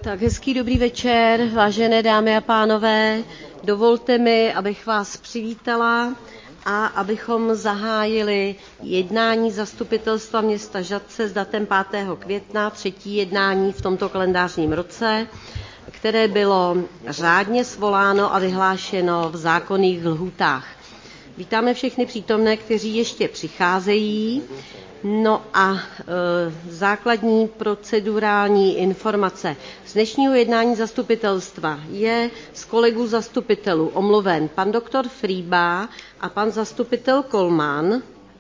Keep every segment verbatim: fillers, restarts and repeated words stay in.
Tak hezký dobrý večer, vážené dámy a pánové. Dovolte mi, abych vás přivítala a abychom zahájili jednání Zastupitelstva města Žatce s datem pátého května, třetí jednání v tomto kalendářním roce, které bylo řádně svoláno a vyhlášeno v zákonných lhůtách. Vítáme všechny přítomné, kteří ještě přicházejí. No a e, základní procedurální informace. Z dnešního jednání zastupitelstva je z kolegů zastupitelů omluven pan doktor Frýba a pan zastupitel Kolman.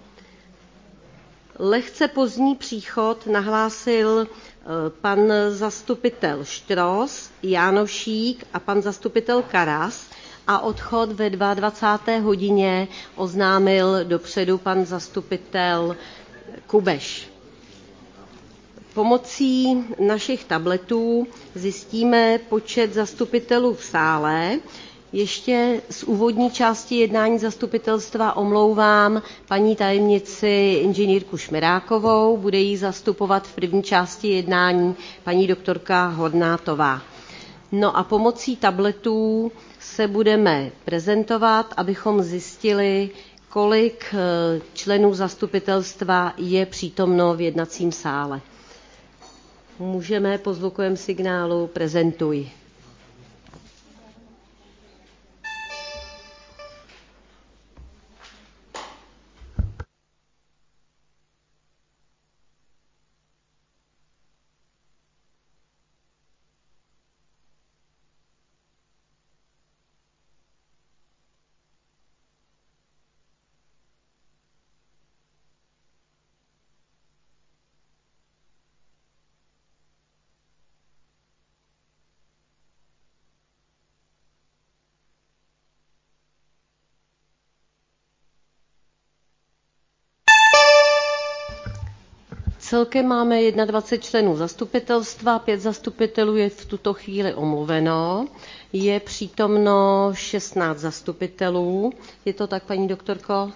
Lehce pozdní příchod nahlásil e, pan zastupitel Štros, Jánošík a pan zastupitel Karas a odchod ve dvacáté druhé hodině oznámil dopředu pan zastupitel Kubeš. Pomocí našich tabletů zjistíme počet zastupitelů v sále. Ještě z úvodní části jednání zastupitelstva omlouvám paní tajemnici inženýrku Šmirákovou, bude jí zastupovat v první části jednání paní doktorka Hornátová. No a pomocí tabletů se budeme prezentovat, abychom zjistili, kolik členů zastupitelstva je přítomno v jednacím sále. Můžeme po zvukovém signálu prezentuj. Celkem máme dvacet jedna členů zastupitelstva, pět zastupitelů je v tuto chvíli omluveno, je přítomno šestnáct zastupitelů. Je to tak, paní doktorko?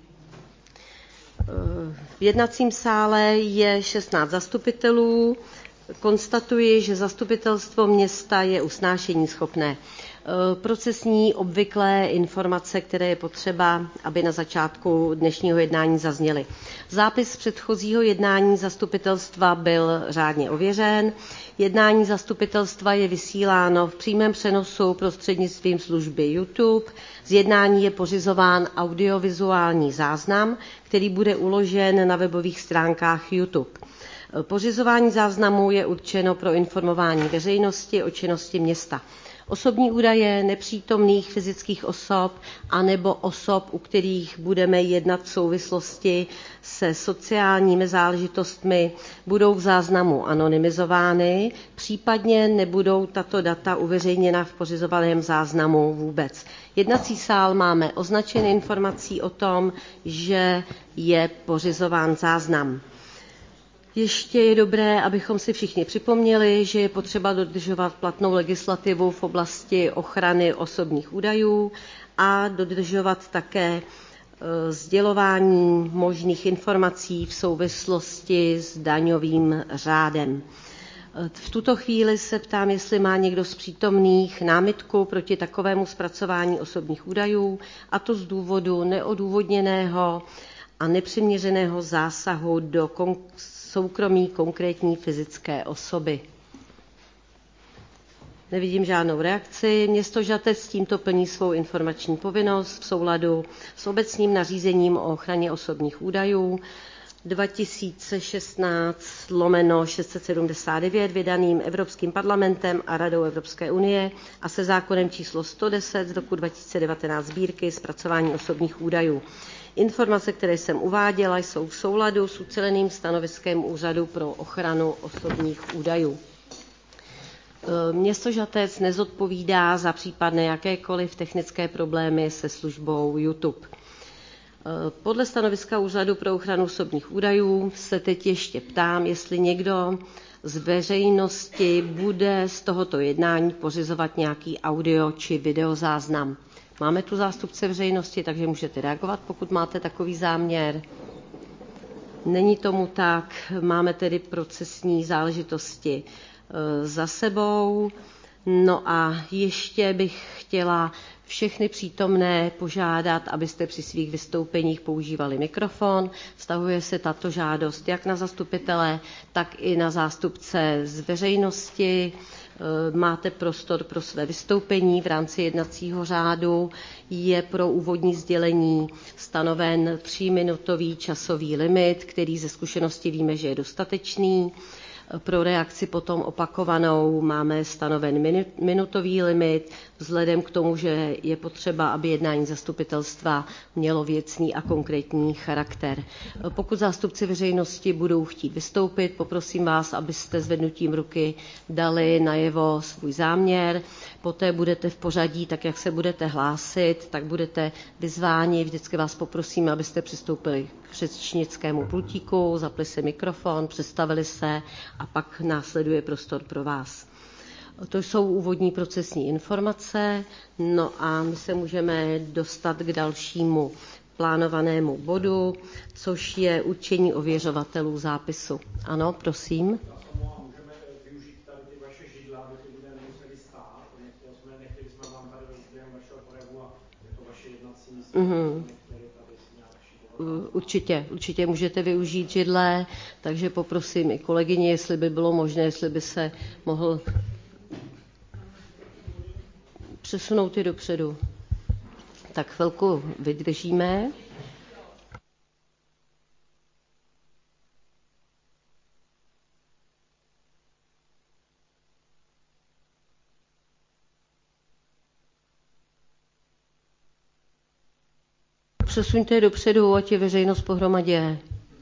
V jednacím sále je šestnáct zastupitelů. Konstatuji, že zastupitelstvo města je usnášení schopné. Procesní obvyklé informace, které je potřeba, aby na začátku dnešního jednání zazněly. Zápis předchozího jednání zastupitelstva byl řádně ověřen. Jednání zastupitelstva je vysíláno v přímém přenosu prostřednictvím služby YouTube. Z jednání je pořizován audiovizuální záznam, který bude uložen na webových stránkách YouTube. Pořizování záznamu je určeno pro informování veřejnosti o činnosti města. Osobní údaje nepřítomných fyzických osob anebo osob, u kterých budeme jednat v souvislosti se sociálními záležitostmi, budou v záznamu anonymizovány, případně nebudou tato data uveřejněna v pořizovaném záznamu vůbec. Jednací sál máme označen informací o tom, že je pořizován záznam. Ještě je dobré, abychom si všichni připomněli, že je potřeba dodržovat platnou legislativu v oblasti ochrany osobních údajů a dodržovat také sdělování možných informací v souvislosti s daňovým řádem. V tuto chvíli se ptám, jestli má někdo z přítomných námitku proti takovému zpracování osobních údajů, a to z důvodu neodůvodněného a nepřiměřeného zásahu do kon- soukromí konkrétní fyzické osoby. Nevidím žádnou reakci. Město Žatec tímto plní svou informační povinnost v souladu s obecným nařízením o ochraně osobních údajů dva tisíce šestnáct lomeno šest set sedmdesát devět vydaným Evropským parlamentem a Radou Evropské unie a se zákonem číslo sto deset z roku dva tisíce devatenáct sbírky zpracování osobních údajů. Informace, které jsem uváděla, jsou v souladu s uceleným stanoviskem Úřadu pro ochranu osobních údajů. Město Žatec nezodpovídá za případné jakékoliv technické problémy se službou YouTube. Podle stanoviska Úřadu pro ochranu osobních údajů se teď ještě ptám, jestli někdo z veřejnosti bude z tohoto jednání pořizovat nějaký audio či videozáznam. Máme tu zástupce veřejnosti, takže můžete reagovat, pokud máte takový záměr. Není tomu tak, máme tedy procesní záležitosti za sebou. No a ještě bych chtěla všechny přítomné požádat, abyste při svých vystoupeních používali mikrofon. Vztahuje se tato žádost jak na zastupitele, tak i na zástupce z veřejnosti. Máte prostor pro své vystoupení v rámci jednacího řádu. Je pro úvodní sdělení stanoven tříminutový časový limit, který ze zkušenosti víme, že je dostatečný. Pro reakci potom opakovanou máme stanoven minutový limit, vzhledem k tomu, že je potřeba, aby jednání zastupitelstva mělo věcný a konkrétní charakter. Pokud zástupci veřejnosti budou chtít vystoupit, poprosím vás, abyste zvednutím ruky dali najevo svůj záměr. Poté budete v pořadí, tak jak se budete hlásit, tak budete vyzváni. Vždycky vás poprosím, abyste přistoupili k řečnickému pultíku, zapli si mikrofon, představili se a pak následuje prostor pro vás. To jsou úvodní procesní informace, no a my se můžeme dostat k dalšímu plánovanému bodu, což je určení ověřovatelů zápisu. Ano, prosím. Mm-hmm. Určitě, určitě můžete využít židle, takže poprosím i kolegyně, jestli by bylo možné, jestli by se mohl přesunout i dopředu. Tak chvilku vydržíme. Přesuňte je dopředu, ať je veřejnost pohromadě.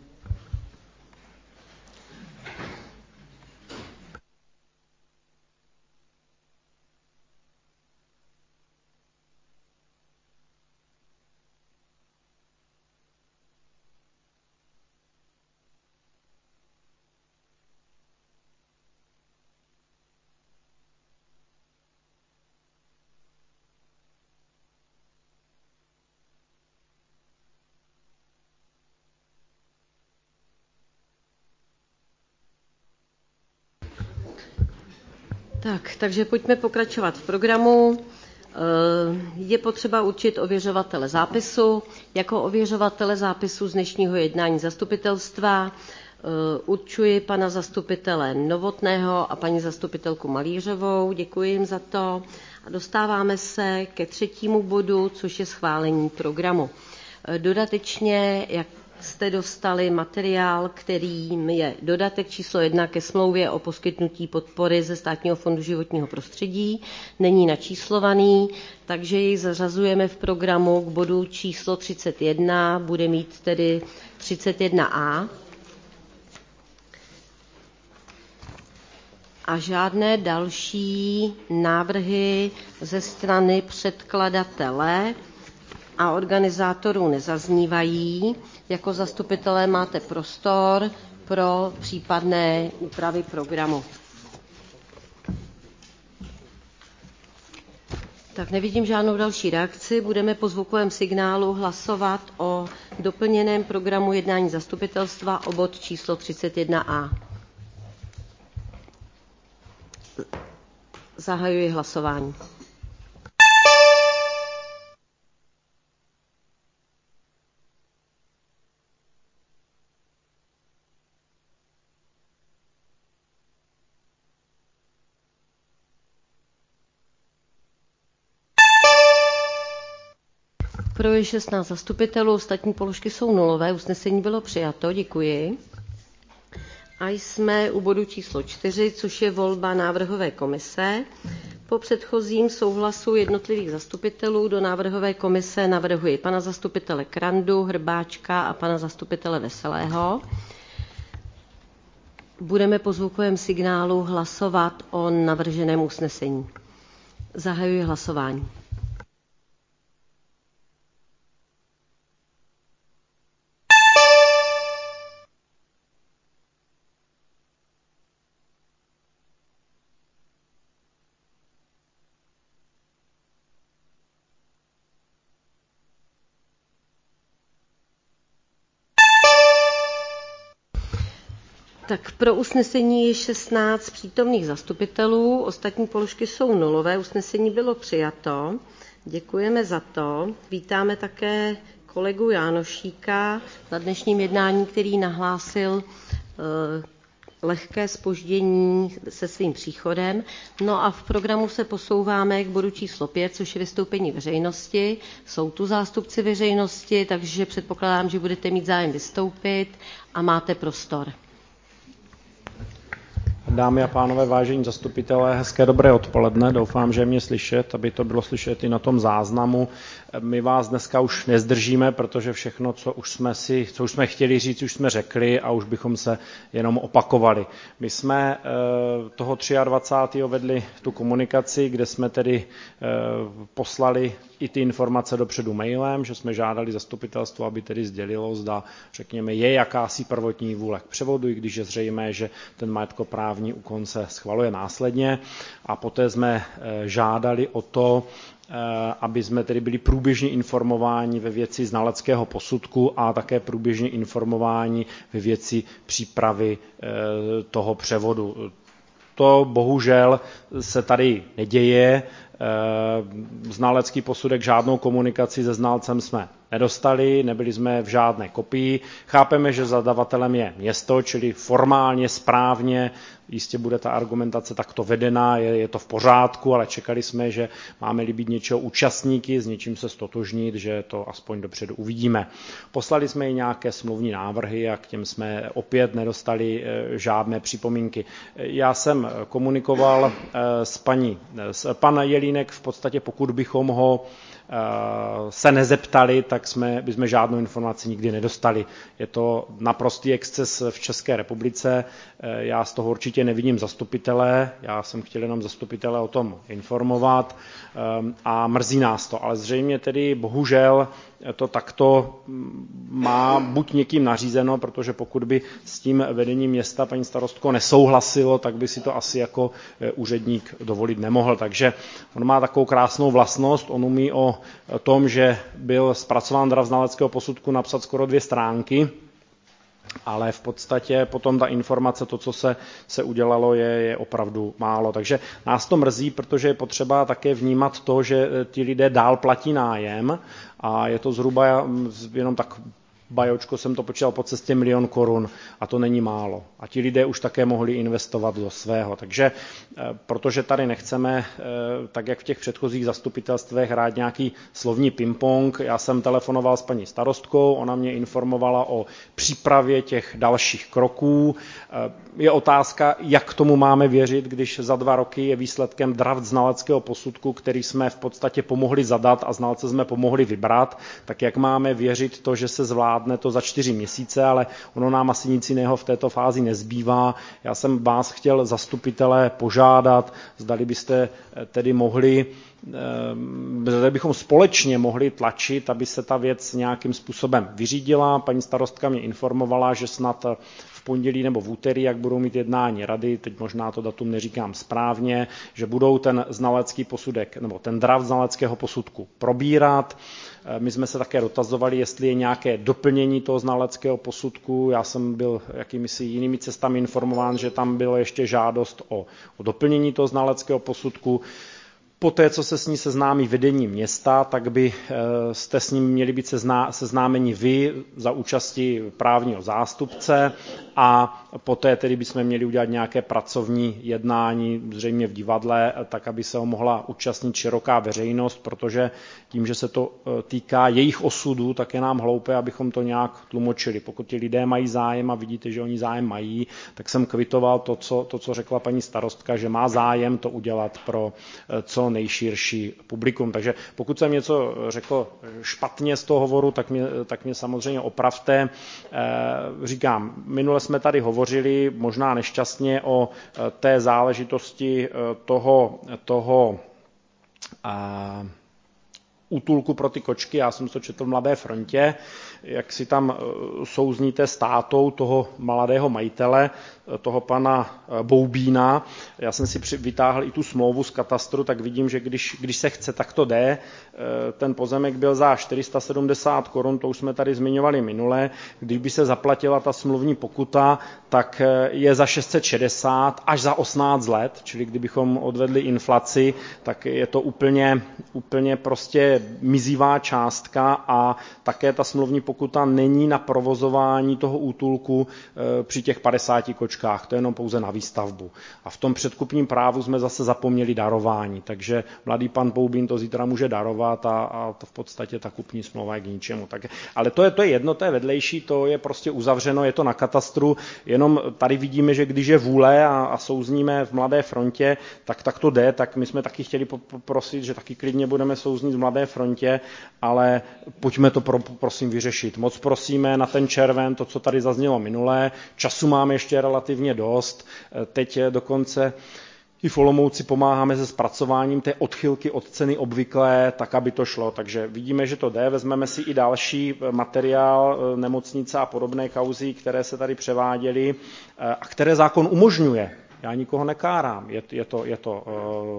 Tak, takže pojďme pokračovat v programu. Je potřeba určit ověřovatele zápisu. Jako ověřovatele zápisu z dnešního jednání zastupitelstva určuji pana zastupitele Novotného a paní zastupitelku Malířovou. Děkuji jim za to. A dostáváme se ke třetímu bodu, což je schválení programu. Dodatečně, jak jste dostali materiál, kterým je dodatek číslo jedna ke smlouvě o poskytnutí podpory ze Státního fondu životního prostředí. Není načíslovaný, takže jej zařazujeme v programu k bodu číslo třicet jedna, bude mít tedy třicet jedna a. A žádné další návrhy ze strany předkladatele a organizátorů nezaznívají. Jako zastupitelé máte prostor pro případné úpravy programu. Tak nevidím žádnou další reakci. Budeme po zvukovém signálu hlasovat o doplněném programu jednání zastupitelstva o bod číslo třicet jedna a. Zahajuji hlasování. Pro je šestnáct zastupitelů, ostatní položky jsou nulové, usnesení bylo přijato, děkuji. A jsme u bodu číslo čtyři, což je volba návrhové komise. Po předchozím souhlasu jednotlivých zastupitelů do návrhové komise navrhuji pana zastupitele Krandu, Hrbáčka a pana zastupitele Veselého. Budeme po zvukovém signálu hlasovat o navrženém usnesení. Zahajuji hlasování. Tak pro usnesení je šestnáct přítomných zastupitelů, ostatní položky jsou nulové, usnesení bylo přijato. Děkujeme za to. Vítáme také kolegu Jánošíka na dnešním jednání, který nahlásil eh, lehké zpoždění se svým příchodem. No a v programu se posouváme k bodu číslo pět, což je vystoupení veřejnosti. Jsou tu zástupci veřejnosti, takže předpokládám, že budete mít zájem vystoupit a máte prostor. Dámy a pánové, vážení zastupitelé, hezké dobré odpoledne. Doufám, že mě slyšet, aby to bylo slyšet i na tom záznamu. My vás dneska už nezdržíme, protože všechno, co už jsme si, co už jsme chtěli říct, už jsme řekli a už bychom se jenom opakovali. My jsme toho dvacátého třetího vedli tu komunikaci, kde jsme tedy poslali i ty informace dopředu mailem, že jsme žádali zastupitelstvo, aby tedy sdělilo, zda, řekněme, je jakási prvotní vůle k převodu, i když je zřejmé, že ten majetkoprávní úkon se schvaluje následně. A poté jsme žádali o to, aby jsme tedy byli průběžně informováni ve věci znaleckého posudku a také průběžně informováni ve věci přípravy toho převodu. To bohužel se tady neděje. Znalecký posudek, žádnou komunikaci se znalcem jsme nedostali, nebyli jsme v žádné kopii. Chápeme, že zadavatelem je město, čili formálně, správně, jistě bude ta argumentace takto vedená, je, je to v pořádku, ale čekali jsme, že máme-li být něčeho účastníky, s něčím se stotožnit, že to aspoň dopředu uvidíme. Poslali jsme i nějaké smluvní návrhy a k těm jsme opět nedostali žádné připomínky. Já jsem komunikoval s paní, s pan Jelínek, v podstatě pokud bychom ho se nezeptali, tak jsme, bychom žádnou informaci nikdy nedostali. Je to naprostý exces v České republice. Já z toho určitě nevidím zastupitele, já jsem chtěl jenom zastupitele o tom informovat a mrzí nás to, ale zřejmě tedy bohužel to takto má buď někým nařízeno, protože pokud by s tím vedením města paní starostko nesouhlasilo, tak by si to asi jako úředník dovolit nemohl. Takže on má takovou krásnou vlastnost, on umí o tom, že byl zpracován draft znaleckého posudku, napsat skoro dvě stránky, ale v podstatě potom ta informace, to, co se, se udělalo, je, je opravdu málo. Takže nás to mrzí, protože je potřeba také vnímat to, že ti lidé dál platí nájem a je to zhruba jenom tak bajočko jsem to počítal po cestě milion korun a to není málo. A ti lidé už také mohli investovat do svého. Takže protože tady nechceme, tak jak v těch předchozích zastupitelstvech, hrát nějaký slovní ping-pong, já jsem telefonoval s paní starostkou, ona mě informovala o přípravě těch dalších kroků. Je otázka, jak tomu máme věřit, když za dva roky je výsledkem draft znaleckého posudku, který jsme v podstatě pomohli zadat a znalce jsme pomohli vybrat, tak jak máme věřit to, že se zvládne to za čtyři měsíce, ale ono nám asi nic jiného v této fázi nezbývá. Já jsem vás chtěl zastupitelé požádat, zdali byste tedy mohli, zdali bychom společně mohli tlačit, aby se ta věc nějakým způsobem vyřídila. Paní starostka mě informovala, že snad v pondělí nebo v úterý, jak budou mít jednání rady, teď možná to datum neříkám správně, že budou ten znalecký posudek nebo ten draft znaleckého posudku probírat. My jsme se také dotazovali, jestli je nějaké doplnění toho znaleckého posudku. Já jsem byl jakými si jinými cestami informován, že tam bylo ještě žádost o, o doplnění toho znaleckého posudku. Poté, co se s ní seznámí vedení města, tak by jste s ním měli být seznámeni vy za účasti právního zástupce a poté tedy bychom měli udělat nějaké pracovní jednání, zřejmě v divadle, tak aby se ho mohla účastnit široká veřejnost, protože tím, že se to týká jejich osudu, tak je nám hloupé, abychom to nějak tlumočili. Pokud ti lidé mají zájem a vidíte, že oni zájem mají, tak jsem kvitoval to, co, to, co řekla paní starostka, že má zájem to udělat pro co nejširší publikum. Takže pokud jsem něco řekl špatně z toho hovoru, tak mě, tak mě samozřejmě opravte. Říkám, minule jsme tady hovořili možná nešťastně o té záležitosti toho, toho útulku pro ty kočky, já jsem to četl v Mladé frontě, jak si tam souzníte s tátou toho mladého majitele, toho pana Boubína. Já jsem si vytáhl i tu smlouvu z katastru, tak vidím, že když, když se chce, tak to jde. Ten pozemek byl za čtyři sta sedmdesát korun, to už jsme tady zmiňovali minule. Když by se zaplatila ta smluvní pokuta, tak je za šest set šedesát až za osmnáct let, čili kdybychom odvedli inflaci, tak je to úplně, úplně prostě mizivá částka a také ta smluvní pokuta není na provozování toho útulku při těch padesáti kočkách, to je jenom pouze na výstavbu. A v tom předkupním právu jsme zase zapomněli darování, takže mladý pan Boubín to zítra může darovat a, a to v podstatě ta kupní smlouva je k ničemu. Tak, ale to je, to je jedno, to je vedlejší, to je prostě uzavřeno, je to na katastru, jenom tady vidíme, že když je vůle a, a souzníme v Mladé frontě, tak, tak to jde, tak my jsme taky chtěli poprosit, že taky klidně budeme souznít v Mladé frontě, ale pojďme to pro, prosím vyřešit. Moc prosíme na ten červen, to, co tady zaznělo minulé, času máme ještě relativně dost, teď dokonce i v Olomouci pomáháme se zpracováním té odchylky od ceny obvyklé, tak, aby to šlo. Takže vidíme, že to jde, vezmeme si i další materiál, nemocnice a podobné kauzy, které se tady převáděly a které zákon umožňuje. Já nikoho nekárám, je, je to, je to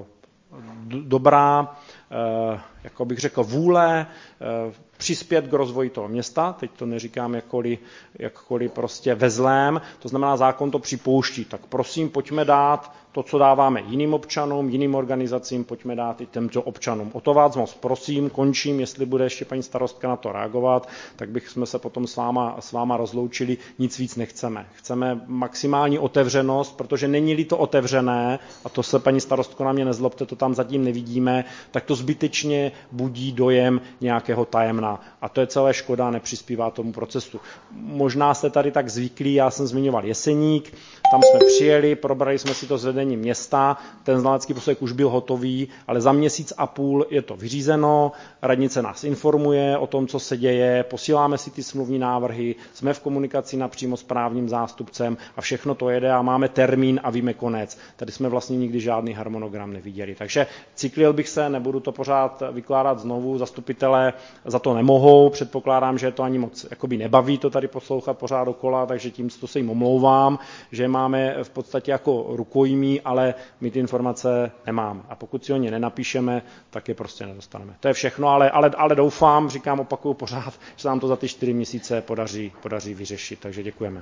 uh, dobrá, uh, jako bych řekl, vůle uh, přispět k rozvoji toho města, teď to neříkám jakkoliv, jakkoliv prostě ve zlém, to znamená zákon to připouští, tak prosím pojďme dát to, co dáváme jiným občanům, jiným organizacím, pojďme dát i těmto občanům. O to vás moc prosím, končím, jestli bude ještě paní starostka na to reagovat, tak bychom se potom s váma, s váma rozloučili, nic víc nechceme. Chceme maximální otevřenost, protože není-li to otevřené, a to se paní starostko na mě nezlobte, to tam zatím nevidíme, tak to zbytečně budí dojem nějakého tajemna. A to je celé škoda, nepřispívá tomu procesu. Možná jste tady tak zvyklí, já jsem zmiňoval Jeseník, tam jsme přijeli, probrali jsme si to s vedením města, ten znalecký posudek už byl hotový, ale za měsíc a půl je to vyřízeno, radnice nás informuje o tom, co se děje, posíláme si ty smluvní návrhy, jsme v komunikaci napřímo s právním zástupcem a všechno to jede a máme termín a víme konec. Tady jsme vlastně nikdy žádný harmonogram neviděli. Takže cyklil bych se, nebudu to pořád vykládat znovu, zastupitelé za to nemohou, předpokládám, že to ani moc jakoby nebaví to tady poslouchat pořád dokola, takže tím to se jim omlouvám, že máme v podstatě jako rukojmí, ale my ty informace nemáme. A pokud si o ně nenapíšeme, tak je prostě nedostaneme. To je všechno, ale, ale, ale doufám, říkám, opakuju pořád, že se nám to za ty čtyři měsíce podaří, podaří vyřešit. Takže děkujeme.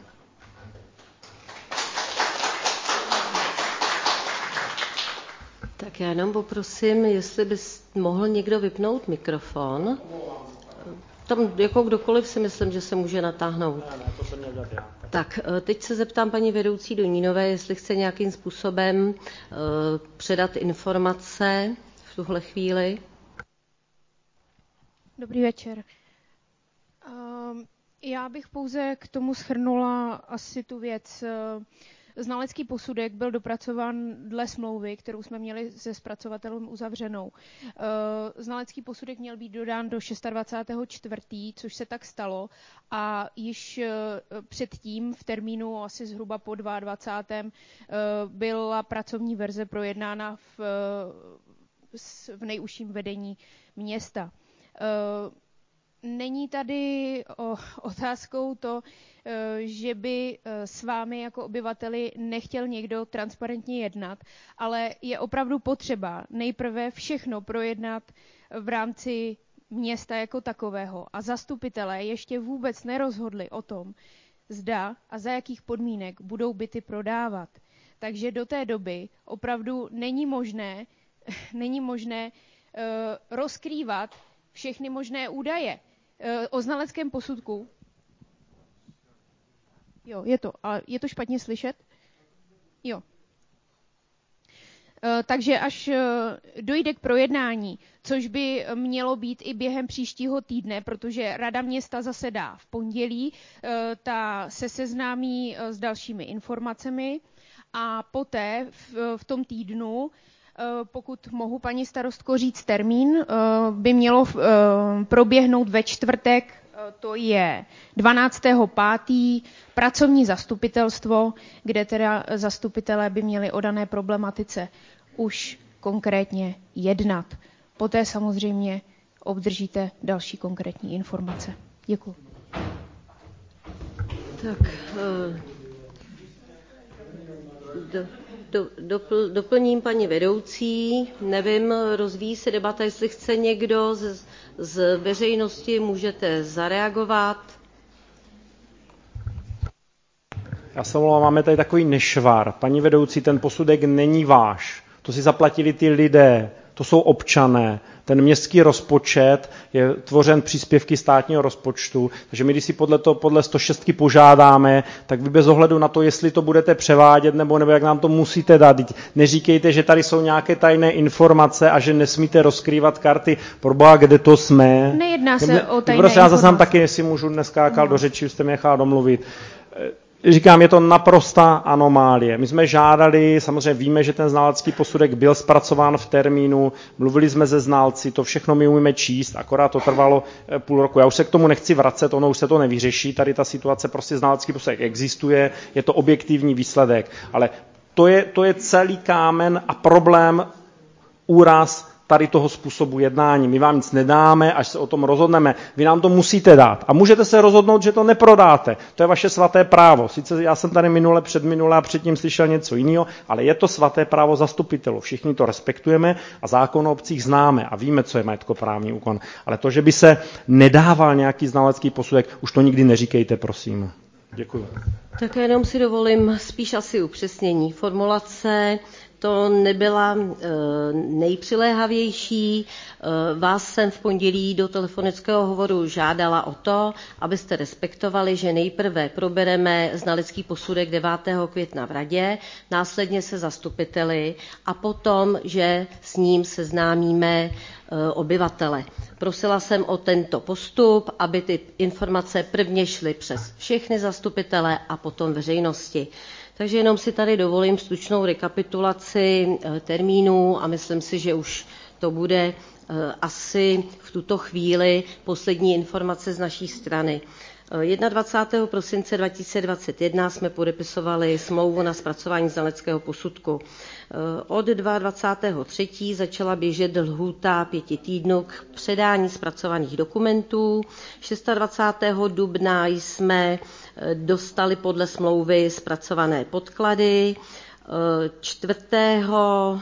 Tak já jenom poprosím, jestli bys mohl někdo vypnout mikrofon. Tam jako kdokoliv si myslím, že se může natáhnout. Ne, ne, to jsem měl dělat já. Tak teď se zeptám paní vedoucí Donínové, jestli chce nějakým způsobem uh, předat informace v tuhle chvíli. Dobrý večer. Uh, já bych pouze k tomu shrnula asi tu věc. Uh, Znalecký posudek byl dopracován dle smlouvy, kterou jsme měli se zpracovatelem uzavřenou. Znalecký posudek měl být dodán do dvacátého šestého čtvrtého, což se tak stalo a již předtím v termínu asi zhruba po dvacátém druhém byla pracovní verze projednána v, v nejužším vedení města. Není tady o, otázkou to, že by s vámi jako obyvateli nechtěl někdo transparentně jednat, ale je opravdu potřeba nejprve všechno projednat v rámci města jako takového. A zastupitelé ještě vůbec nerozhodli o tom, zda a za jakých podmínek budou byty prodávat. Takže do té doby opravdu není možné, není možné uh, rozkrývat všechny možné údaje. O znaleckém posudku. Jo, je to, ale je to špatně slyšet? Jo. Takže až dojde k projednání, což by mělo být i během příštího týdne, protože Rada města zasedá v pondělí, ta se seznámí s dalšími informacemi a poté v, v tom týdnu, pokud mohu paní starostko říct termín, by mělo proběhnout ve čtvrtek, to je dvanáctého pátého pracovní zastupitelstvo, kde teda zastupitelé by měli o dané problematice už konkrétně jednat. Poté samozřejmě obdržíte další konkrétní informace. Děkuji. Tak, do, do, dopl, doplním paní vedoucí. Nevím, rozvíjí se debata, jestli chce někdo z, z veřejnosti, můžete zareagovat. Já se omlouvám, máme tady takový nešvar. Paní vedoucí, ten posudek není váš. To si zaplatili ty lidé, to jsou občané. Ten městský rozpočet je tvořen příspěvky státního rozpočtu, takže my, když si podle, to, podle sto šest požádáme, tak vy bez ohledu na to, jestli to budete převádět, nebo, nebo jak nám to musíte dát. Neříkejte, že tady jsou nějaké tajné informace a že nesmíte rozkrývat karty. Proboha, kde to jsme? Nejedná se o tajné informace. Já zase taky, jestli můžu neskákal no. do řeči, už jste mě nechal domluvit. Říkám, je to naprostá anomálie. My jsme žádali, samozřejmě víme, že ten znalecký posudek byl zpracován v termínu, mluvili jsme se znalci, to všechno my umíme číst, akorát to trvalo půl roku. Já už se k tomu nechci vracet, ono už se to nevyřeší, tady ta situace, prostě znalecký posudek existuje, je to objektivní výsledek, ale to je, to je celý kámen a problém, úraz tady toho způsobu jednání. My vám nic nedáme, až se o tom rozhodneme. Vy nám to musíte dát. A můžete se rozhodnout, že to neprodáte. To je vaše svaté právo. Sice já jsem tady minule, předminule a předtím slyšel něco jiného, ale je to svaté právo zastupitelů. Všichni to respektujeme a zákon o obcích známe a víme, co je majetkoprávní úkon. Ale to, že by se nedával nějaký znalecký posudek, už to nikdy neříkejte, prosím. Děkuji. Tak jenom si dovolím spíš asi upřesnění. Formulace to nebyla nejpřiléhavější. Vás jsem v pondělí do telefonického hovoru žádala o to, abyste respektovali, že nejprve probereme znalecký posudek devátého května v radě, následně se zastupiteli a potom, že s ním seznámíme obyvatele. Prosila jsem o tento postup, aby ty informace prvně šly přes všechny zastupitele a potom veřejnosti. Takže jenom si tady dovolím stručnou rekapitulaci termínů a myslím si, že už to bude asi v tuto chvíli poslední informace z naší strany. dvacátého prvního prosince dva tisíce dvacet jedna jsme podepisovali smlouvu na zpracování znaleckého posudku. Od dvacátého druhého třetího začala běžet lhůta pěti týdnů k předání zpracovaných dokumentů. dvacátého šestého dubna jsme dostali podle smlouvy zpracované podklady. čtvrtého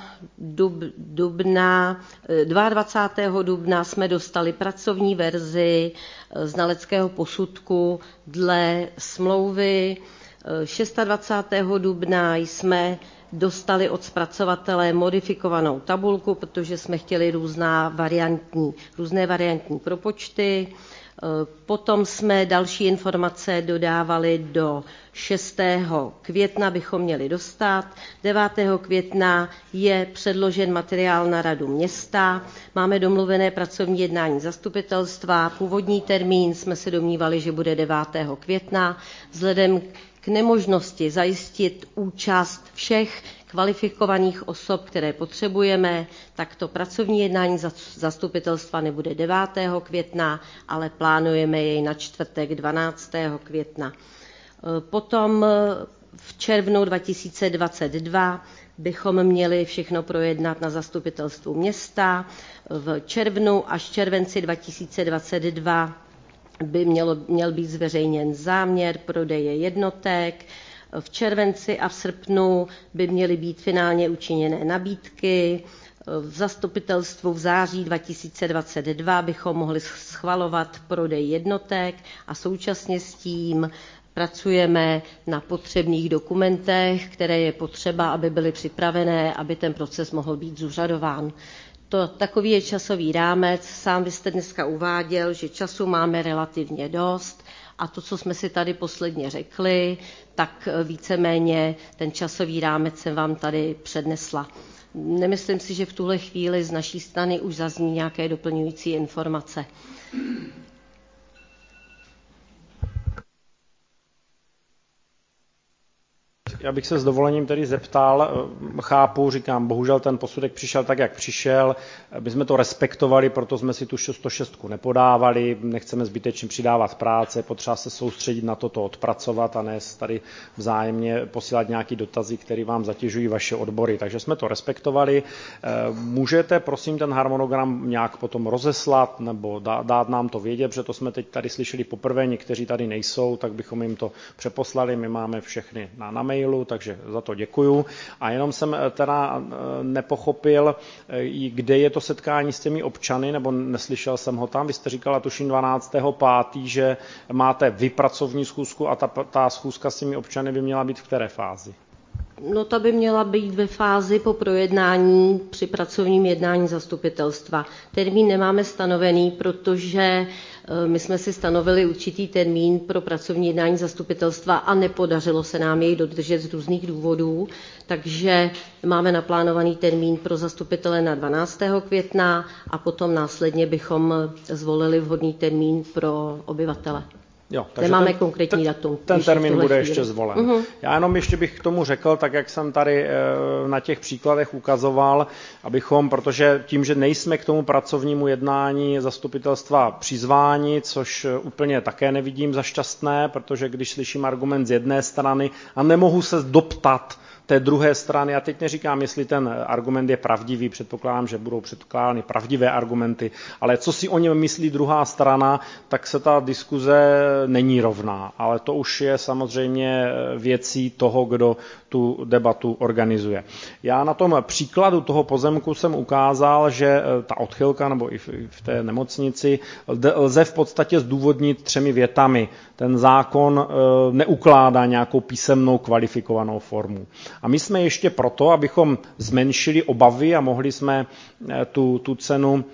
dubna, dvacátého druhého dubna jsme dostali pracovní verzi znaleckého posudku dle smlouvy. dvacátého šestého dubna jsme dostali od zpracovatele modifikovanou tabulku, protože jsme chtěli různá variantní, různé variantní propočty. Potom jsme další informace dodávali do šestého května, bychom měli dostat. devátého května je předložen materiál na radu města. Máme domluvené pracovní jednání zastupitelstva. Původní termín jsme se domnívali, že bude devátého května. Vzhledem k nemožnosti zajistit účast všech kvalifikovaných osob, které potřebujeme, tak to pracovní jednání zastupitelstva nebude devátého května, ale plánujeme jej na čtvrtek dvanáctého května. Potom v červnu dva tisíce dvacet dva bychom měli všechno projednat na zastupitelstvu města. V červnu až červenci dva tisíce dvacet dva by mělo, měl být zveřejněn záměr prodeje jednotek. V červenci a v srpnu by měly být finálně učiněné nabídky. V zastupitelstvu v září dva tisíce dvacet dva bychom mohli schvalovat prodej jednotek a současně s tím pracujeme na potřebných dokumentech, které je potřeba, aby byly připravené, aby ten proces mohl být zúřadován. To, takový je časový rámec. Sám byste dneska uváděl, že času máme relativně dost a to, co jsme si tady posledně řekli, tak víceméně ten časový rámec jsem vám tady přednesla. Nemyslím si, že v tuhle chvíli z naší strany už zazní nějaké doplňující informace. já bych se s dovolením tedy zeptal, chápu, říkám, bohužel ten posudek přišel tak, jak přišel, my jsme to respektovali, proto jsme si tu sto šest nepodávali, nechceme zbytečně přidávat práce, potřeba se soustředit na to, to odpracovat a ne tady vzájemně posílat nějaký dotazy, které vám zatěžují vaše odbory, takže jsme to respektovali. Můžete, prosím, ten harmonogram nějak potom rozeslat nebo dát nám to vědět, protože to jsme teď tady slyšeli poprvé, někteří tady nejsou, tak bychom jim to přeposlali, my máme všechny na, na mailu, takže za to děkuju. A jenom jsem teda nepochopil, kde je to setkání s těmi občany, nebo neslyšel jsem ho tam. Vy jste říkala, tuším dvanáctého pátého že máte vy pracovní schůzku a ta, ta schůzka s těmi občany by měla být v které fázi? No ta by měla být ve fázi po projednání při pracovním jednání zastupitelstva. Termín nemáme stanovený, protože my jsme si stanovili určitý termín pro pracovní jednání zastupitelstva a nepodařilo se nám jej dodržet z různých důvodů, takže máme naplánovaný termín pro zastupitele na dvanáctého května a potom následně bychom zvolili vhodný termín pro obyvatele. Jo, takže nemáme ten, konkrétní ten, datum. Ten termín bude chvíli. ještě zvolen. Uh-huh. Já jenom ještě bych k tomu řekl, tak jak jsem tady na těch příkladech ukazoval, abychom, protože tím, že nejsme k tomu pracovnímu jednání zastupitelstva přizváni, což úplně také nevidím za šťastné, protože když slyším argument z jedné strany a nemohu se doptat té druhé strany, a teď neříkám, jestli ten argument je pravdivý, předpokládám, že budou předpokládány pravdivé argumenty, ale co si o něm myslí druhá strana, tak se ta diskuze není rovná. Ale to už je samozřejmě věcí toho, kdo tu debatu organizuje. Já na tom příkladu toho pozemku jsem ukázal, že ta odchylka, nebo i v té nemocnici, lze v podstatě zdůvodnit třemi větami. Ten zákon neukládá nějakou písemnou kvalifikovanou formu. A my jsme ještě proto, abychom zmenšili obavy a mohli jsme tu, tu cenu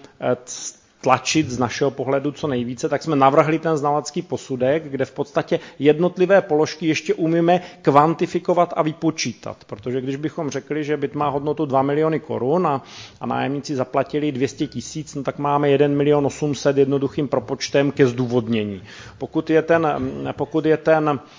tlačit z našeho pohledu co nejvíce, tak jsme navrhli ten znalecký posudek, kde v podstatě jednotlivé položky ještě umíme kvantifikovat a vypočítat. Protože když bychom řekli, že byt má hodnotu dva miliony korun a, a nájemníci zaplatili dvě stě tisíc, no tak máme jeden milion osm set jednoduchým propočtem ke zdůvodnění. Pokud je ten, pokud je ten uh,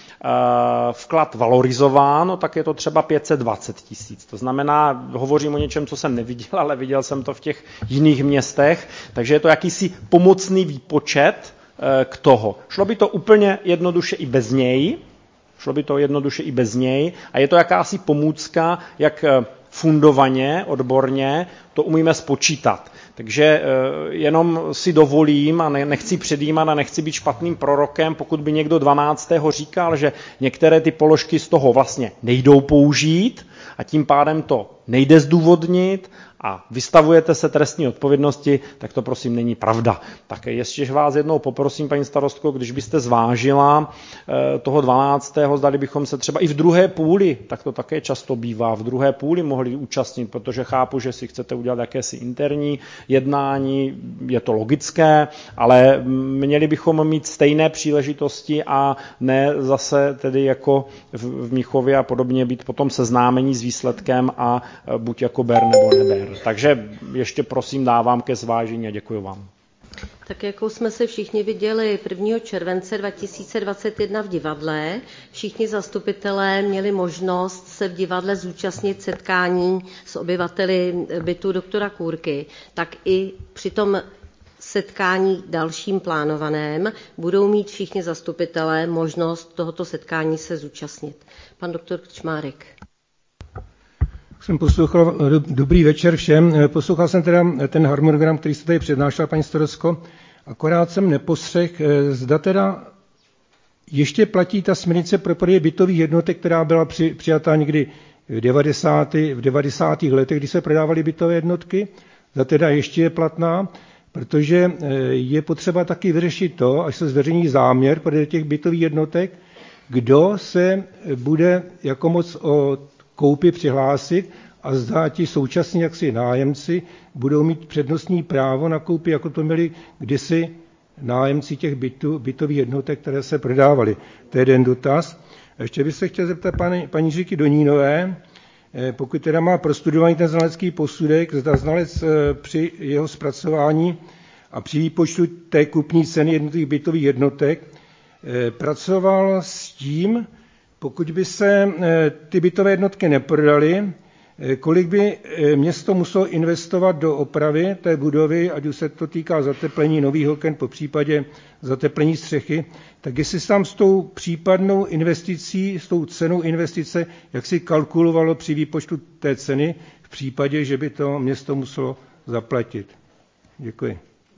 vklad valorizován, no tak je to třeba pět set dvacet tisíc. To znamená, hovořím o něčem, co jsem neviděl, ale viděl jsem to v těch jiných městech, takže je to jakýsi pomocný výpočet k toho. Šlo by to úplně jednoduše i bez něj, šlo by to jednoduše i bez něj a je to jakási pomůcka, jak fundovaně, odborně to umíme spočítat. Takže jenom si dovolím a nechci předjímat a nechci být špatným prorokem, pokud by někdo dvanáctého říkal, že některé ty položky z toho vlastně nejdou použít a tím pádem to nejde zdůvodnit a vystavujete se trestní odpovědnosti, tak to prosím není pravda. Tak ještě vás jednou poprosím, paní starostko, když byste zvážila toho dvanáctého zdali bychom se třeba i v druhé půli, tak to také často bývá, v druhé půli mohli účastnit, protože chápu, že si chcete udělat jakési interní jednání, je to logické, ale měli bychom mít stejné příležitosti a ne zase tedy jako v Mnichově a podobně být potom seznámení s výsledkem a buď jako ber nebo neber. Takže ještě prosím dávám ke zvážení a děkuji vám. Tak jako jsme se všichni viděli prvního července dva tisíce dvacet jedna v divadle, všichni zastupitelé měli možnost se v divadle zúčastnit setkání s obyvateli bytu doktora Kůrky, tak i při tom setkání dalším plánovaném budou mít všichni zastupitelé možnost tohoto setkání se zúčastnit. Pan doktor Krčmárek. Jsem poslouchal, dobrý večer všem, poslouchal jsem teda ten harmonogram, který jste tady přednášela, paní starostko, akorát jsem nepostřehl, zda teda ještě platí ta směrnice pro prodej bytových jednotek, která byla při, přijatá někdy v devadesátých v devadesátých letech, kdy se prodávaly bytové jednotky, zda teda ještě je platná, protože je potřeba taky vyřešit to, až se zveřejní záměr pro těch bytových jednotek, kdo se bude jako moc o koupi přihlásit a zda ti současní jaksi nájemci budou mít přednostní právo na koupi, jako to měli kdysi nájemci těch bytů, bytových jednotek, které se prodávaly. To je jeden dotaz. A ještě bych se chtěl zeptat paní, paní Říky Donínové, pokud teda má prostudovaný ten znalecký posudek, zda znalec při jeho zpracování a při výpočtu té kupní ceny jednotlivých bytových jednotek pracoval s tím, pokud by se ty bytové jednotky neprodaly, kolik by město muselo investovat do opravy té budovy, ať už se to týká zateplení nových oken, po případě zateplení střechy, tak jestli se tam s tou případnou investicí, s tou cenou investice, jak si kalkulovalo při výpočtu té ceny v případě, že by to město muselo zaplatit. Děkuji.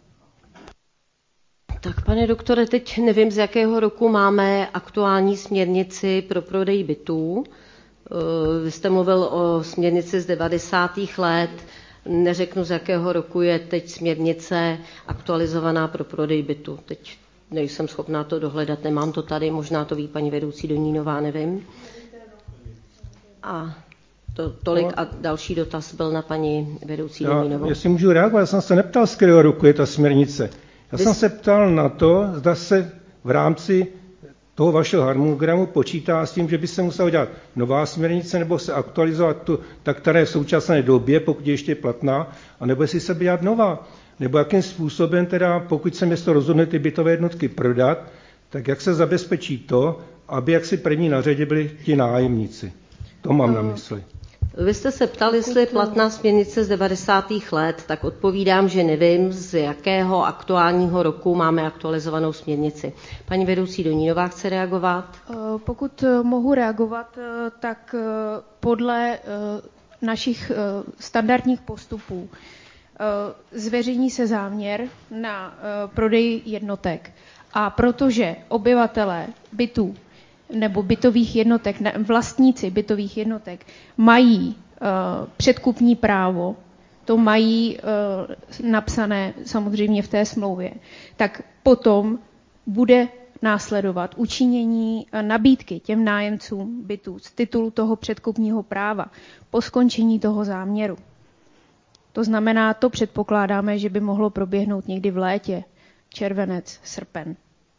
Tak, pane doktore, teď nevím, z jakého roku máme aktuální směrnici pro prodej bytů. Vy jste mluvil o směrnici z devadesátých let. Neřeknu, z jakého roku je teď směrnice aktualizovaná pro prodej bytu. Teď nejsem schopná to dohledat, nemám to tady, možná to ví paní vedoucí Donínová, nevím. A to, tolik a další dotaz byl na paní vedoucí Donínovou. Jestli můžu reagovat, já jsem se neptal, z kterého roku je ta směrnice. Já Vy... jsem se ptal na to, zda se v rámci toho vašeho harmonogramu počítá s tím, že by se musela dělat nová směrnice nebo se aktualizovat tu, ta, která je v současné době, pokud je ještě platná, anebo jestli se by dělat nová. Nebo jakým způsobem teda, pokud se město rozhodne ty bytové jednotky prodat, tak jak se zabezpečí to, aby jaksi první na řadě byli ti nájemníci. To mám na mysli. Vy jste se ptal, jestli je platná směrnice z devadesátých let, tak odpovídám, že nevím, z jakého aktuálního roku máme aktualizovanou směrnici. Paní vedoucí Donínová chce reagovat? Pokud mohu reagovat, tak podle našich standardních postupů zveřejní se záměr na prodej jednotek. A protože obyvatelé bytů nebo bytových jednotek, vlastníci bytových jednotek mají uh, předkupní právo, to mají uh, napsané samozřejmě v té smlouvě, tak potom bude následovat učinění nabídky těm nájemcům bytů z titulu toho předkupního práva po skončení toho záměru. To znamená, to předpokládáme, že by mohlo proběhnout někdy v létě, červenec, srpen.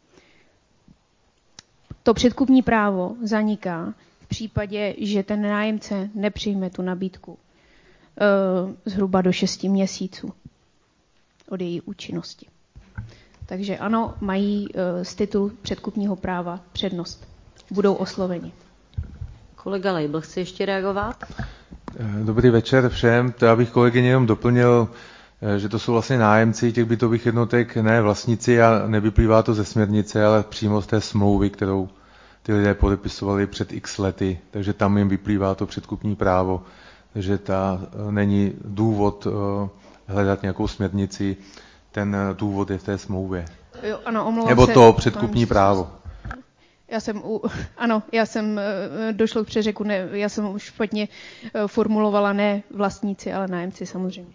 To předkupní právo zaniká v případě, že ten nájemce nepřijme tu nabídku e, zhruba do šesti měsíců od její účinnosti. Takže ano, mají e, z titulu předkupního práva přednost. Budou osloveni. Kolega Lejbl chce ještě reagovat? Dobrý večer všem. To já bych kolegyně jenom doplnil, že to jsou vlastně nájemci těch bytových jednotek, ne vlastníci a nevyplývá to ze směrnice, ale přímo z té smlouvy, kterou ty lidé podepisovali před x lety, takže tam jim vyplývá to předkupní právo, takže ta není důvod hledat nějakou směrnici, ten důvod je v té smlouvě. Jo, ano, omlouvám Nebo se, to předkupní právo. Já jsem, u, ano, já jsem došlo k přeřeku, ne, já jsem už špatně formulovala ne vlastníci, ale nájemci samozřejmě.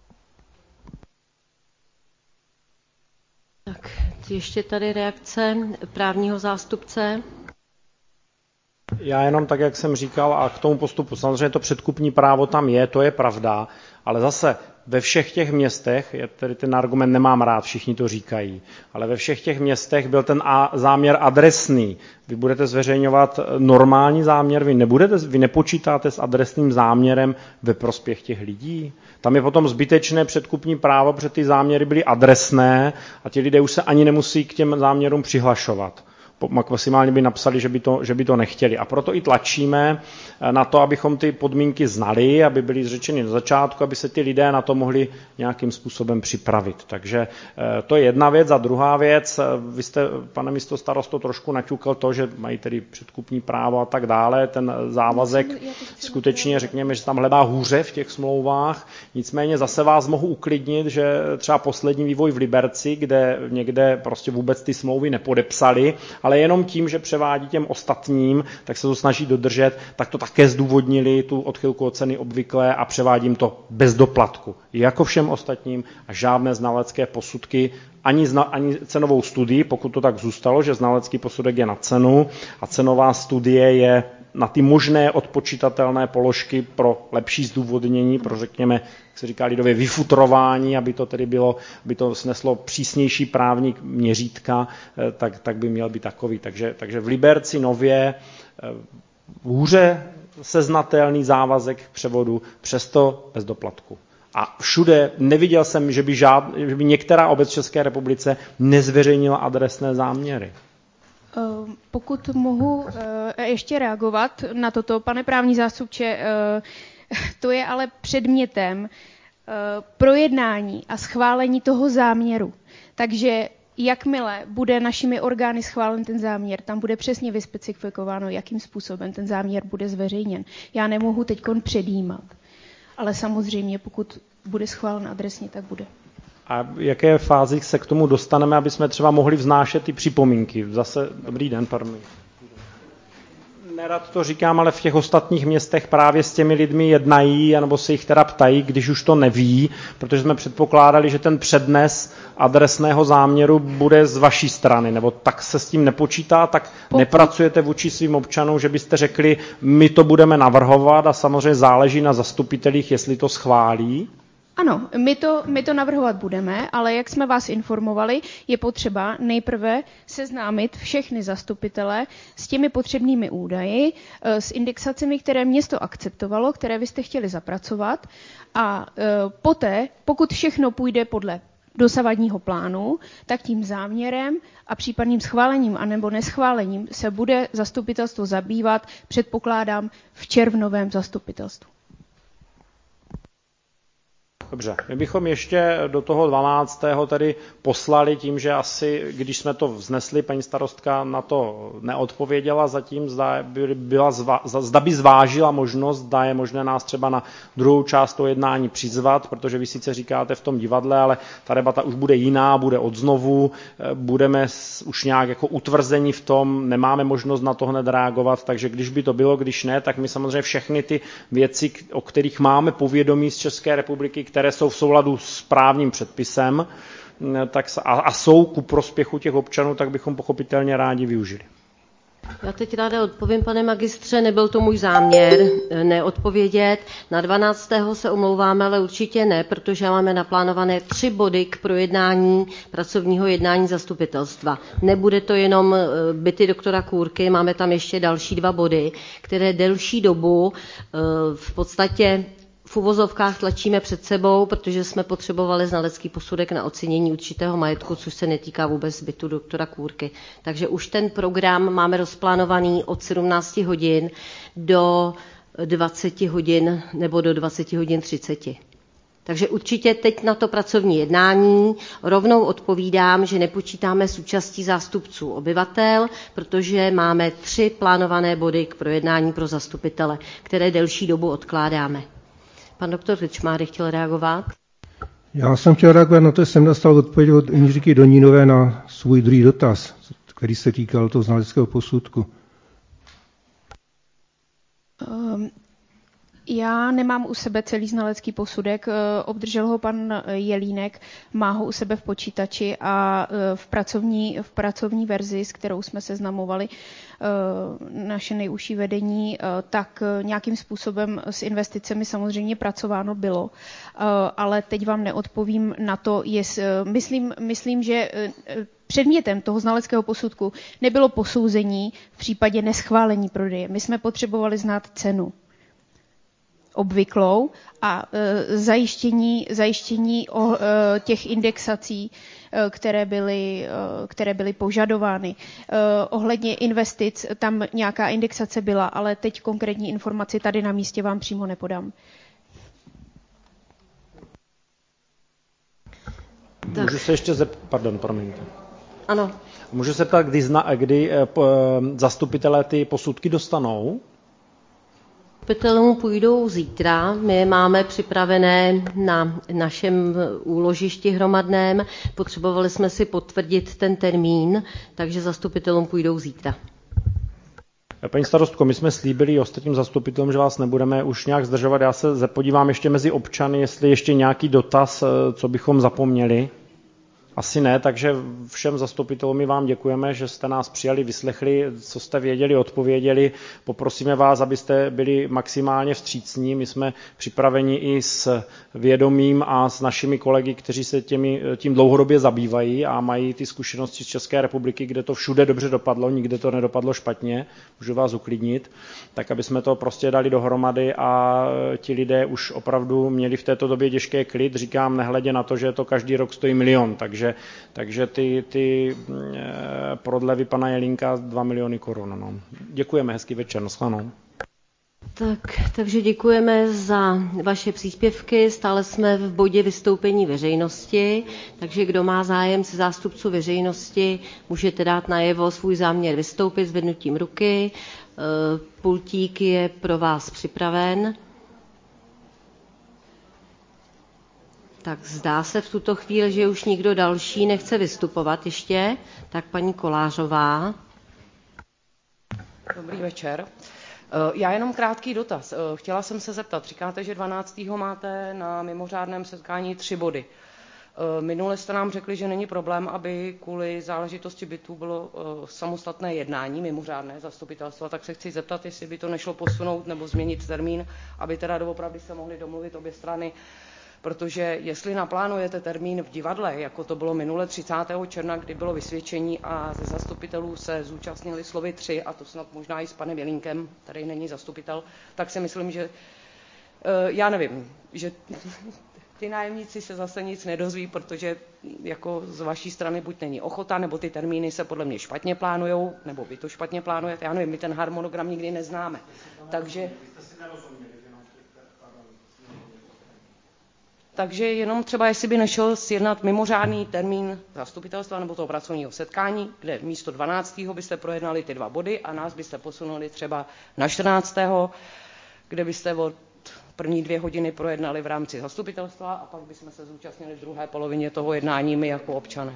Tak, ještě tady reakce právního zástupce. Já jenom tak, jak jsem říkal, a k tomu postupu, samozřejmě to předkupní právo tam je, to je pravda, ale zase ve všech těch městech, já tedy ten argument nemám rád, všichni to říkají, ale ve všech těch městech byl ten záměr adresný. Vy budete zveřejňovat normální záměr, vy, nebudete, vy nepočítáte s adresným záměrem ve prospěch těch lidí. Tam je potom zbytečné předkupní právo, protože ty záměry byly adresné a ti lidé už se ani nemusí k těm záměrům přihlašovat. Maximálně by napsali, že by, to, že by to nechtěli. A proto i tlačíme na to, abychom ty podmínky znali, aby byly zřečeny na začátku, aby se ty lidé na to mohli nějakým způsobem připravit. Takže to je jedna věc. A druhá věc, vy jste, pane místostarosto, trošku naťukal to, že mají tedy předkupní právo a tak dále, ten závazek skutečně, řekněme, že tam hledá hůře v těch smlouvách. Nicméně zase vás mohu uklidnit, že třeba poslední vývoj v Liberci, kde někde prostě vůbec ty smlouvy nepodepsali, ale jenom tím, že převádí těm ostatním, tak se to snaží dodržet, tak to také zdůvodnili, tu odchylku od ceny obvyklé a převádím to bez doplatku. Jako všem ostatním a žádné znalecké posudky, ani, zna, ani cenovou studii, pokud to tak zůstalo, že znalecký posudek je na cenu a cenová studie je na ty možné odpočítatelné položky pro lepší zdůvodnění, pro řekněme, jak se říká lidově, vyfutrování, aby to tedy bylo, aby to sneslo přísnější právní měřítka, tak, tak by měl být takový. Takže, takže v Liberci nově hůře seznatelný závazek k převodu, přesto bez doplatku. A všude neviděl jsem, že by, žád, že by některá obec v České republice nezveřejnila adresné záměry. Pokud mohu ještě reagovat na toto, pane právní zástupče, to je ale předmětem projednání a schválení toho záměru. Takže jakmile bude našimi orgány schválen ten záměr, tam bude přesně vyspecifikováno, jakým způsobem ten záměr bude zveřejněn. Já nemohu teď předjímat, ale samozřejmě, pokud bude schválen adresně, tak bude. A v jaké fázi se k tomu dostaneme, aby jsme třeba mohli vznášet ty připomínky? Zase, dobrý den, pardon. Nerad to říkám, ale v těch ostatních městech právě s těmi lidmi jednají, anebo se jich teda ptají, když už to neví, protože jsme předpokládali, že ten přednes adresného záměru bude z vaší strany, nebo tak se s tím nepočítá, tak nepracujete vůči svým občanům, že byste řekli, my to budeme navrhovat a samozřejmě záleží na zastupitelích, jestli to schválí? Ano, my to, my to navrhovat budeme, ale jak jsme vás informovali, je potřeba nejprve seznámit všechny zastupitele s těmi potřebnými údaji, s indexacemi, které město akceptovalo, které vy jste chtěli zapracovat a e, poté, pokud všechno půjde podle dosavadního plánu, tak tím záměrem a případným schválením anebo neschválením se bude zastupitelstvo zabývat, předpokládám, v červnovém zastupitelstvu. Dobře, my bychom ještě do toho dvanáctého tedy poslali tím, že asi, když jsme to vznesli, paní starostka na to neodpověděla zatím, zda by, byla zva, zda by zvážila možnost, zda je možné nás třeba na druhou část toho jednání přizvat, protože vy sice říkáte v tom divadle, ale ta debata už bude jiná, bude odznovu, budeme už nějak jako utvrzení v tom, nemáme možnost na to hned reagovat, takže když by to bylo, když ne, tak my samozřejmě všechny ty věci, o kterých máme povědomí z České republiky, které které jsou v souladu s právním předpisem tak a, a jsou ku prospěchu těch občanů, tak bychom pochopitelně rádi využili. Já teď ráda odpovím, pane magistře, nebyl to můj záměr neodpovědět. Na dvanáctého se omlouváme, ale určitě ne, protože máme naplánované tři body k projednání pracovního jednání zastupitelstva. Nebude to jenom byty doktora Kůrky, máme tam ještě další dva body, které delší dobu v podstatě v uvozovkách tlačíme před sebou, protože jsme potřebovali znalecký posudek na ocenění určitého majetku, což se netýká vůbec bytu doktora Kůrky. Takže už ten program máme rozplánovaný od sedmnáct hodin do dvacet hodin nebo do dvacet hodin třicet. Takže určitě teď na to pracovní jednání rovnou odpovídám, že nepočítáme s účastí zástupců obyvatel, protože máme tři plánované body k projednání pro zastupitele, které delší dobu odkládáme. Pan doktor Krčmáry chtěl reagovat. Já jsem chtěl reagovat na to, že jsem dostal odpověď od inženýrky Donínové na svůj druhý dotaz, který se týkal toho znaleckého posudku. Um, já nemám u sebe celý znalecký posudek, obdržel ho pan Jelínek, má ho u sebe v počítači a v pracovní, v pracovní verzi, s kterou jsme seznamovali naše nejužší vedení, tak nějakým způsobem s investicemi samozřejmě pracováno bylo. Ale teď vám neodpovím na to, jest, myslím, myslím, že předmětem toho znaleckého posudku nebylo posouzení v případě neschválení prodeje. My jsme potřebovali znát cenu obvyklou a e, zajištění, zajištění o, e, těch indexací, e, které byly, e, které byly požadovány. E, ohledně investic tam nějaká indexace byla, ale teď konkrétní informaci tady na místě vám přímo nepodám. Můžu se ještě zeptat, pardon, promiňte. Ano. Můžu se ptát, kdy, zna, kdy e, p, zastupitelé ty posudky dostanou? Zastupitelům půjdou zítra, my je máme připravené na našem úložišti hromadném, potřebovali jsme si potvrdit ten termín, takže zastupitelům půjdou zítra. Paní starostko, my jsme slíbili ostatním zastupitelům, že vás nebudeme už nějak zdržovat, já se podívám ještě mezi občany, jestli ještě nějaký dotaz, co bychom zapomněli. Asi ne, takže všem zastupitelům my vám děkujeme, že jste nás přijali, vyslechli, co jste věděli, odpověděli. Poprosíme vás, abyste byli maximálně vstřícní. My jsme připraveni i s vědomím a s našimi kolegy, kteří se těmi, tím dlouhodobě zabývají a mají ty zkušenosti z České republiky, kde to všude dobře dopadlo, nikde to nedopadlo špatně, můžu vás uklidnit, tak aby jsme to prostě dali dohromady a ti lidé už opravdu měli v této době těžké klid. Říkám, nehledě na to, že to každý rok stojí milion, takže takže, takže ty, ty prodlevy pana Jelínka dva miliony korun. No. Děkujeme, hezký večer, nashledanou. Tak, takže děkujeme za vaše příspěvky. Stále jsme v bodě vystoupení veřejnosti, takže kdo má zájem se zástupců veřejnosti, můžete dát najevo svůj záměr vystoupit zvednutím ruky. Pultík je pro vás připraven. Tak zdá se v tuto chvíli, že už nikdo další nechce vystupovat ještě. Tak paní Kolářová. Dobrý večer. Já jenom krátký dotaz. Chtěla jsem se zeptat, říkáte, že dvanáctého máte na mimořádném setkání tři body. Minule jste nám řekli, že není problém, aby kvůli záležitosti bytů bylo samostatné jednání, mimořádné zastupitelstva, tak se chci zeptat, jestli by to nešlo posunout nebo změnit termín, aby teda doopravdy se mohly domluvit obě strany. Protože jestli naplánujete termín v divadle, jako to bylo minule třicátého června, kdy bylo vysvědčení a ze zastupitelů se zúčastnili slovy tři, a to snad možná i s panem Jelínkem, který není zastupitel, tak si myslím, že já nevím, že ty nájemníci se zase nic nedozví, protože jako z vaší strany buď není ochota, nebo ty termíny se podle mě špatně plánujou, nebo vy to špatně plánujete, já nevím, my ten harmonogram nikdy neznáme. Takže... Takže jenom třeba, jestli by nešel sjednat mimořádný termín zastupitelstva nebo toho pracovního setkání, kde místo dvanáctého byste projednali ty dva body a nás byste posunuli třeba na čtrnáctého kde byste od první dvě hodiny projednali v rámci zastupitelstva a pak bychom se zúčastnili v druhé polovině toho jednání my jako občané.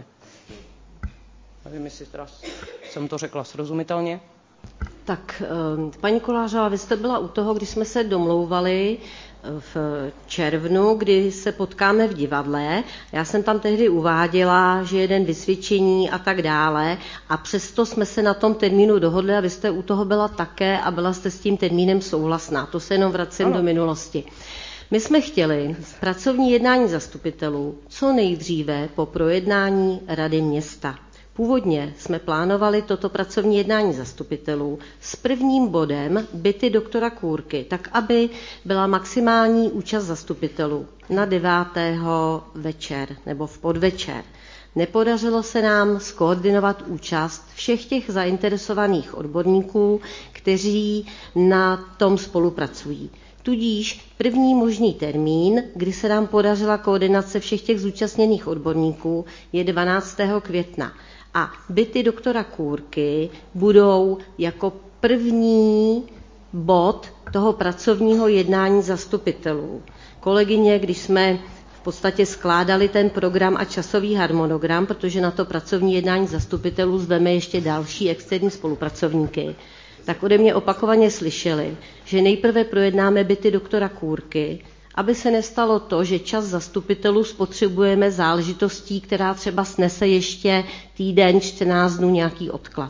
Nevím, jestli teda jsem to řekla srozumitelně. Tak, paní Kolářová, vy jste byla u toho, když jsme se domlouvali v červnu, kdy se potkáme v divadle. Já jsem tam tehdy uváděla, že jeden vysvědčení a tak dále a přesto jsme se na tom termínu dohodli a vy jste u toho byla také a byla jste s tím termínem souhlasná. To se jenom vracím ano. do minulosti. My jsme chtěli pracovní jednání zastupitelů co nejdříve po projednání Rady města. Původně jsme plánovali toto pracovní jednání zastupitelů s prvním bodem byty doktora Kůrky, tak aby byla maximální účast zastupitelů na devátého večer nebo v podvečer. Nepodařilo se nám skoordinovat účast všech těch zainteresovaných odborníků, kteří na tom spolupracují. Tudíž první možný termín, kdy se nám podařila koordinace všech těch zúčastněných odborníků, je dvanáctého května. A byty doktora Kůrky budou jako první bod toho pracovního jednání zastupitelů. Kolegyně, když jsme v podstatě skládali ten program a časový harmonogram, protože na to pracovní jednání zastupitelů zveme ještě další externí spolupracovníky, tak ode mě opakovaně slyšeli, že nejprve projednáme byty doktora Kůrky, aby se nestalo to, že čas zastupitelů spotřebujeme záležitostí, která třeba snese ještě týden, čtrnáct dnů nějaký odklad.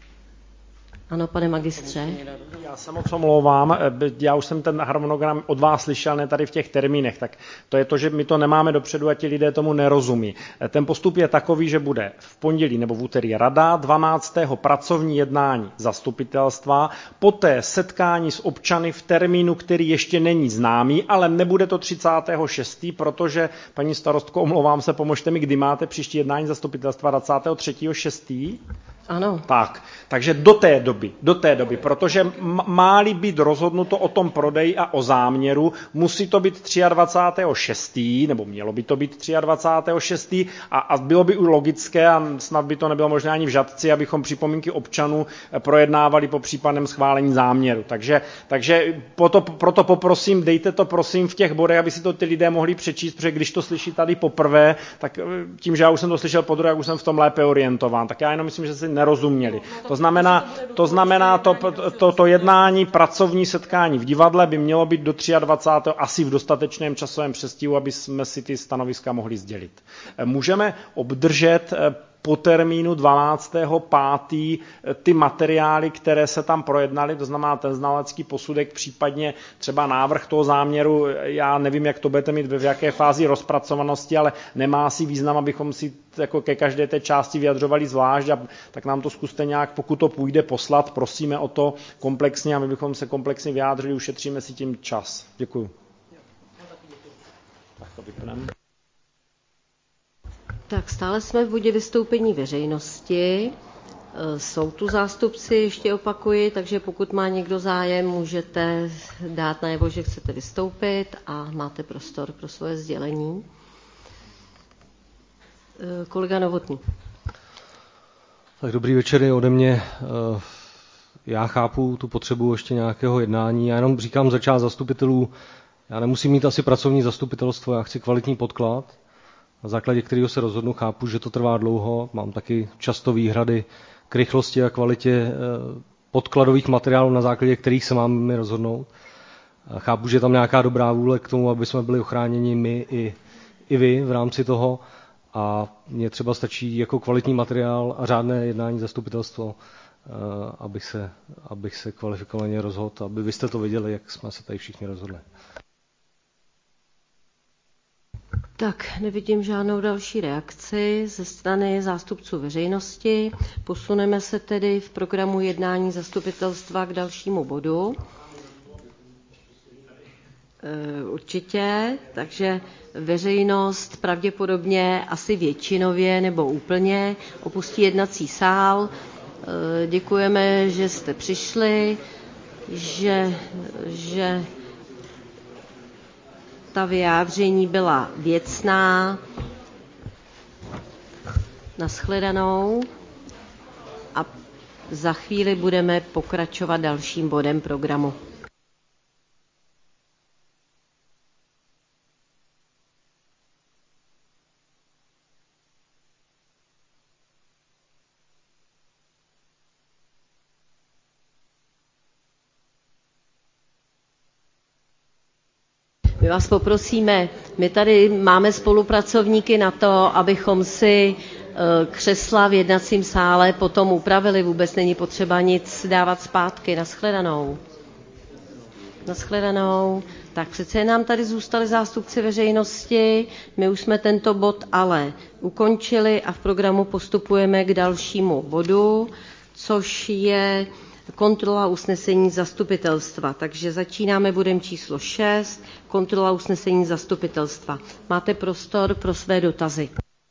Ano, pane magistře. Já se moc omlouvám, já už jsem ten harmonogram od vás slyšel, ne tady v těch termínech, tak to je to, že my to nemáme dopředu a ti lidé tomu nerozumí. Ten postup je takový, že bude v pondělí nebo v úterý rada, dvanáctého pracovní jednání zastupitelstva, poté setkání s občany v termínu, který ještě není známý, ale nebude to třicátého šestého protože, paní starostko, omlouvám se, pomožte mi, kdy máte příští jednání zastupitelstva dvacátého třetího šestého Ano. Tak, takže do té doby, do té doby, protože má-li být rozhodnuto o tom prodeji a o záměru, musí to být dvacátého třetího šestého nebo mělo by to být dvacátého třetího šestého a, a bylo by už logické a snad by to nebylo možná ani v Žatci, abychom připomínky občanů projednávali po případném schválení záměru. Takže, takže proto, proto poprosím, dejte to prosím v těch bodech, aby si to ty lidé mohli přečíst, protože když to slyší tady poprvé, tak tím, že já už jsem to slyšel podruhé, jak už jsem v tom lépe orientován, tak já jenom myslím, že si nerozuměli. To znamená, to, znamená to, to, to jednání, pracovní setkání v divadle by mělo být do dvacátého třetího asi v dostatečném časovém předstihu, aby jsme si ty stanoviska mohli sdělit. Můžeme obdržet po termínu dvanáctého pátého ty materiály, které se tam projednaly, to znamená ten znalecký posudek, případně třeba návrh toho záměru, já nevím, jak to budete mít v jaké fázi rozpracovanosti, ale nemá si význam, abychom si jako ke každé té části vyjadřovali zvlášť, a tak nám to zkuste nějak, pokud to půjde, poslat, prosíme o to komplexně a my bychom se komplexně vyjádřili, ušetříme si tím čas. Děkuju. Tak to vypneme. Tak stále jsme v bodě vystoupení veřejnosti. Jsou tu zástupci, ještě opakuji, takže pokud má někdo zájem, můžete dát najevo, že chcete vystoupit a máte prostor pro svoje sdělení. Kolega Novotný. Tak dobrý večer i ode mě. Já chápu tu potřebu ještě nějakého jednání. Já jenom říkám za část zastupitelů, já nemusím mít asi pracovní zastupitelstvo, já chci kvalitní podklad, na základě kterého se rozhodnu. Chápu, že to trvá dlouho, mám taky často výhrady k rychlosti a kvalitě podkladových materiálů, na základě kterých se máme rozhodnout. Chápu, že je tam nějaká dobrá vůle k tomu, aby jsme byli ochráněni my i, i vy v rámci toho. A mně třeba stačí jako kvalitní materiál a řádné jednání zastupitelstvo, abych se, abych se kvalifikovaně rozhodl, aby vy jste to viděli, jak jsme se tady všichni rozhodli. Tak, nevidím žádnou další reakci ze strany zástupců veřejnosti. Posuneme se tedy v programu jednání zastupitelstva k dalšímu bodu. Určitě, takže veřejnost pravděpodobně asi většinově nebo úplně opustí jednací sál. Děkujeme, že jste přišli, že, že ta vyjádření byla věcná. Nashledanou a za chvíli budeme pokračovat dalším bodem programu. My vás poprosíme, my tady máme spolupracovníky na to, abychom si křesla v jednacím sále potom upravili. Vůbec není potřeba nic dávat zpátky. Nashledanou. Nashledanou. Tak přece nám tady zůstali zástupci veřejnosti. My už jsme tento bod ale ukončili a v programu postupujeme k dalšímu bodu, což je kontrola usnesení zastupitelstva. Takže začínáme bodem číslo šest, kontrola usnesení zastupitelstva. Máte prostor pro své dotazy.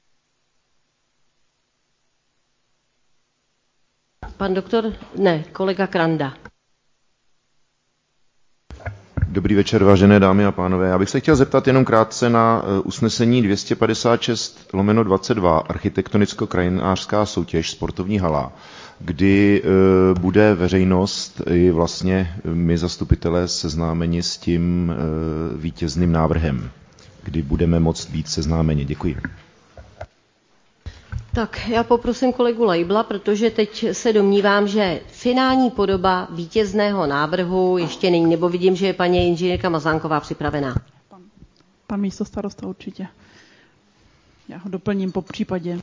Pan doktor, ne, kolega Kranda. Dobrý večer, vážené dámy a pánové. Já bych se chtěl zeptat jenom krátce na usnesení dvě stě padesát šest lomeno dvacet dva, architektonicko-krajinářská soutěž Sportovní hala, kdy e, bude veřejnost i vlastně my zastupitelé seznámeni s tím e, vítězným návrhem, kdy budeme moct být seznámeni. Děkuji. Tak já poprosím kolegu Leibla, protože teď se domnívám, že finální podoba vítězného návrhu ještě není, nebo vidím, že je paní inženýrka Mazánková připravená. Pan, pan místostarosta určitě. Já ho doplním po případě.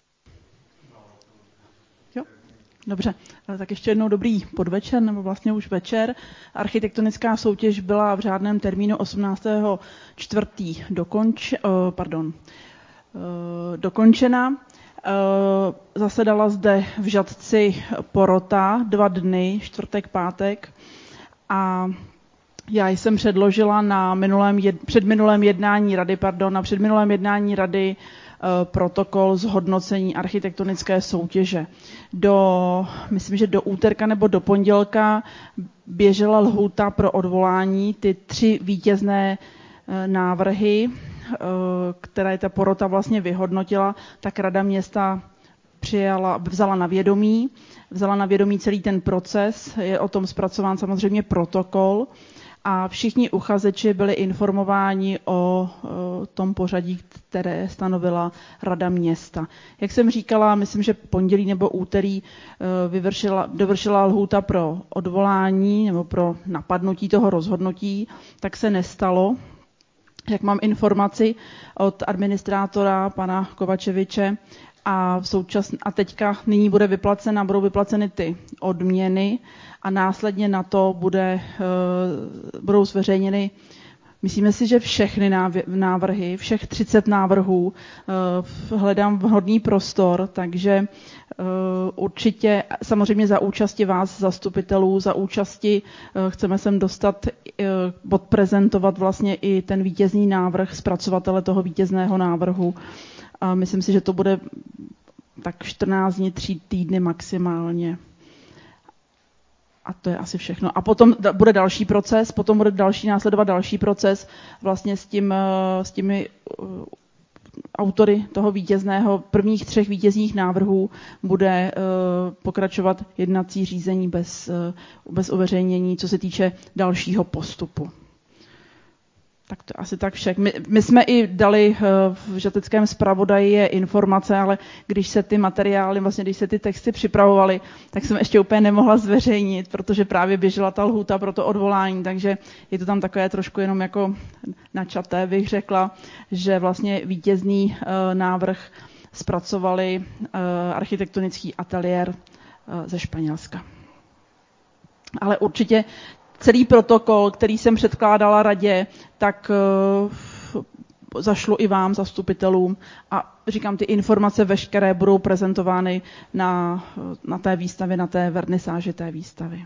Jo? Dobře, tak ještě jednou dobrý podvečer, nebo vlastně už večer. Architektonická soutěž byla v řádném termínu osmnáctého čtvrtého dokonč, pardon, dokončena. Zasedala zde v Žatci porota dva dny, čtvrtek, pátek, a já jsem předložila na minulém, předminulém jednání rady, pardon, na předminulém jednání rady protokol zhodnocení architektonické soutěže. Do, myslím, že do úterka nebo do pondělka běžela lhůta pro odvolání. Ty tři vítězné návrhy, které ta porota vlastně vyhodnotila, tak Rada města přijala, vzala na vědomí, vzala na vědomí celý ten proces, je o tom zpracován samozřejmě protokol a všichni uchazeči byli informováni o tom pořadí, které stanovila Rada města. Jak jsem říkala, myslím, že pondělí nebo úterý vyvršila, dovršila lhůta pro odvolání nebo pro napadnutí toho rozhodnutí, tak se nestalo. Jak mám informaci od administrátora pana Kovačeviče, a, v současn- a teďka nyní bude vyplacena, budou vyplaceny ty odměny a následně na to bude, uh, budou zveřejněny, myslíme si, že všechny návrhy, všech třicet návrhů, uh, hledám vhodný prostor, takže uh, určitě samozřejmě za účasti vás, zastupitelů, za účasti uh, chceme sem dostat, uh, odprezentovat vlastně i ten vítězný návrh, zpracovatele toho vítězného návrhu. A myslím si, že to bude tak čtrnáct dní, tři týdny maximálně. A to je asi všechno. A potom bude další proces, potom bude další následovat další proces vlastně s, tím, s těmi autory toho vítězného, prvních třech vítězných návrhů bude pokračovat jednací řízení bez, bez uveřejnění, co se týče dalšího postupu. Tak to je asi tak však. My, my jsme i dali v žateckém zpravodaji informace, ale když se ty materiály, vlastně když se ty texty připravovaly, tak jsem ještě úplně nemohla zveřejnit, protože právě běžela ta lhůta pro to odvolání, takže je to tam takové trošku jenom jako načaté, bych řekla, že vlastně vítězný návrh zpracovali architektonický ateliér ze Španělska. Ale určitě celý protokol, který jsem předkládala radě, tak uh, zašlu i vám, zastupitelům. A říkám, ty informace veškeré budou prezentovány na, na té výstavě, na té vernisáži té výstavy.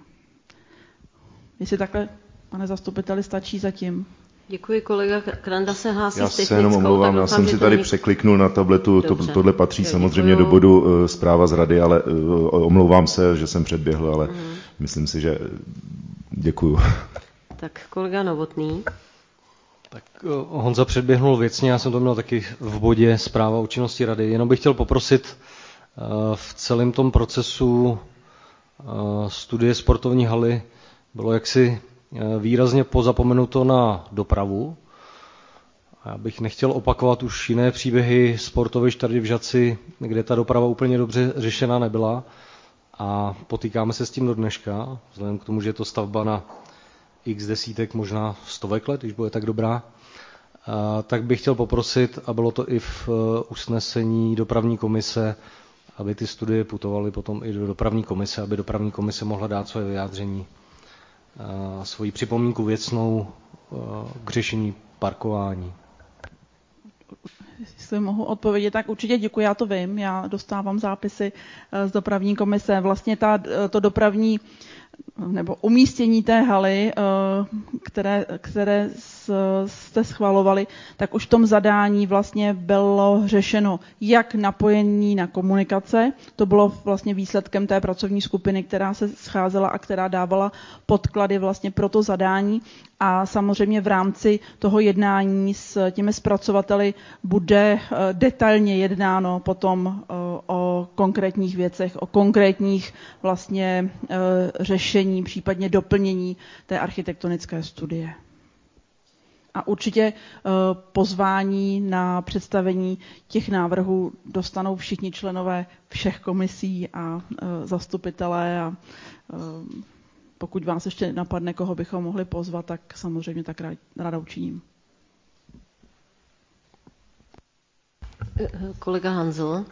Jestli takhle, pane zastupiteli, stačí zatím. Děkuji, kolega Kranda se hlásí já s technickou. Já se jenom omlouvám, já jsem si tady není... překliknul na tabletu, to, tohle patří Děkuji. samozřejmě do bodu uh, zpráva z rady, ale uh, omlouvám se, že jsem předběhl, ale mm. myslím si, že děkuju. Tak kolega Novotný. Tak uh, Honza předběhnul věcně, já jsem to měl taky v bodě zpráva o činnosti rady. Jenom bych chtěl poprosit uh, v celém tom procesu uh, studie sportovní haly bylo jaksi výrazně pozapomenuto na dopravu. Já bych nechtěl opakovat už jiné příběhy sportovišť tady v Žatci, kde ta doprava úplně dobře řešena nebyla a potýkáme se s tím do dneška, vzhledem k tomu, že je to stavba na x desítek, možná stovek let, když bude tak dobrá. A tak bych chtěl poprosit, a bylo to i v usnesení dopravní komise, aby ty studie putovaly potom i do dopravní komise, aby dopravní komise mohla dát své vyjádření, svoji připomínku věcnou k řešení parkování. Jestli mohu odpovědět, tak určitě děkuji, já to vím, já dostávám zápisy z dopravní komise. Vlastně ta, to dopravní nebo umístění té haly, které, které jste schvalovali, tak už v tom zadání vlastně bylo řešeno jak napojení na komunikace, to bylo vlastně výsledkem té pracovní skupiny, která se scházela a která dávala podklady vlastně pro to zadání a samozřejmě v rámci toho jednání s těmi zpracovateli bude detailně jednáno potom o konkrétních věcech, o konkrétních vlastně řešení, případně doplnění té architektonické studie. A určitě pozvání na představení těch návrhů dostanou všichni členové všech komisí a zastupitelé a pokud vás ještě napadne, koho bychom mohli pozvat, tak samozřejmě tak ráda učiním. Kolega Hanzel.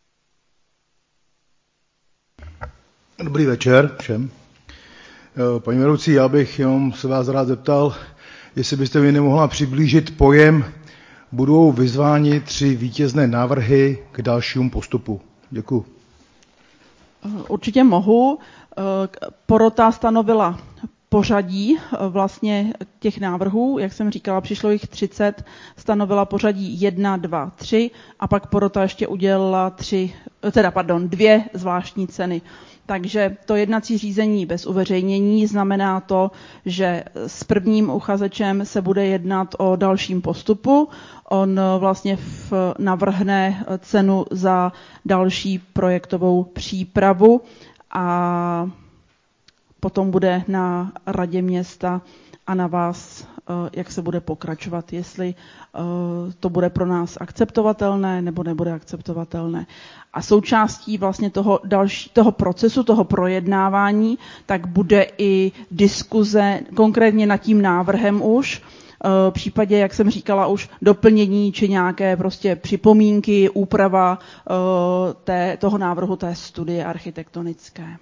Dobrý večer všem. Paní vedoucí, já bych jenom se vás rád zeptal, jestli byste mi nemohla přiblížit pojem budou vyzváni tři vítězné návrhy k dalšímu postupu. Děkuji. Určitě mohu. Porota stanovila pořadí vlastně těch návrhů, jak jsem říkala, přišlo jich třicet, stanovila pořadí jedna, dva, tři a pak porota ještě udělala tři, teda pardon, dvě zvláštní ceny. Takže to jednací řízení bez uveřejnění znamená to, že s prvním uchazečem se bude jednat o dalším postupu. On vlastně navrhne cenu za další projektovou přípravu a potom bude na radě města a na vás, jak se bude pokračovat, jestli to bude pro nás akceptovatelné nebo nebude akceptovatelné. A součástí vlastně toho, další, toho procesu, toho projednávání, tak bude i diskuze konkrétně nad tím návrhem už, v případě, jak jsem říkala, už doplnění či nějaké prostě připomínky, úprava té, toho návrhu té studie architektonické.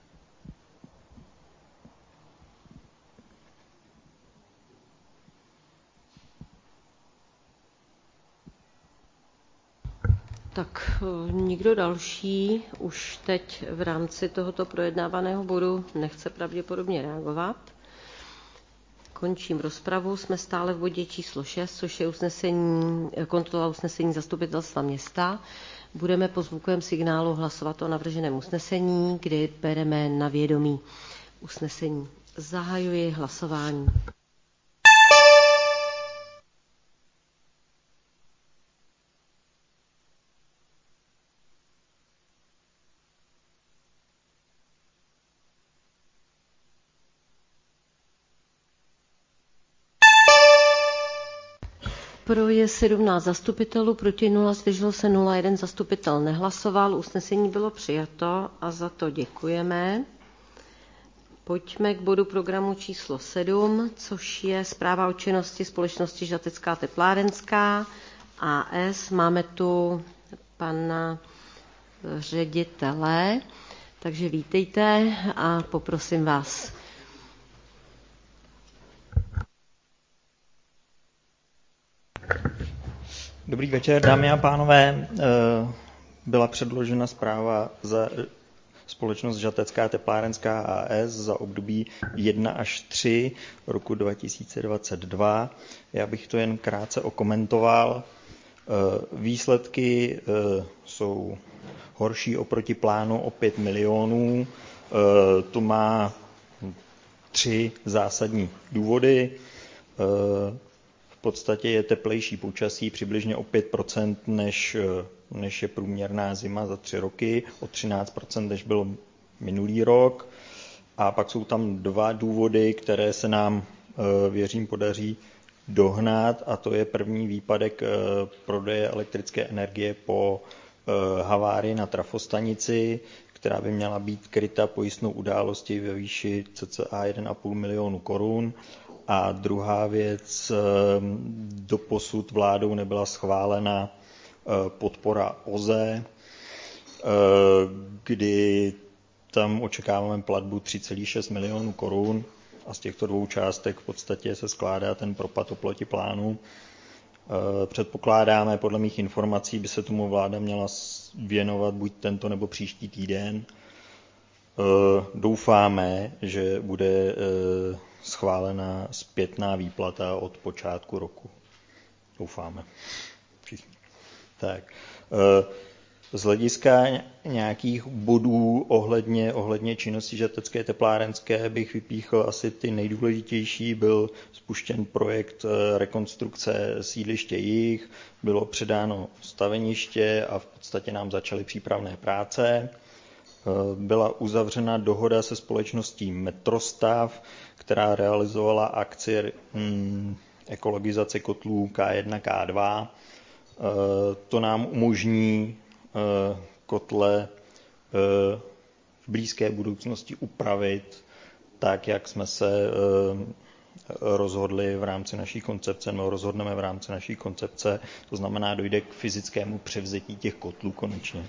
Tak nikdo další už teď v rámci tohoto projednávaného bodu nechce pravděpodobně reagovat. Končím rozpravu. Jsme stále v bodě číslo šest, což je usnesení, kontrola usnesení zastupitelstva města. Budeme po zvukovém signálu hlasovat o navrženém usnesení, kdy bereme na vědomí usnesení. Zahajuji hlasování. Pro je sedmnáct zastupitelů, proti nula, zdrželo se nula, jeden zastupitel nehlasoval. Usnesení bylo přijato a za to děkujeme. Pojďme k bodu programu číslo sedm, což je zpráva o činnosti společnosti Žatecká teplárenská á es. Máme tu pana ředitele, takže vítejte a poprosím vás. Dobrý večer, dámy a pánové. Byla předložena zpráva za společnost Žatecká teplárenská á es za období jedna až tři roku dva tisíce dvacet dva. Já bych to jen krátce okomentoval. Výsledky jsou horší oproti plánu o pět milionů. To má tři zásadní důvody. V podstatě je teplejší počasí přibližně o pět procent, než, než je průměrná zima za tři roky, o třináct procent, než byl minulý rok. A pak jsou tam dva důvody, které se nám, věřím, podaří dohnat, a to je první výpadek prodeje elektrické energie po havárii na trafostanici, která by měla být kryta pojistnou událostí ve výši cca jeden a půl milionu korun. A druhá věc, doposud vládou nebyla schválena podpora O Z E, kdy tam očekáváme platbu tři celá šest milionů korun a z těchto dvou částek v podstatě se skládá ten propad oproti plánu. Předpokládáme, podle mých informací, by se tomu vláda měla věnovat buď tento nebo příští týden. Doufáme, že bude schválena zpětná výplata od počátku roku. Doufáme. Tak. Z hlediska nějakých bodů ohledně, ohledně činnosti Žatecké teplárenské bych vypíchl asi ty nejdůležitější. Byl spuštěn projekt rekonstrukce sídliště Jih, bylo předáno staveniště a v podstatě nám začaly přípravné práce. Byla uzavřena dohoda se společností Metrostav, která realizovala akci hm, ekologizace kotlů K jedna, K dva. To nám umožní kotle v blízké budoucnosti upravit tak, jak jsme se rozhodli v rámci naší koncepce, no rozhodneme v rámci naší koncepce, to znamená, dojde k fyzickému převzetí těch kotlů konečně.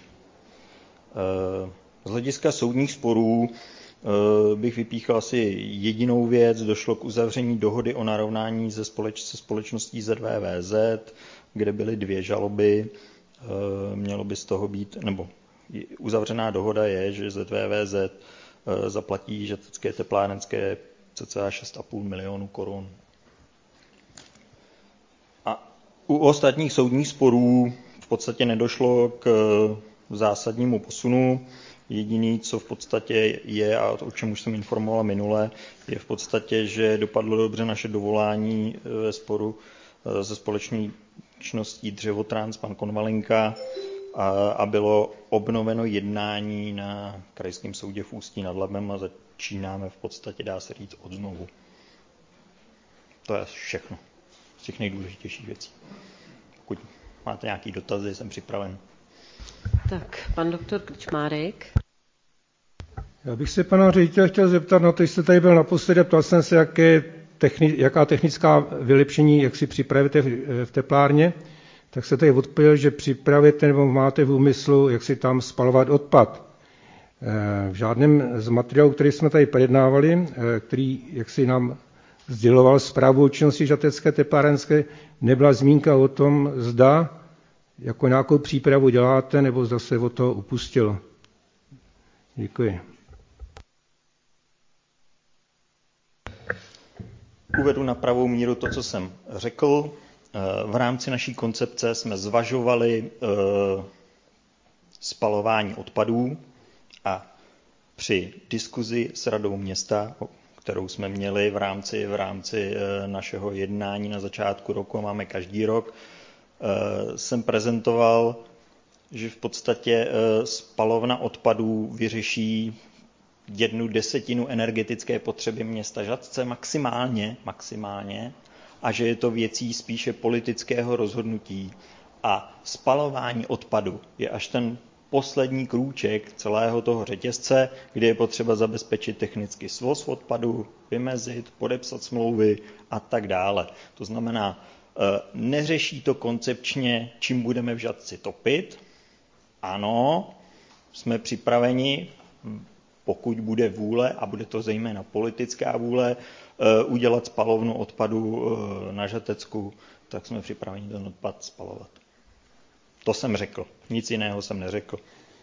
Z hlediska soudních sporů bych vypíchl asi jedinou věc. Došlo k uzavření dohody o narovnání se, společ, se společností Z V V Z, kde byly dvě žaloby. Mělo by z toho být, nebo uzavřená dohoda je, že Z V V Z zaplatí Žatecké teplárenské cca šest a půl milionu korun. A u ostatních soudních sporů v podstatě nedošlo k zásadnímu posunu. Jediný, co v podstatě je, a o čem už jsem informoval minule, je v podstatě, že dopadlo dobře naše dovolání ve sporu se společností Dřevotrans, pan Konvalinka, a, a bylo obnoveno jednání na Krajském soudě v Ústí nad Labem a začínáme v podstatě, dá se říct, od znovu. To je všechno z těch nejdůležitějších věcí. Pokud máte nějaký dotazy, jsem připraven. Tak, pan doktor Krčmárek. Já bych se pana ředitele chtěl zeptat, no to jste tady byl naposledy, ptal jsem se, jaké techni, jaká technická vylepšení, jak si připravíte v, v teplárně, tak se tady odpověděl, že připravujete nebo máte v úmyslu, jak si tam spalovat odpad. V žádném z materiálů, který jsme tady projednávali, který jak si nám sděloval zprávu o činnosti Žatecké teplárenské, nebyla zmínka o tom, zda jako nějakou přípravu děláte, nebo zda se od toho upustilo. Děkuji. uvedu na pravou míru to, co jsem řekl. V rámci naší koncepce jsme zvažovali spalování odpadů a při diskuzi s radou města, kterou jsme měli v rámci, v rámci našeho jednání na začátku roku, máme každý rok, jsem prezentoval, že v podstatě spalovna odpadů vyřeší jednu desetinu energetické potřeby města Žatce maximálně, maximálně a že je to věcí spíše politického rozhodnutí. A spalování odpadu je až ten poslední krůček celého toho řetězce, kde je potřeba zabezpečit technický svoz odpadu, vymezit, podepsat smlouvy a tak dále. To znamená, neřeší to koncepčně, čím budeme v Žatci topit. Ano, jsme připraveni, pokud bude vůle, a bude to zejména politická vůle, udělat spalovnu odpadu na Žatecku, tak jsme připraveni ten odpad spalovat. To jsem řekl, nic jiného jsem neřekl.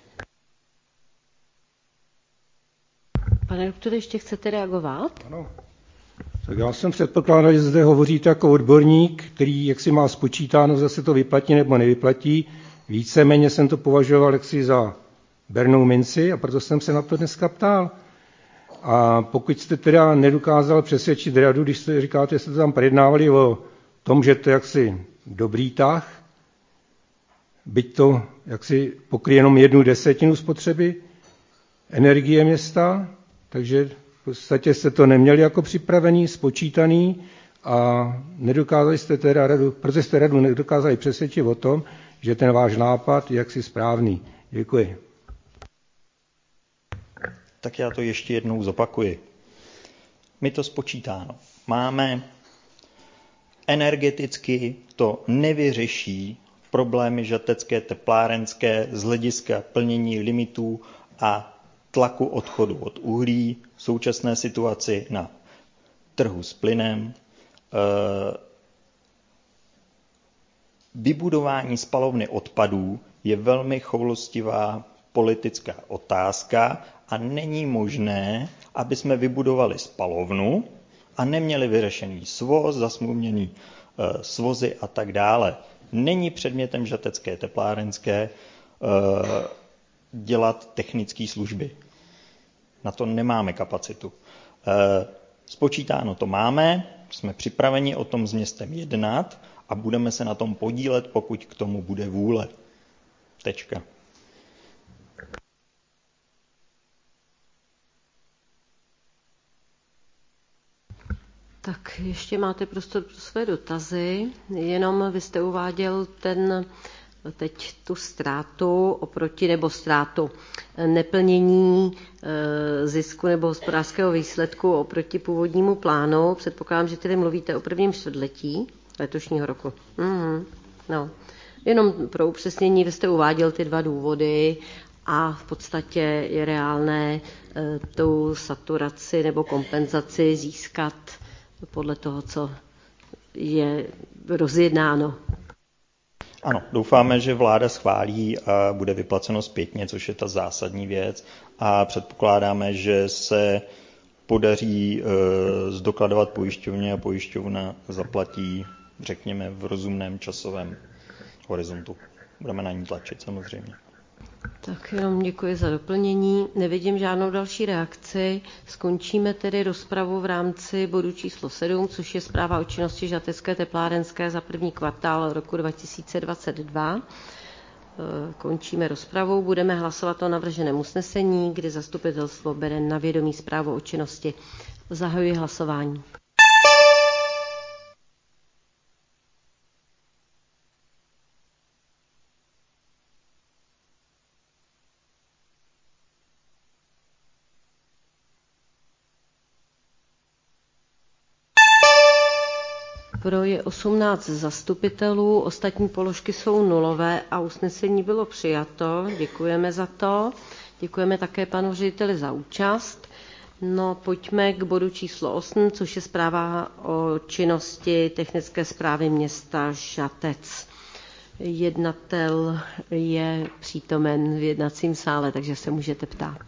Pane doktore, ještě chcete reagovat? Ano. Tak já jsem předpokládal, že zde hovoříte jako odborník, který jaksi má spočítáno, zase to vyplatí nebo nevyplatí. Víceméně jsem to považoval jaksi za bernou minci a proto jsem se na to dneska ptal. A pokud jste teda nedokázal přesvědčit radu, když jste říkáte, že jste to tam projednávali o tom, že to jaksi dobrý tah, byť to jaksi pokryje jenom jednu desetinu spotřeby energie města, takže v podstatě jste to neměli jako připravený, spočítaný a nedokázali jste teda radu, protože jste radu nedokázali přesvědčit o tom, že ten váš nápad je jaksi správný. Děkuji. Tak já to ještě jednou zopakuji. My to spočítáno máme. Energeticky to nevyřeší problémy žatecké teplárenské z hlediska plnění limitů a tlaku odchodu od uhlí v současné situaci na trhu s plynem. Vybudování spalovny odpadů je velmi choulostivá politická otázka a není možné, aby jsme vybudovali spalovnu a neměli vyřešený svoz, zasmluvněný e, svozy a tak dále. Není předmětem žatecké teplárenské e, dělat technické služby. Na to nemáme kapacitu. E, spočítáno to máme, jsme připraveni o tom s městem jednat a budeme se na tom podílet, pokud k tomu bude vůle. Tečka. Tak ještě máte prostor pro své dotazy, jenom vy jste uváděl ten, teď tu ztrátu oproti, nebo ztrátu neplnění zisku nebo hospodářského výsledku oproti původnímu plánu. Předpokládám, že tedy mluvíte o prvním čtvrtletí letošního roku. Mm, no. Jenom pro upřesnění, vy jste uváděl ty dva důvody a v podstatě je reálné tu saturaci nebo kompenzaci získat podle toho, co je rozjednáno. Ano, doufáme, že vláda schválí a bude vyplaceno zpětně, což je ta zásadní věc. A předpokládáme, že se podaří e, zdokladovat pojišťovně a pojišťovna zaplatí, řekněme, v rozumném časovém horizontu. Budeme na ní tlačit samozřejmě. Tak jenom děkuji za doplnění. Nevidím žádnou další reakci. Skončíme tedy rozpravu v rámci bodu číslo sedm, což je zpráva o činnosti Žatecké teplárenské za první kvartál roku dva tisíce dvacet dva. Končíme rozpravu. Budeme hlasovat o navrženém usnesení, kdy zastupitelstvo bere na vědomí zprávu o činnosti. Zahajuji hlasování. Pro je osmnáct zastupitelů, ostatní položky jsou nulové a usnesení bylo přijato. Děkujeme za to. Děkujeme také panu řediteli za účast. No, pojďme k bodu číslo osm, což je zpráva o činnosti technické správy města Žatec. Jednatel je přítomen v jednacím sále, takže se můžete ptát.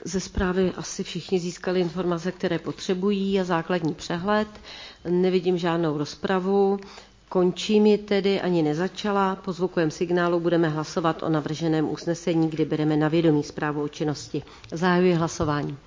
ze zprávy asi všichni získali informace, které potřebují a základní přehled. Nevidím žádnou rozpravu. Končím ji tedy, ani nezačala. Po zvukovém signálu budeme hlasovat o navrženém usnesení, kdy bereme na vědomí zprávu o činnosti. Zahajuji hlasování.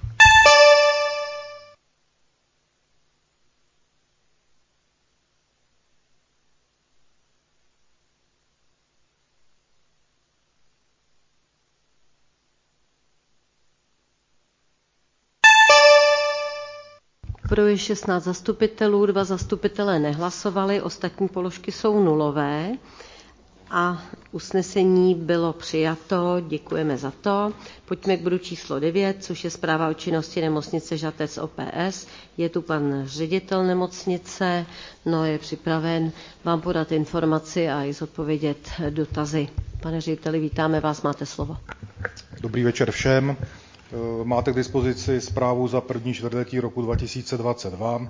Pro je šestnáct zastupitelů, dva zastupitelé nehlasovali, ostatní položky jsou nulové a usnesení bylo přijato, děkujeme za to. Pojďme k bodu číslo devět, což je zpráva o činnosti nemocnice Žatec O P S. Je tu pan ředitel nemocnice, no je připraven vám podat informaci a i zodpovědět dotazy. Pane řediteli, vítáme vás, máte slovo. Dobrý večer všem. Máte k dispozici zprávu za první čtvrtletí roku dva tisíce dvacet dva.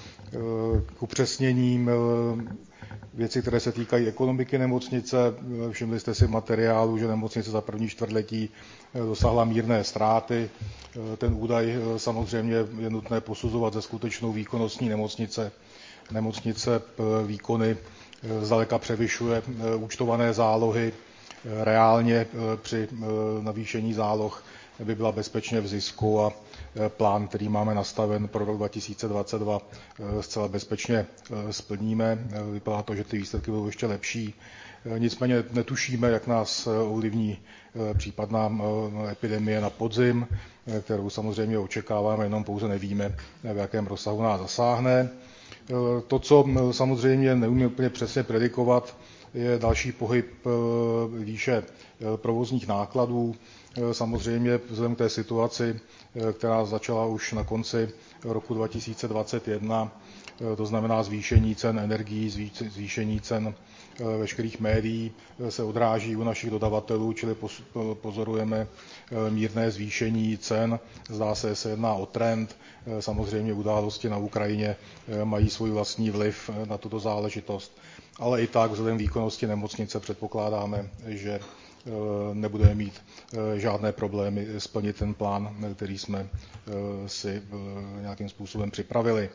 K upřesněním věci, které se týkají ekonomiky nemocnice. Všimli jste si v materiálu, že nemocnice za první čtvrtletí dosáhla mírné ztráty. Ten údaj samozřejmě je nutné posuzovat ze skutečnou výkonnostní nemocnice. Nemocnice výkony zdaleka převyšuje účtované zálohy. Reálně při navýšení záloh by byla bezpečně v zisku a plán, který máme nastaven pro rok dva tisíce dvacet dva, zcela bezpečně splníme. Vypadá to, že ty výsledky budou ještě lepší. Nicméně netušíme, jak nás ovlivní případná epidemie na podzim, kterou samozřejmě očekáváme, jenom pouze nevíme, v jakém rozsahu nás zasáhne. To, co samozřejmě neumíme úplně přesně predikovat, je další pohyb výše provozních nákladů. Samozřejmě vzhledem k té situaci, která začala už na konci roku dva tisíce dvacet jedna, to znamená zvýšení cen energií, zvýšení cen veškerých médií, se odráží u našich dodavatelů, čili pozorujeme mírné zvýšení cen. Zdá se, že se jedná o trend. Samozřejmě události na Ukrajině mají svůj vlastní vliv na tuto záležitost. Ale i tak vzhledem výkonnosti nemocnice předpokládáme, že nebudeme mít žádné problémy splnit ten plán, který jsme si nějakým způsobem připravili.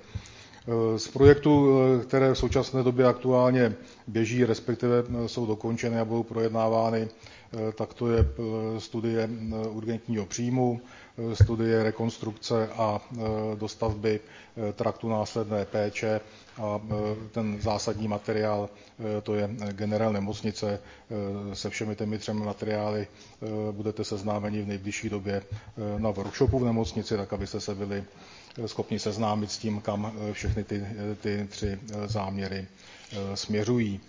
Z projektů, které v současné době aktuálně běží, respektive jsou dokončeny a budou projednávány, tak to je studie urgentního příjmu, studie rekonstrukce a dostavby traktu následné péče a ten zásadní materiál, to je generál nemocnice. Se všemi těmi třemi materiály budete seznámeni v nejbližší době na workshopu v nemocnici, tak abyste se byli schopni seznámit s tím, kam všechny ty, ty tři záměry směřují.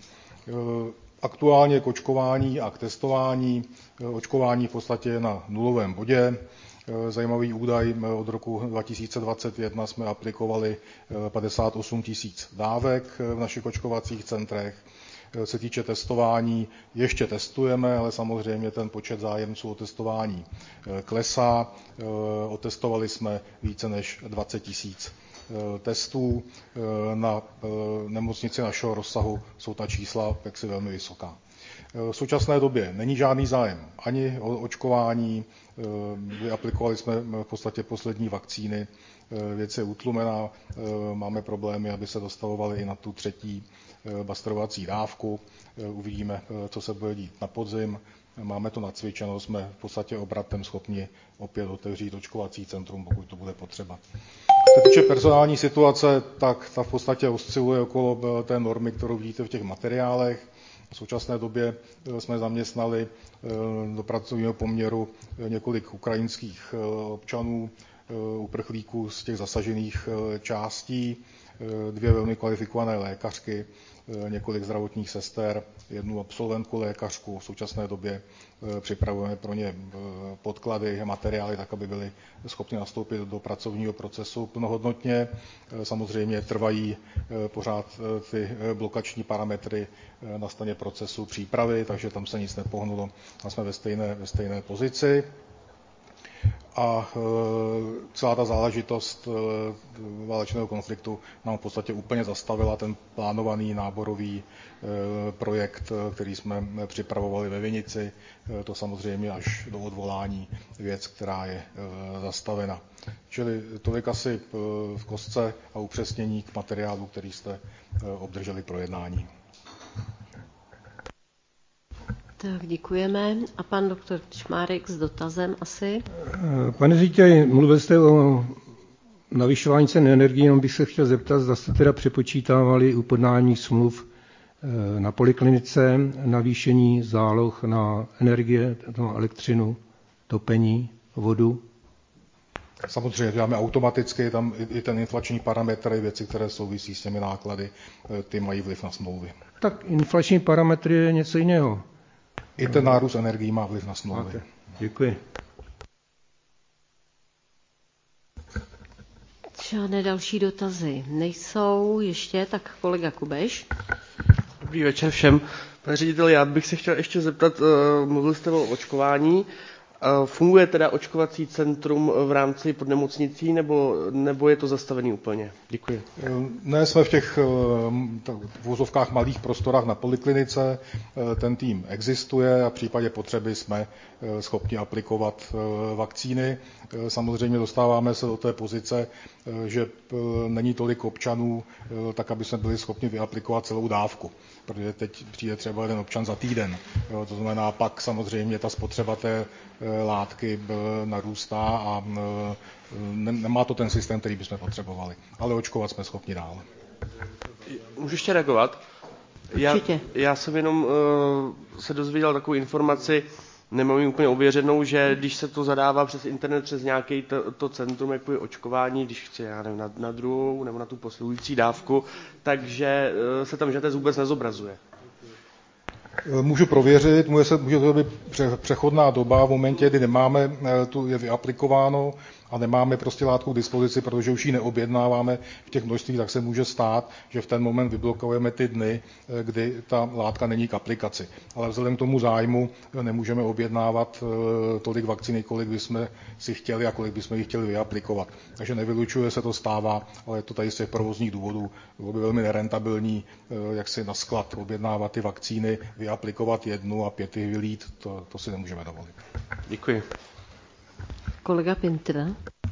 Aktuálně k očkování a k testování. Očkování v podstatě je na nulovém bodě. Zajímavý údaj, od roku dva tisíce dvacet jedna jsme aplikovali padesát osm tisíc dávek v našich očkovacích centrech. Se týče testování, ještě testujeme, ale samozřejmě ten počet zájemců o testování klesá. Otestovali jsme více než dvacet tisíc testů. Na nemocnici našeho rozsahu jsou ta čísla jaksi velmi vysoká. V současné době není žádný zájem ani o očkování, vyaplikovali jsme v podstatě poslední vakcíny, věc je utlumená, máme problémy, aby se dostavovaly i na tu třetí bastrovací dávku. Uvidíme, co se bude dít na podzim. Máme to nacvičeno, jsme v podstatě obratem schopni opět otevřít očkovací centrum, pokud to bude potřeba. Co se týče personální situace, tak ta v podstatě osciluje okolo té normy, kterou vidíte v těch materiálech. V současné době jsme zaměstnali do pracovního poměru několik ukrajinských občanů, uprchlíků z těch zasažených částí, dvě velmi kvalifikované lékařky, několik zdravotních sester, jednu absolventku lékařku. V současné době připravujeme pro ně podklady, materiály, tak, aby byli schopni nastoupit do pracovního procesu plnohodnotně. Samozřejmě trvají pořád ty blokační parametry na straně procesu přípravy, takže tam se nic nepohnulo a jsme ve stejné, ve stejné pozici. a celá ta záležitost válečného konfliktu nám v podstatě úplně zastavila ten plánovaný náborový projekt, který jsme připravovali ve Vinici. To samozřejmě až do odvolání věc, která je zastavena. Čili tolik asi v kostce a upřesnění k materiálu, který jste obdrželi pro jednání. Tak děkujeme. A pan doktor Čmárek s dotazem asi. Pane řediteli, mluvil jste o navyšování cen energií, jenom bych se chtěl zeptat, zda jste teda přepočítávali u podnájemních smluv na poliklinice navýšení záloh na energie, na elektřinu, topení, vodu? Samozřejmě děláme automaticky, tam i ten inflační parametr, věci, které souvisí s těmi náklady, ty mají vliv na smlouvy. Tak inflační parametr je něco jiného. I ten nárůst energií má vliv na smlouvy. Máte. Děkuji. Žádné další dotazy nejsou ještě, tak kolega Kubeš. Dobrý večer všem. Pane řediteli, já bych se chtěl ještě zeptat, mluvil jste o očkování. Funguje teda očkovací centrum v rámci podnemocnicí, nebo, nebo je to zastavený úplně? Děkuji. Ne, jsme v těch v vozovkách malých prostorách na poliklinice. Ten tým existuje a v případě potřeby jsme schopni aplikovat vakcíny. Samozřejmě dostáváme se do té pozice, že není tolik občanů, tak aby jsme byli schopni vyaplikovat celou dávku. Protože teď přijde třeba jeden občan za týden. To znamená, pak samozřejmě ta spotřeba té látky narůstá a nemá to ten systém, který bychom potřebovali. Ale očkovat jsme schopni dál. Můžu ještě reagovat? Já, já jsem jenom uh, se dozvěděl takovou informaci, nemám ji úplně ověřenou, že když se to zadává přes internet, přes nějaké to, to centrum, jako je očkování, když chci, já nevím, na, na druhou nebo na tu posilující dávku, takže uh, se tam žádné vůbec nezobrazuje. Můžu prověřit, může, se, může to být přechodná doba v momentě, kdy nemáme, tu je vyaplikováno a nemáme prostě látku k dispozici, protože už ji neobjednáváme v těch množstvích, tak se může stát, že v ten moment vyblokujeme ty dny, kdy ta látka není k aplikaci. Ale vzhledem k tomu zájmu nemůžeme objednávat tolik vakcíny, kolik bychom si chtěli a kolik bychom ji chtěli vyaplikovat. Takže nevylučuje se to stává, ale je to tady z těch provozních důvodů. Bylo by velmi nerentabilní, jak si na sklad objednávat ty vakcíny, vyaplikovat jednu a pět jich vylít, to, to si nemůžeme dovolit. Děkuji. Kolega Pintra.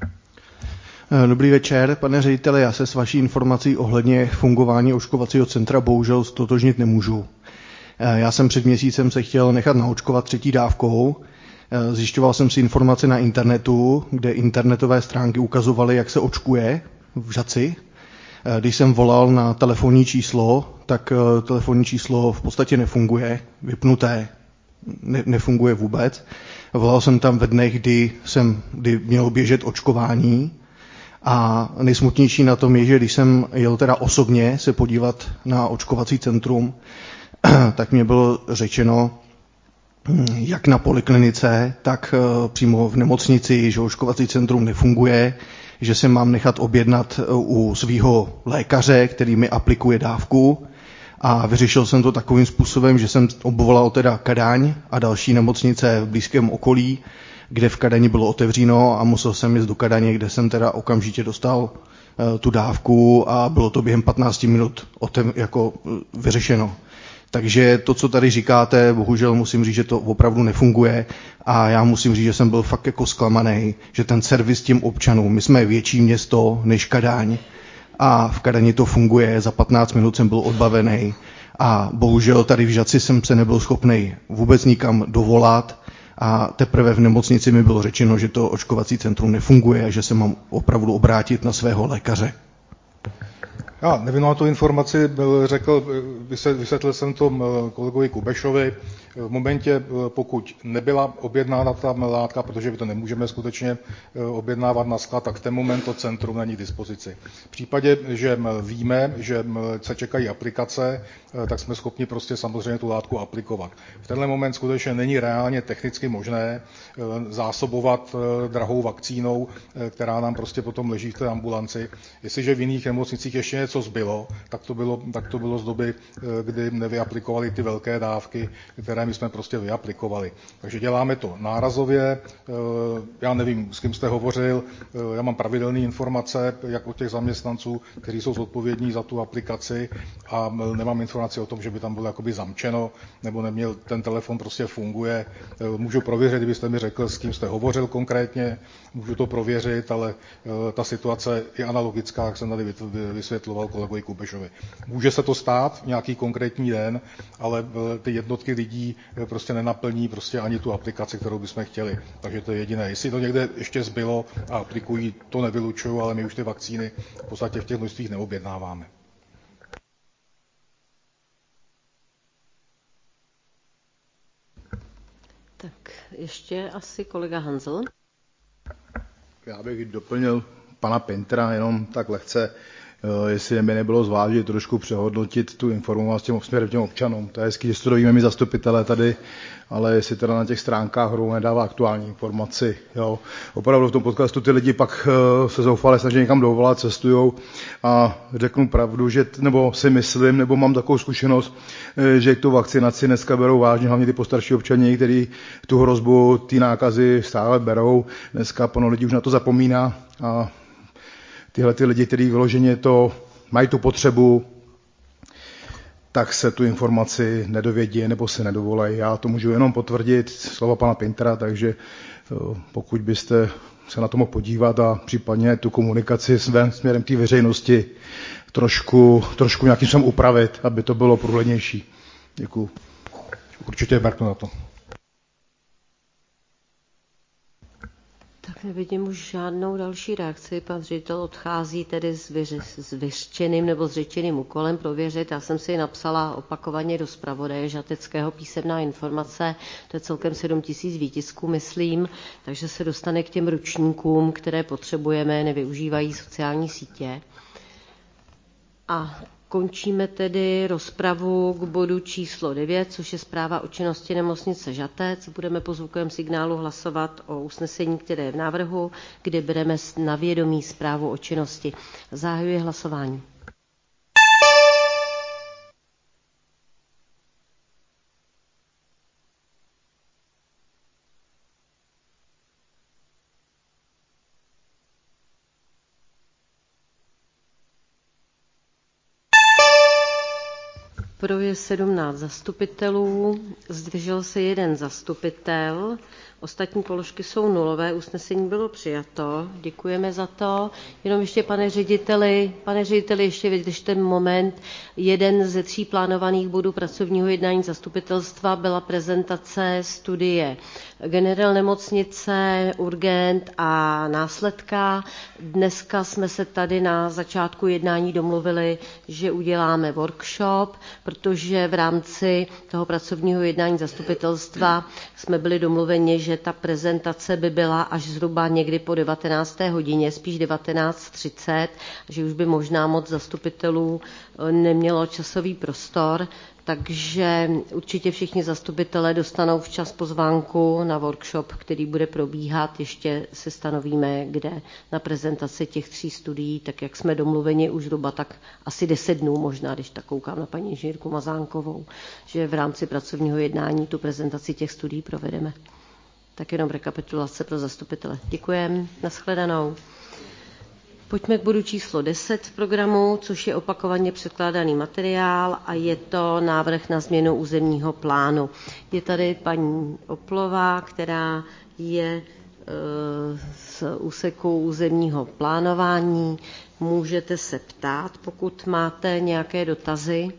Dobrý večer, pane řediteli, já se s vaší informací ohledně fungování očkovacího centra bohužel stotožnit nemůžu. Já jsem před měsícem se chtěl nechat naočkovat třetí dávkou. Zjišťoval jsem si informace na internetu, kde internetové stránky ukazovaly, jak se očkuje v Žaci. Když jsem volal na telefonní číslo, tak telefonní číslo v podstatě nefunguje, vypnuté, ne, nefunguje vůbec. Volal jsem tam ve dnech, kdy, jsem, kdy mělo běžet očkování a nejsmutnější na tom je, že když jsem jel teda osobně se podívat na očkovací centrum, tak mě bylo řečeno, jak na poliklinice, tak přímo v nemocnici, že očkovací centrum nefunguje, že se mám nechat objednat u svého lékaře, který mi aplikuje dávku. A vyřešil jsem to takovým způsobem, že jsem obvolal teda Kadaň a další nemocnice v blízkém okolí, kde v Kadani bylo otevřeno a musel jsem jít do Kadaně, kde jsem teda okamžitě dostal uh, tu dávku a bylo to během patnáct minut otev- jako uh, vyřešeno. Takže to, co tady říkáte, bohužel musím říct, že to opravdu nefunguje a já musím říct, že jsem byl fakt jako zklamaný, že ten servis tím občanům, my jsme větší město než Kadaň, a v Kadani to funguje, za patnáct minut jsem byl odbavený a bohužel tady v Žaci jsem se nebyl schopný vůbec nikam dovolat a teprve v nemocnici mi bylo řečeno, že to očkovací centrum nefunguje a že se mám opravdu obrátit na svého lékaře. Já nevím na tu informaci, byl, řekl, vysvětlil jsem to kolegovi Kubešovi. V momentě, pokud nebyla objednána ta látka, protože by to nemůžeme skutečně objednávat na sklad, tak v ten moment to centrum není k dispozici. V případě, že víme, že se čekají aplikace, tak jsme schopni prostě samozřejmě tu látku aplikovat. V tenhle moment skutečně není reálně technicky možné zásobovat drahou vakcínou, která nám prostě potom leží v té ambulanci. Jestliže v jiných nemocnicích ještě něco zbylo, tak to bylo, tak to bylo z doby, kdy nevyaplikovali ty velké dávky, které my jsme prostě vyaplikovali. Takže děláme to nárazově. Já nevím, s kým jste hovořil, já mám pravidelné informace, jak od těch zaměstnanců, kteří jsou zodpovědní za tu aplikaci, a nemám informaci o tom, že by tam bylo jakoby zamčeno, nebo neměl, ten telefon prostě funguje. Můžu prověřit, kdybyste mi řekl, s kým jste hovořil konkrétně, můžu to prověřit, ale ta situace je analogická, jak jsem tady vysvětloval kolegovi Kubešovi. Může se to stát v nějaký konkrétní den, ale ty jednotky lidí prostě nenaplní prostě ani tu aplikaci, kterou bychom chtěli. Takže to je jediné. Jestli to někde ještě zbylo a aplikují, to nevylučuju, ale my už ty vakcíny v podstatě v těch množstvích neobjednáváme. Tak ještě asi kolega Hanzel. Já bych doplnil pana Pintra jenom tak lehce, jestli by nebylo zvážit trošku přehodnotit tu informovanost těm směrem těm občanům. To je hezký, že to dovíme my zastupitelé tady, ale jestli teda na těch stránkách hrou nedává aktuální informaci. Jo. Opravdu v tom podcastu ty lidi pak se zoufale snaží někam dovolat, cestujou a řeknu pravdu, že, nebo si myslím, nebo mám takovou zkušenost, že tu vakcinaci dneska berou vážně, hlavně ty postarší občané, kteří tu hrozbu, ty nákazy stále berou. Dneska plno lidí už na to zapomíná a tyhle ty lidi, kteří vyloženě to mají tu potřebu, tak se tu informaci nedovědí nebo se nedovolají. Já to můžu jenom potvrdit slova pana Pintera, takže pokud byste se na to mohl podívat a případně tu komunikaci směrem k té veřejnosti trošku, trošku nějakým způsobem upravit, aby to bylo průhlednější. Děkuju. Určitě mrknu na to. Tak nevidím už žádnou další reakci. Pan ředitel odchází tedy s, vyři, s vyřčeným nebo s řečeným úkolem prověřit. Já jsem si napsala opakovaně do zpravodaje Žateckého písemná informace. To je celkem sedm tisíc výtisků, myslím. Takže se dostane k těm ručníkům, které potřebujeme, nevyužívají sociální sítě. A končíme tedy rozpravu k bodu číslo devět, což je zpráva o činnosti nemocnice Žatec. Budeme po zvukovém signálu hlasovat o usnesení, které je v návrhu, kde bereme na vědomí zprávu o činnosti. Zahajuji hlasování. Pro je sedmnáct zastupitelů, zdržel se jeden zastupitel, ostatní položky jsou nulové, usnesení bylo přijato, děkujeme za to. Jenom ještě, pane řediteli, pane řediteli, ještě vydržte moment, jeden ze tří plánovaných bodů pracovního jednání zastupitelstva byla prezentace studie General nemocnice, urgent a následka. Dneska jsme se tady na začátku jednání domluvili, že uděláme workshop, protože v rámci toho pracovního jednání zastupitelstva jsme byli domluveni, že ta prezentace by byla až zhruba někdy po devatenácté hodině, spíš devatenáct třicet, že už by možná moc zastupitelů nemělo časový prostor, takže určitě všichni zastupitelé dostanou včas pozvánku na workshop, který bude probíhat. Ještě se stanovíme, kde na prezentaci těch tří studií, tak jak jsme domluveni už zhruba tak asi deset dnů možná, když tak koukám na paní inženýrku Mazánkovou, že v rámci pracovního jednání tu prezentaci těch studií provedeme. Tak jenom rekapitulace pro zastupitele. Děkujeme, nashledanou. Pojďme k bodu číslo deset v programu, což je opakovaně předkládaný materiál a je to návrh na změnu územního plánu. Je tady paní Oplová, která je z úseku územního plánování. Můžete se ptát, pokud máte nějaké dotazy.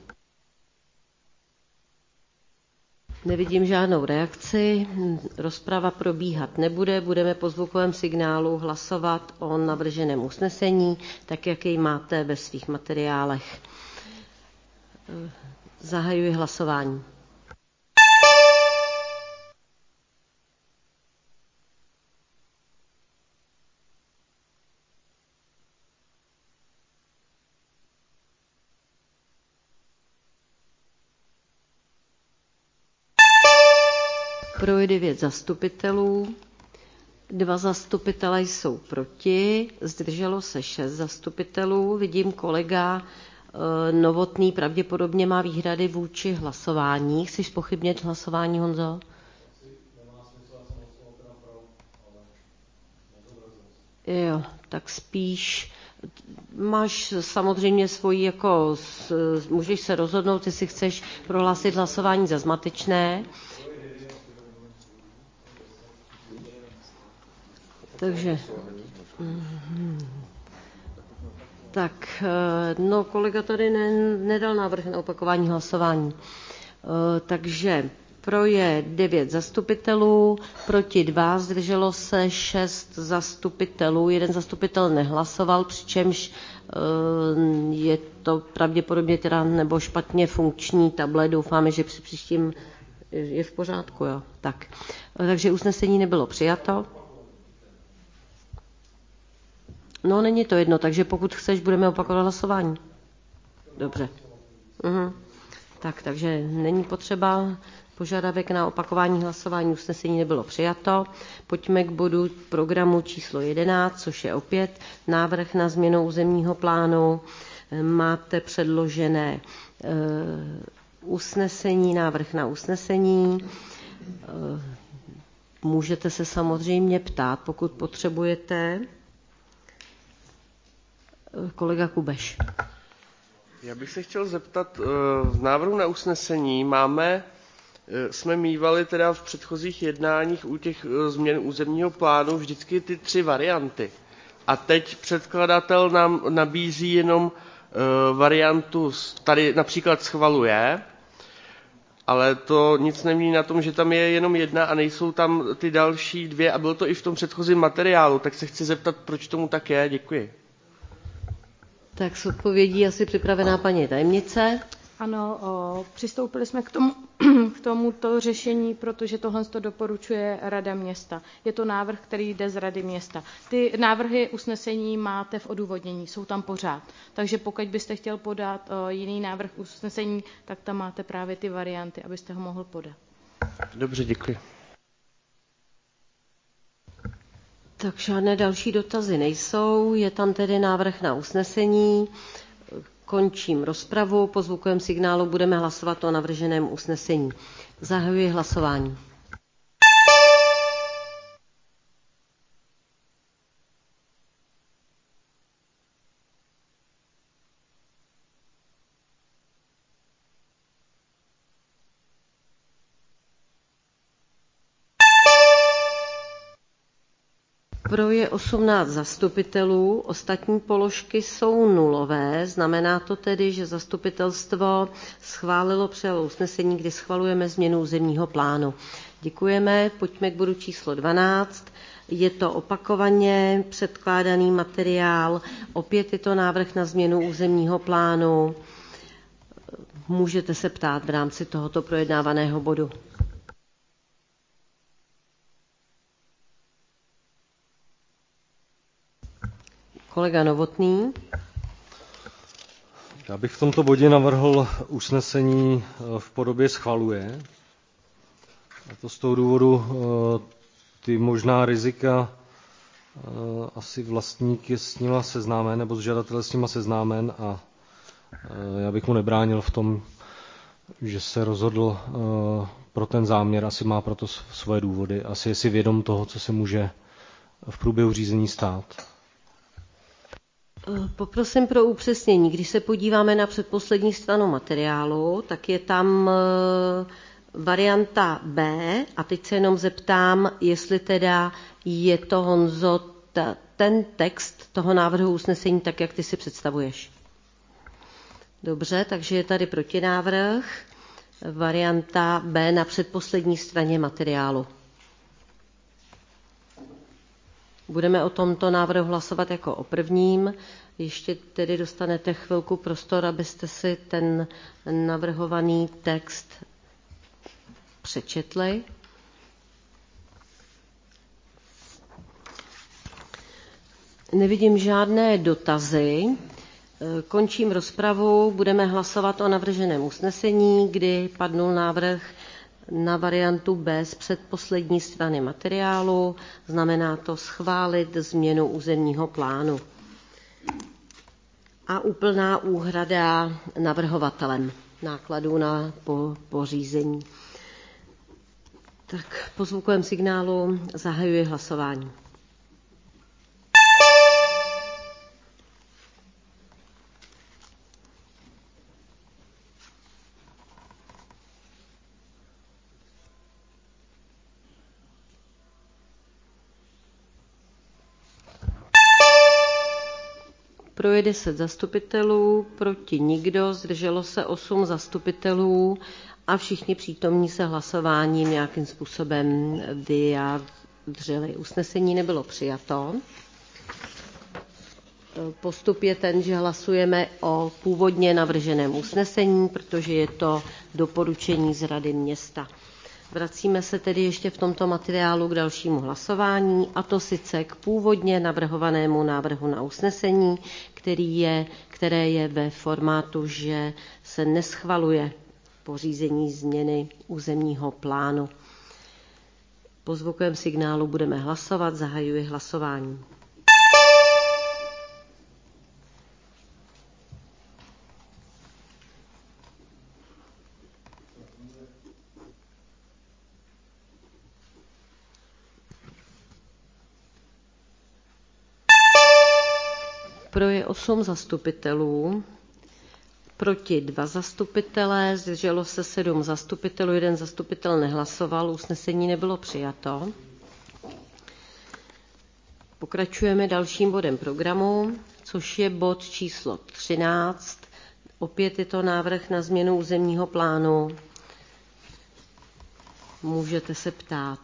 Nevidím žádnou reakci, rozprava probíhat nebude, budeme po zvukovém signálu hlasovat o navrženém usnesení, tak jak jej máte ve svých materiálech. Zahajuji hlasování. Pro je devět zastupitelů, Dva zastupitelé jsou proti, zdrželo se šest zastupitelů. Vidím, kolega Novotný pravděpodobně má výhrady vůči hlasování. Chceš zpochybnit hlasování, Honzo? Jo, tak spíš máš samozřejmě svoji, jako můžeš se rozhodnout, jestli chceš prohlásit hlasování za zmatečné. Takže, tak, no kolega tady ne, nedal návrh na opakování hlasování. Takže pro je devět zastupitelů, proti dva, zdrželo se šest zastupitelů, jeden zastupitel nehlasoval, přičemž je to pravděpodobně teda nebo špatně funkční tablet, doufáme, že při příštím je v pořádku, jo. Tak. Takže usnesení nebylo přijato. No, není to jedno, takže pokud chceš, budeme opakovat hlasování. Dobře. Mhm. Tak, takže není potřeba požadavek na opakování hlasování, usnesení nebylo přijato. Pojďme k bodu programu číslo jedenáct, což je opět návrh na změnu územního plánu. Máte předložené uh, usnesení, návrh na usnesení. Uh, můžete se samozřejmě ptát, pokud potřebujete. Kolega Kubeš. Já bych se chtěl zeptat, v návrhu na usnesení máme, jsme mívali teda v předchozích jednáních u těch změn územního plánu vždycky ty tři varianty. A teď předkladatel nám nabízí jenom variantu, tady například schvaluje, ale to nic nemění na tom, že tam je jenom jedna a nejsou tam ty další dvě a bylo to i v tom předchozím materiálu, tak se chci zeptat, proč tomu tak je. Děkuji. Tak s odpovědí asi připravená paní tajemnice. Ano, o, přistoupili jsme k, tomu, k tomuto řešení, protože tohle to doporučuje Rada města. Je to návrh, který jde z Rady města. Ty návrhy usnesení máte v odůvodnění, jsou tam pořád. Takže pokud byste chtěl podat o, jiný návrh usnesení, tak tam máte právě ty varianty, abyste ho mohl podat. Dobře, děkuji. Tak žádné další dotazy nejsou, je tam tedy návrh na usnesení. Končím rozpravu, po zvukovém signálu budeme hlasovat o navrženém usnesení. Zahajuji hlasování. Pro je osmnáct zastupitelů, ostatní položky jsou nulové, znamená to tedy, že zastupitelstvo schválilo přijalo usnesení, kdy schvalujeme změnu územního plánu. Děkujeme, pojďme k bodu číslo dvanáct. Je to opakovaně předkládaný materiál, opět je to návrh na změnu územního plánu. Můžete se ptát v rámci tohoto projednávaného bodu. Kolega Novotný. Já bych v tomto bodě navrhl usnesení v podobě schvaluje. A to z toho důvodu ty možná rizika asi vlastník je s nima seznámen, nebo žadatel s nima seznámen a já bych mu nebránil v tom, že se rozhodl pro ten záměr, asi má proto svoje důvody, asi je si vědom toho, co se může v průběhu řízení stát. Poprosím pro upřesnění. Když se podíváme na předposlední stranu materiálu, tak je tam varianta B a teď se jenom zeptám, jestli teda je to, Honzo, ta, ten text toho návrhu usnesení tak, jak ty si představuješ. Dobře, takže je tady protinávrh, varianta B na předposlední straně materiálu. Budeme o tomto návrhu hlasovat jako o prvním. Ještě tedy dostanete chvilku prostor, abyste si ten navrhovaný text přečetli. Nevidím žádné dotazy. Končím rozpravu. Budeme hlasovat o navrženém usnesení, kdy padnul návrh na variantu B z předposlední strany materiálu, znamená to schválit změnu územního plánu. A úplná úhrada navrhovatelem nákladů na pořízení. Tak po zvukovém signálu zahajuji hlasování. Pro je deset zastupitelů, proti nikdo, zdrželo se osm zastupitelů a všichni přítomní se hlasováním nějakým způsobem vyjádřili. Usnesení nebylo přijato. Postup je ten, že hlasujeme o původně navrženém usnesení, protože je to doporučení z Rady města. Vracíme se tedy ještě v tomto materiálu k dalšímu hlasování, a to sice k původně navrhovanému návrhu na usnesení, který je, které je ve formátu, že se neschvaluje pořízení změny územního plánu. Po zvukovém signálu budeme hlasovat, zahajuji hlasování. Pro je osm zastupitelů, proti dva zastupitelé, zdrželo se sedm zastupitelů, jeden zastupitel nehlasoval, usnesení nebylo přijato. Pokračujeme dalším bodem programu, což je bod číslo třináct. Opět je to návrh na změnu územního plánu. Můžete se ptát.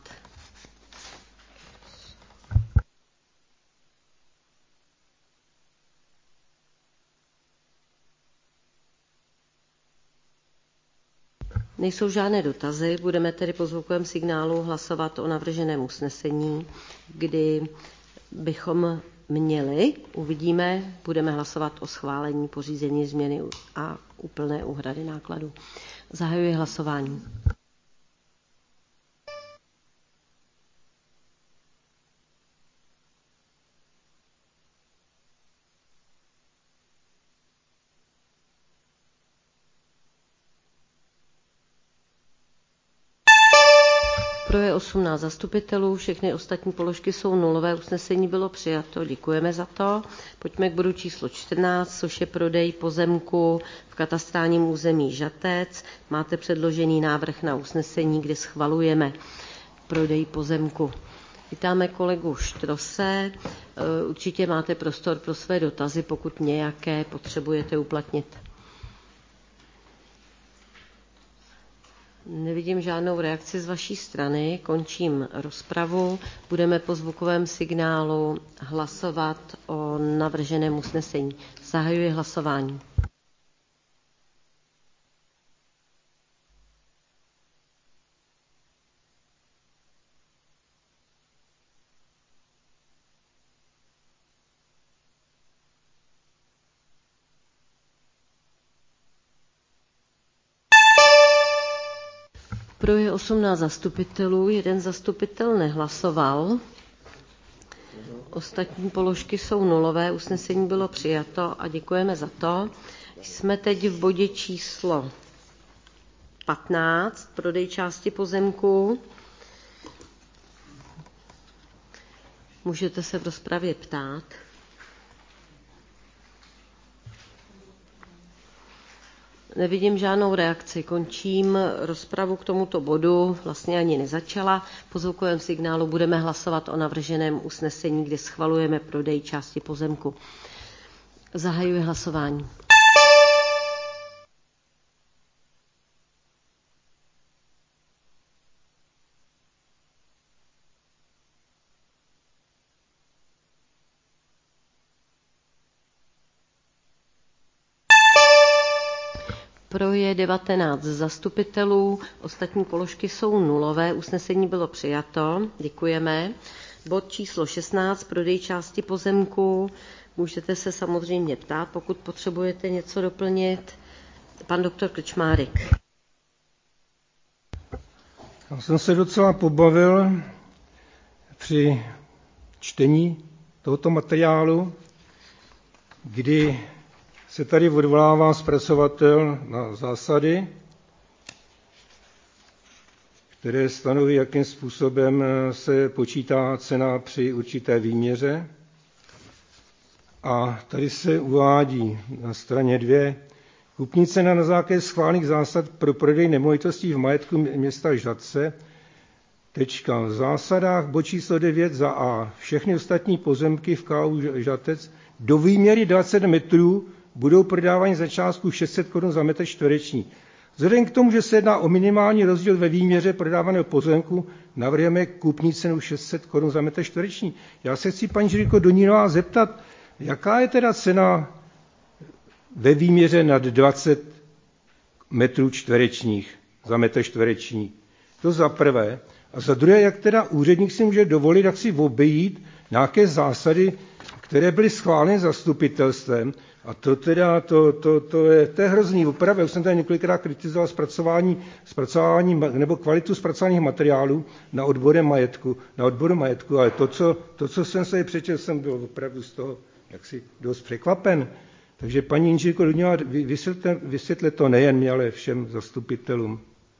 Nejsou žádné dotazy, budeme tedy po zvukovém signálu hlasovat o navrženém usnesení, kdy bychom měli, uvidíme, budeme hlasovat o schválení pořízení změny a úplné úhrady nákladů. Zahajuji hlasování. Pro je osmnáct zastupitelů, všechny ostatní položky jsou nulové, usnesení bylo přijato, děkujeme za to. Pojďme k bodu číslo čtrnáct, což je prodej pozemku v katastrálním území Žatec. Máte předložený návrh na usnesení, kde schvalujeme prodej pozemku. Vítáme kolegu Štrose, určitě máte prostor pro své dotazy, pokud nějaké potřebujete uplatnit. Nevidím žádnou reakci z vaší strany, končím rozpravu. Budeme po zvukovém signálu hlasovat o navrženém usnesení. Zahajuji hlasování. Pro je osmnáct zastupitelů, jeden zastupitel nehlasoval. Ostatní položky jsou nulové, usnesení bylo přijato a děkujeme za to. Jsme teď v bodě číslo patnáct, prodej části pozemku. Můžete se v rozpravě ptát. Nevidím žádnou reakci. Končím rozpravu k tomuto bodu. Vlastně ani nezačala. Po zvukovém signálu budeme hlasovat o navrženém usnesení, kde schvalujeme prodej části pozemku. Zahajuji hlasování. Pro je devatenáct zastupitelů, ostatní položky jsou nulové, usnesení bylo přijato, děkujeme. Bod číslo šestnáct, prodej části pozemku, můžete se samozřejmě ptát, pokud potřebujete něco doplnit. Pan doktor Krčmárik. Já jsem se docela pobavil při čtení tohoto materiálu, kdy se tady odvolává zpracovatel na zásady, které stanoví, jakým způsobem se počítá cena při určité výměře. A tady se uvádí na straně dvě, kupní cena na základě schválených zásad pro prodej nemovitostí v majetku města Žatce, tečka, v zásadách bod číslo devět za A. Všechny ostatní pozemky v K U Žatec do výměry dvacet metrů budou prodávány za částku šest set korun za metr čtvereční. Vzhledem k tomu, že se jedná o minimální rozdíl ve výměře prodávaného pozemku, navrhujeme kupní cenu šest set korun za metr čtvereční. Já se chci, paní Žilko Donínová, zeptat, jaká je teda cena ve výměře nad dvacet metrů čtverečních za metr čtvereční? To za prvé. A za druhé, jak teda úředník si může dovolit, jak si obejít nějaké zásady, které byly schváleny zastupitelstvem. A to teda, to, to, to, je, to je hrozný. Opravdu, už jsem tady několikrát kritizoval zpracování, zpracování nebo kvalitu zpracovaných materiálů na odboru majetku, na odboru majetku, ale to, co, to, co jsem se přečetl, jsem byl opravdu z toho jaksi dost překvapen. Takže paní inženýrko Donínová, vysvětle, vysvětle to nejen mě, ale všem zastupitelům.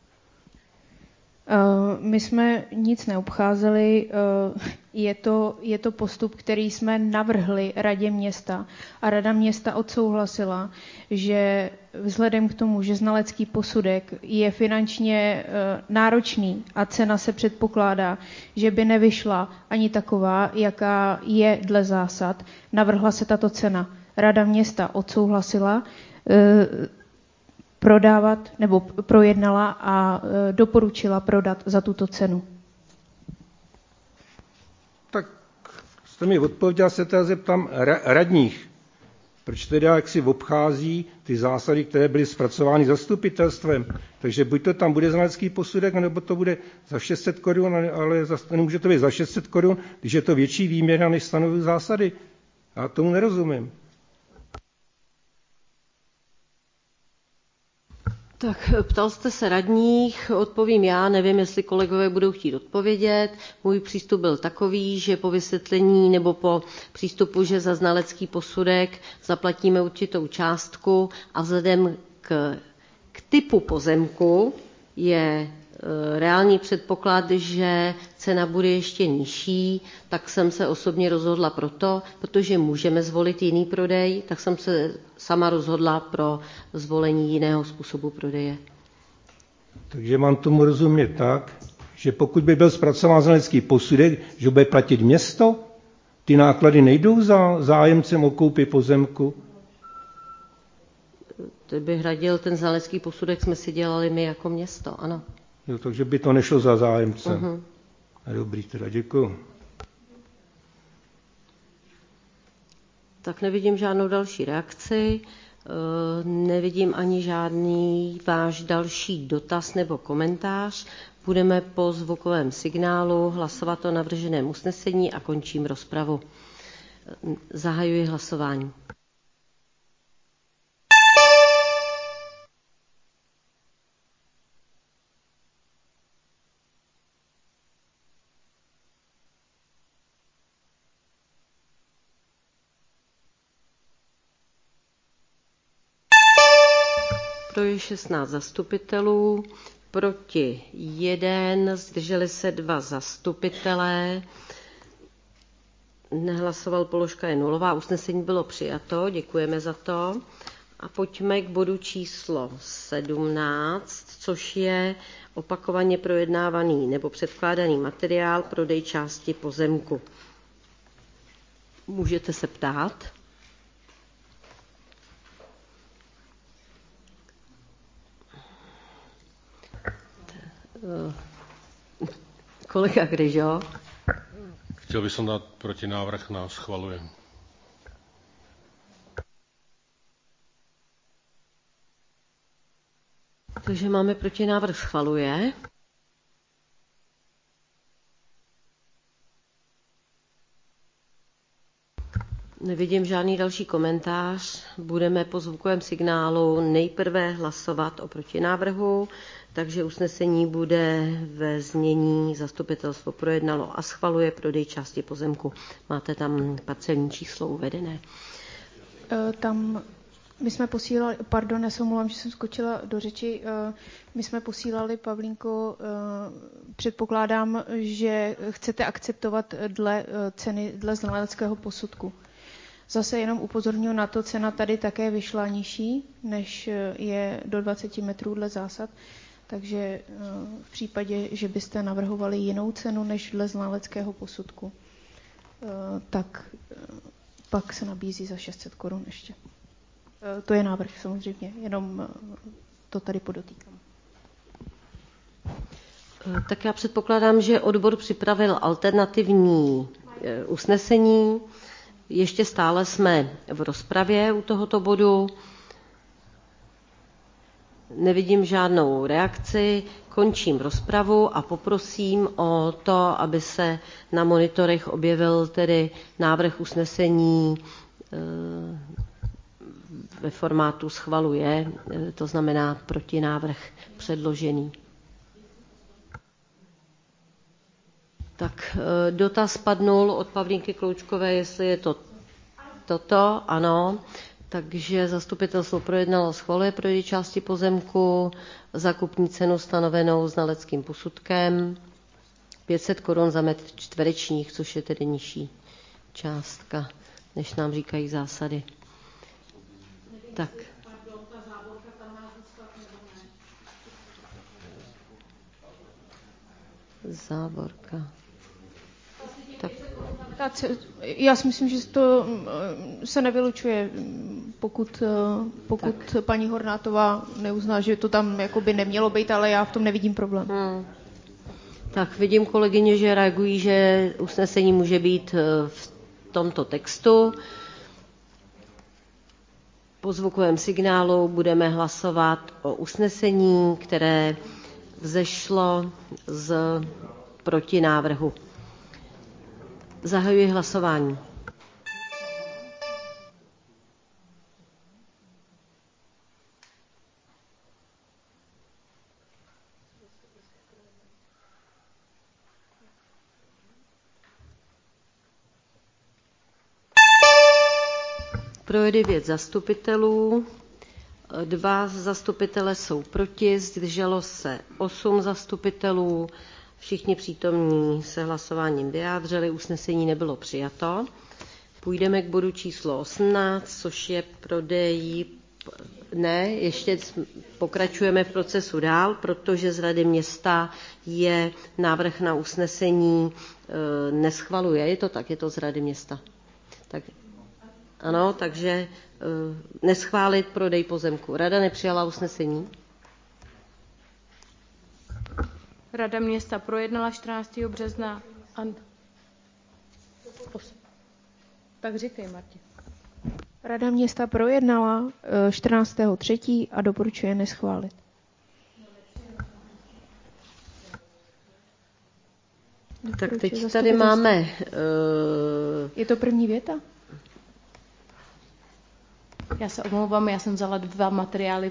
My jsme nic neobcházeli, je to, je to postup, který jsme navrhli radě města a rada města odsouhlasila, že vzhledem k tomu, že znalecký posudek je finančně náročný a cena se předpokládá, že by nevyšla ani taková, jaká je dle zásad, navrhla se tato cena. Rada města odsouhlasila prodávat nebo projednala a doporučila prodat za tuto cenu. Tak jste mi odpověděl, se teda zeptám radních. Proč teda jak si obchází ty zásady, které byly zpracovány zastupitelstvem? Takže buď to tam bude znalecký posudek, nebo to bude za šest set korun, ale nemůže to být za šest set korun, když je to větší výměra, než stanoví zásady. Já tomu nerozumím. Tak ptal jste se radních, odpovím já, nevím, jestli kolegové budou chtít odpovědět. Můj přístup byl takový, že po vysvětlení nebo po přístupu, že za znalecký posudek zaplatíme určitou částku a vzhledem k, k typu pozemku je reálný předpoklad, že cena bude ještě nižší, tak jsem se osobně rozhodla proto, protože můžeme zvolit jiný prodej, tak jsem se sama rozhodla pro zvolení jiného způsobu prodeje. Takže mám tomu rozumět tak, že pokud by byl zpracován znalecký posudek, že bude platit město, ty náklady nejdou za zájemcem o koupi pozemku? Kdyby hradil ten znalecký posudek, jsme si dělali my jako město, ano. Jo, takže by to nešlo za zájemcem. Uh-huh. Dobrý, teda děkuji. Tak nevidím žádnou další reakci, nevidím ani žádný váš další dotaz nebo komentář. Budeme po zvukovém signálu hlasovat o navrženém usnesení a končím rozpravu. Zahajuji hlasování. Pro je šestnáct zastupitelů, proti jeden, zdrželi se dva zastupitelé, nehlasoval Položka je nulová, usnesení bylo přijato, děkujeme za to. A pojďme k bodu číslo sedmnáct, což je opakovaně projednávaný nebo předkládaný materiál prodej části pozemku. Můžete se ptát? Kolega Kryžo. Chtěl bych dát protinávrh na schvalujem. Takže máme protinávrh schvaluje. Nevidím žádný další komentář. Budeme po zvukovém signálu nejprve hlasovat o protinávrhu, takže usnesení bude ve znění zastupitelstvo projednalo a schvaluje prodej části pozemku. Máte tam parcelní číslo uvedené. Tam my jsme posílali, pardon, já se omlouvám, že jsem skočila do řeči, my jsme posílali, Pavlínko, předpokládám, že chcete akceptovat dle ceny, dle znaleckého posudku. Zase jenom upozorňuji na to, cena tady také vyšla nižší, než je do dvacet metrů dle zásad, takže v případě, že byste navrhovali jinou cenu než dle znaleckého posudku, tak pak se nabízí za šest set korun ještě. To je návrh samozřejmě, jenom to tady podotýkám. Tak já předpokládám, že odbor připravil alternativní usnesení. Ještě stále jsme v rozpravě u tohoto bodu. Nevidím žádnou reakci, končím rozpravu a poprosím o to, aby se na monitorech objevil tedy návrh usnesení ve formátu schvaluje, to znamená protinávrh předložený. Tak dotaz padnul od Pavlínky Kloučkové, jestli je to toto, ano. Takže zastupitelstvo projednalo, schvaluje prodej části pozemku za kupní cenu stanovenou znaleckým posudkem pět set korun za metr čtverečních, což je tedy nižší částka, než nám říkají zásady. Tak. Závorka. Tak. Já si myslím, že to se nevylučuje, pokud, pokud paní Hornátová neuzná, že to tam jakoby nemělo být, ale já v tom nevidím problém. Hmm. Tak vidím, kolegyně, že reagují, že usnesení může být v tomto textu. Po zvukovém signálu budeme hlasovat o usnesení, které vzešlo z protinávrhu. Zahajuji hlasování. Pro je devět zastupitelů, dva zastupitele jsou proti, zdrželo se osm zastupitelů, všichni přítomní se hlasováním vyjádřili, usnesení nebylo přijato. Půjdeme k bodu číslo osmnáct, což je prodej, ne, ještě pokračujeme v procesu dál, protože z Rady města je návrh na usnesení, e, neschvaluje, je to tak, je to z Rady města. Tak, ano, takže e, neschválit prodej pozemku. Rada nepřijala usnesení. Rada města projednala čtrnáctého března. And... Tak říkej, Marti. Rada města projednala čtrnáctého třetího a doporučuje neschválit. Tak teď tady máme... Uh... Je to první věta? Já se omlouvám, já jsem vzala dva materiály.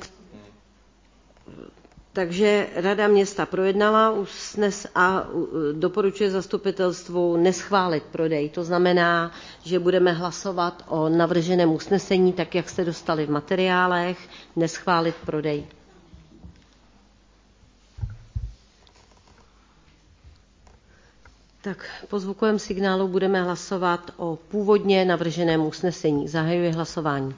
Takže Rada města projednala usnes a doporučuje zastupitelstvu neschválit prodej. To znamená, že budeme hlasovat o navrženém usnesení, tak jak jste dostali v materiálech, neschválit prodej. Tak po zvukovém signálu budeme hlasovat o původně navrženém usnesení. Zahajuji hlasování.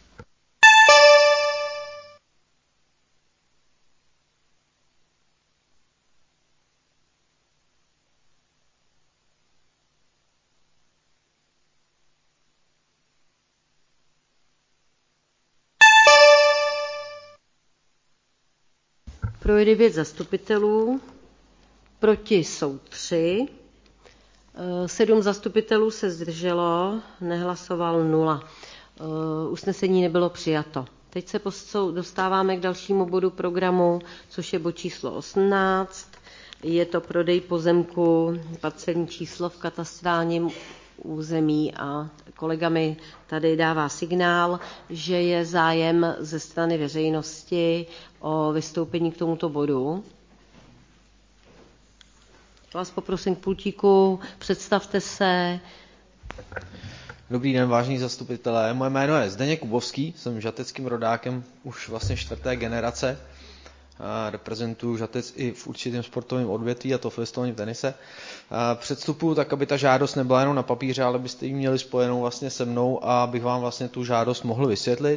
Pro je devět zastupitelů, proti jsou tři, sedm zastupitelů se zdrželo, nehlasoval nula. Usnesení nebylo přijato. Teď se dostáváme k dalšímu bodu programu, což je bod číslo osmnáct. Je to prodej pozemku, parcelní číslo v katastrálním území a kolega mi tady dává signál, že je zájem ze strany veřejnosti o vystoupení k tomuto bodu. Vás poprosím k pultíku, představte se. Dobrý den, vážení zastupitelé. Moje jméno je Zdeněk Kubovský, jsem žateckým rodákem už vlastně čtvrté generace. Reprezentuju Žatec i v určitém sportovním odvětví, a to v stolním tenise. Předstupuju tak, aby ta žádost nebyla jenom na papíře, ale byste ji měli spojenou vlastně se mnou a abych vám vlastně tu žádost mohl vysvětlit.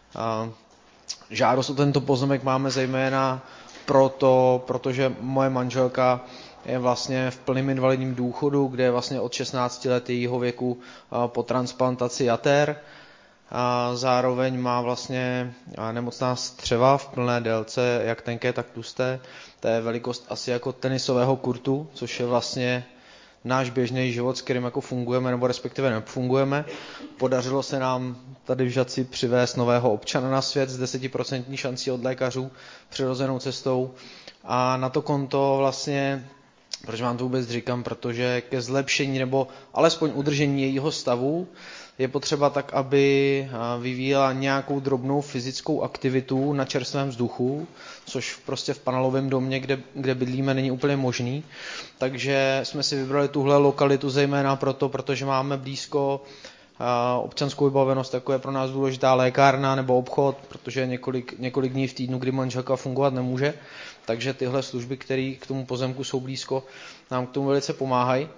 Žádost o tento pozemek máme zejména proto, protože moje manželka je vlastně v plném invalidním důchodu, kde je vlastně od šestnácti let jejího věku po transplantaci jater. A zároveň má vlastně nemocná střeva v plné délce, jak tenké, tak tlusté. To je velikost asi jako tenisového kurtu, což je vlastně náš běžný život, s kterým jako fungujeme, nebo respektive nefungujeme. Podařilo se nám tady v Žatci přivést nového občana na svět s desetiprocentní šancí od lékařů přirozenou cestou. A na to konto vlastně, proč vám to vůbec říkám, protože ke zlepšení nebo alespoň udržení jejího stavu je potřeba tak, aby vyvíjela nějakou drobnou fyzickou aktivitu na čerstvém vzduchu, což prostě v panelovém domě, kde, kde bydlíme, není úplně možný. Takže jsme si vybrali tuhle lokalitu zejména proto, protože máme blízko občanskou vybavenost, jako je pro nás důležitá lékárna nebo obchod, protože je několik, několik dní v týdnu, kdy manželka fungovat nemůže. Takže tyhle služby, které k tomu pozemku jsou blízko, nám k tomu velice pomáhají.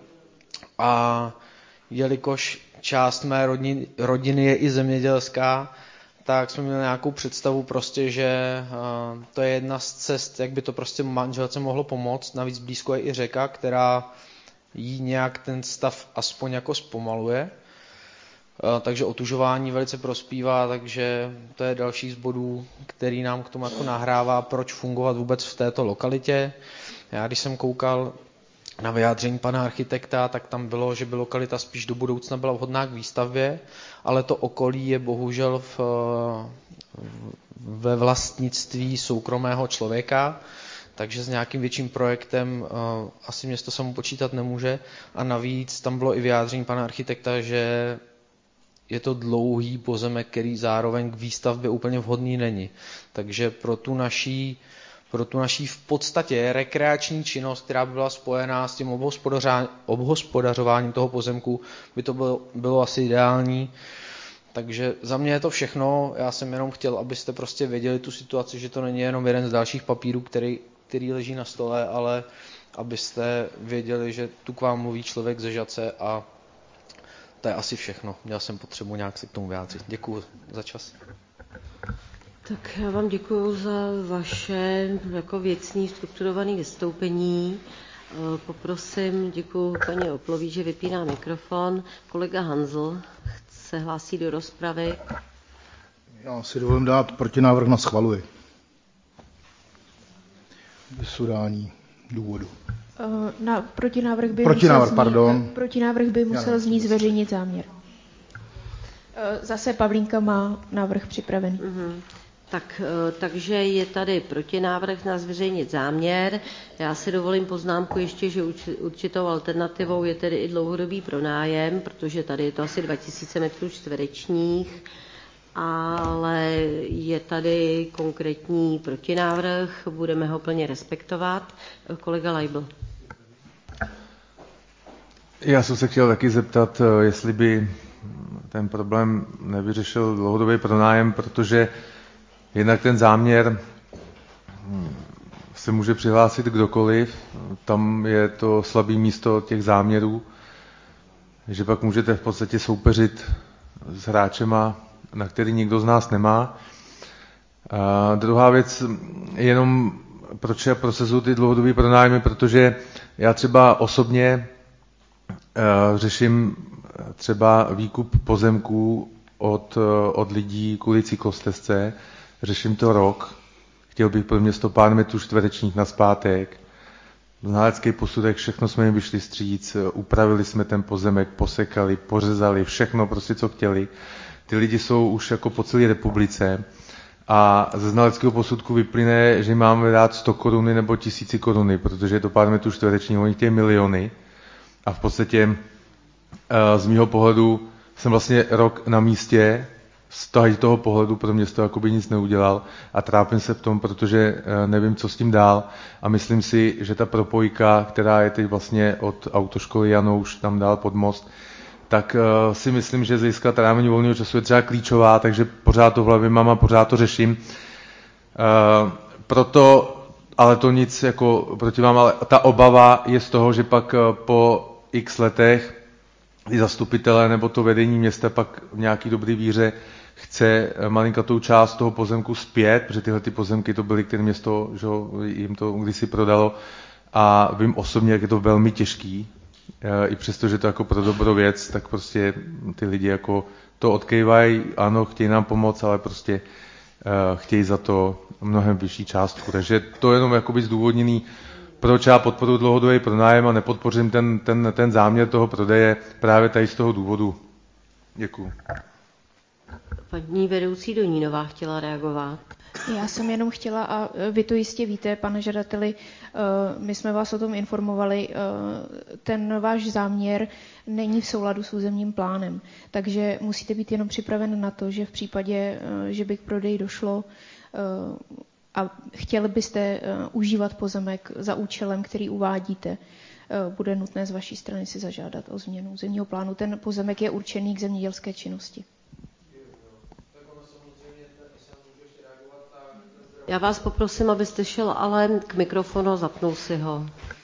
A jelikož část mé rodiny, rodiny je i zemědělská, tak jsme měli nějakou představu prostě, že uh, to je jedna z cest, jak by to prostě manželce mohlo pomoct. Navíc blízko je i řeka, která jí nějak ten stav aspoň jako zpomaluje. Uh, takže otužování velice prospívá, takže to je další z bodů, který nám k tomu jako nahrává, proč fungovat vůbec v této lokalitě. Já když jsem koukal na vyjádření pana architekta, tak tam bylo, že by lokalita spíš do budoucna byla vhodná k výstavbě, ale to okolí je bohužel v, ve vlastnictví soukromého člověka, takže s nějakým větším projektem uh, asi město samo počítat nemůže. A navíc tam bylo i vyjádření pana architekta, že je to dlouhý pozemek, který zároveň k výstavbě úplně vhodný není. Takže pro tu naší pro tu naší v podstatě rekreační činnost, která by byla spojená s tím obhospodařováním toho pozemku, by to bylo, bylo asi ideální. Takže za mě je to všechno. Já jsem jenom chtěl, abyste prostě věděli tu situaci, že to není jenom jeden z dalších papírů, který, který leží na stole, ale abyste věděli, že tu k vám mluví člověk ze Žatce a to je asi všechno. Měl jsem potřebu nějak se k tomu vyjádřit. Děkuji za čas. Tak já vám děkuji za vaše jako věcný, strukturované vystoupení. Poprosím, děkuji paní Oplový, že vypíná mikrofon. Kolega Hanzl se hlásí do rozpravy. Já si dovolím dát protinávrh na schvaluji. Bez udání důvodu. Na protinávrh by protinávrh, musel, pardon. Znít, protinávrh by musel znít zveřejnit záměr. Zase Pavlínka má návrh připravený. Mm-hmm. Tak, takže je tady protinávrh na zveřejnit záměr. Já si dovolím poznámku ještě, že určitou alternativou je tedy i dlouhodobý pronájem, protože tady je to asi dva tisíce metrů čtverečních, ale je tady konkrétní protinávrh, budeme ho plně respektovat. Kolega Leibl. Já jsem se chtěl taky zeptat, jestli by ten problém nevyřešil dlouhodobý pronájem, protože jednak ten záměr se může přihlásit kdokoliv, tam je to slabé místo těch záměrů, že pak můžete v podstatě soupeřit s hráčema, na který nikdo z nás nemá. A druhá věc, jenom proč já procesuju ty dlouhodobé pronájmy, protože já třeba osobně uh, řeším třeba výkup pozemků od, od lidí kvůli cyklostezce, řeším to rok, chtěl bych pro město pár metrů čtverečních nazpátek, znalecký posudek, všechno jsme jim vyšli stříc, upravili jsme ten pozemek, posekali, pořezali, všechno prostě, co chtěli. Ty lidi jsou už jako po celé republice a ze znaleckého posudku vyplyne, že máme dát sto koruny nebo tisíci koruny, protože je to pár metrů čtverečních, oni chtějí miliony a v podstatě z mýho pohledu jsem vlastně rok na místě, z toho pohledu pro město jakoby nic neudělal a trápím se v tom, protože nevím, co s tím dál a myslím si, že ta propojka, která je teď vlastně od autoškoly Janouš tam dál pod most, tak uh, si myslím, že z hlediska trávení volného času je třeba klíčová, takže pořád to v hlavě mám a pořád to řeším. Uh, proto, ale to nic jako proti vám, ale ta obava je z toho, že pak uh, po x letech i zastupitelé nebo to vedení města pak v nějaký dobrý víře chce malinkatou část toho pozemku zpět, protože tyhle ty pozemky to byly, které město, že jim to kdysi prodalo a vím osobně, jak je to velmi těžký, i přesto, že to jako pro dobrou věc, tak prostě ty lidi jako to odkejvají, ano, chtějí nám pomoct, ale prostě uh, chtějí za to mnohem vyšší částku. Takže to je jenom jakoby zdůvodněný, proč já podporuji dlouhodobý pronájem a nepodpořím ten, ten, ten záměr toho prodeje právě tady z toho důvodu. Děkuju. Paní vedoucí Donínová chtěla reagovat. Já jsem jenom chtěla, a vy to jistě víte, pane žadateli, my jsme vás o tom informovali, ten váš záměr není v souladu s územním plánem, takže musíte být jenom připraven na to, že v případě, že by k prodeji došlo a chtěli byste užívat pozemek za účelem, který uvádíte, bude nutné z vaší strany si zažádat o změnu územního plánu. Ten pozemek je určený k zemědělské činnosti. Já vás poprosím, abyste šel ale k mikrofonu a zapnul si ho.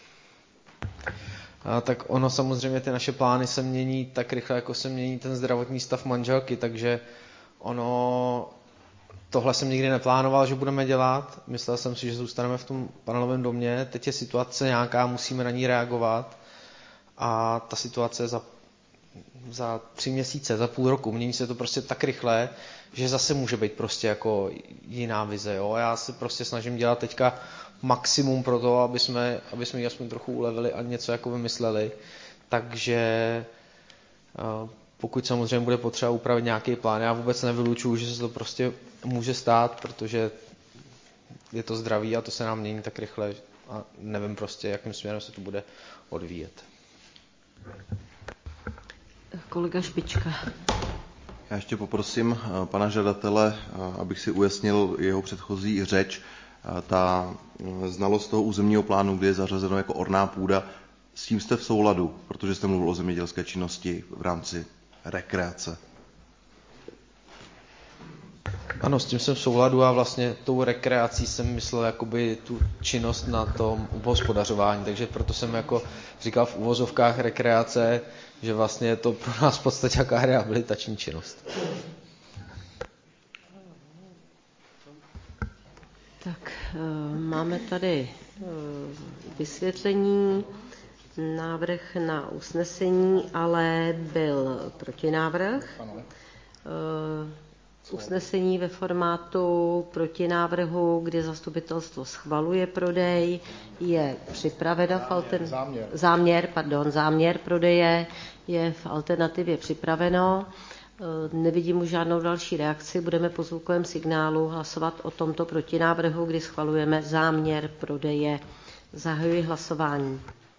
A tak ono samozřejmě, ty naše plány se mění tak rychle, jako se mění ten zdravotní stav manželky, takže ono, tohle jsem nikdy neplánoval, že budeme dělat. Myslel jsem si, že zůstaneme v tom panelovém domě. Teď je situace nějaká, musíme na ní reagovat a ta situace za za tři měsíce, za půl roku, mění se to prostě tak rychle, že zase může být prostě jako jiná vize. Jo? Já se prostě snažím dělat teďka maximum pro to, aby jsme, aby jsme ji aspoň trochu ulevili a něco jako vymysleli. Takže pokud samozřejmě bude potřeba upravit nějaký plán, já vůbec nevylučuju, že se to prostě může stát, protože je to zdraví a to se nám mění tak rychle a nevím prostě, jakým směrem se to bude odvíjet. Kolega Špička. Já ještě poprosím pana žadatele, abych si ujasnil jeho předchozí řeč. Ta znalost toho územního plánu, kde je zařazeno jako orná půda, s tím jste v souladu, protože jste mluvil o zemědělské činnosti v rámci rekreace. Ano, s tím jsem v souladu a vlastně tou rekreací jsem myslel jakoby tu činnost na tom obhospodařování, takže proto jsem jako říkal v uvozovkách rekreace, že vlastně je to pro nás v podstatě jaká rehabilitační činnost. Tak, máme tady vysvětlení, návrh na usnesení, ale byl protinávrh. Ano. Usnesení ve formátu protinávrhu, kde zastupitelstvo schvaluje prodej, je připraveno v altern... záměr. záměr, pardon, záměr prodeje je v alternativě připraveno. Nevidím už žádnou další reakci. Budeme po zvukovém signálu hlasovat o tomto protinávrhu, kdy schvalujeme záměr prodeje. Zahajuji hlasování.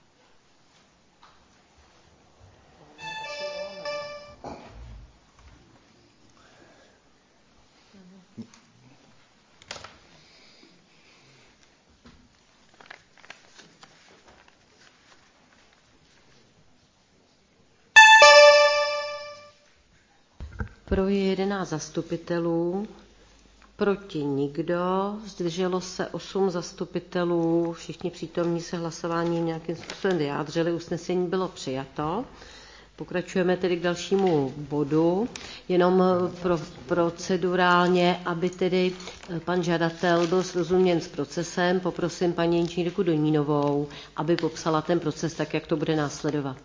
Pro je jedenáct zastupitelů, proti nikdo, zdrželo se osm zastupitelů, všichni přítomní se hlasováním nějakým způsobem vyjádřili, usnesení bylo přijato. Pokračujeme tedy k dalšímu bodu, jenom pro, procedurálně, aby tedy pan žadatel byl srozuměn s procesem, poprosím paní inženýrku Donínovou, aby popsala ten proces tak, jak to bude následovat.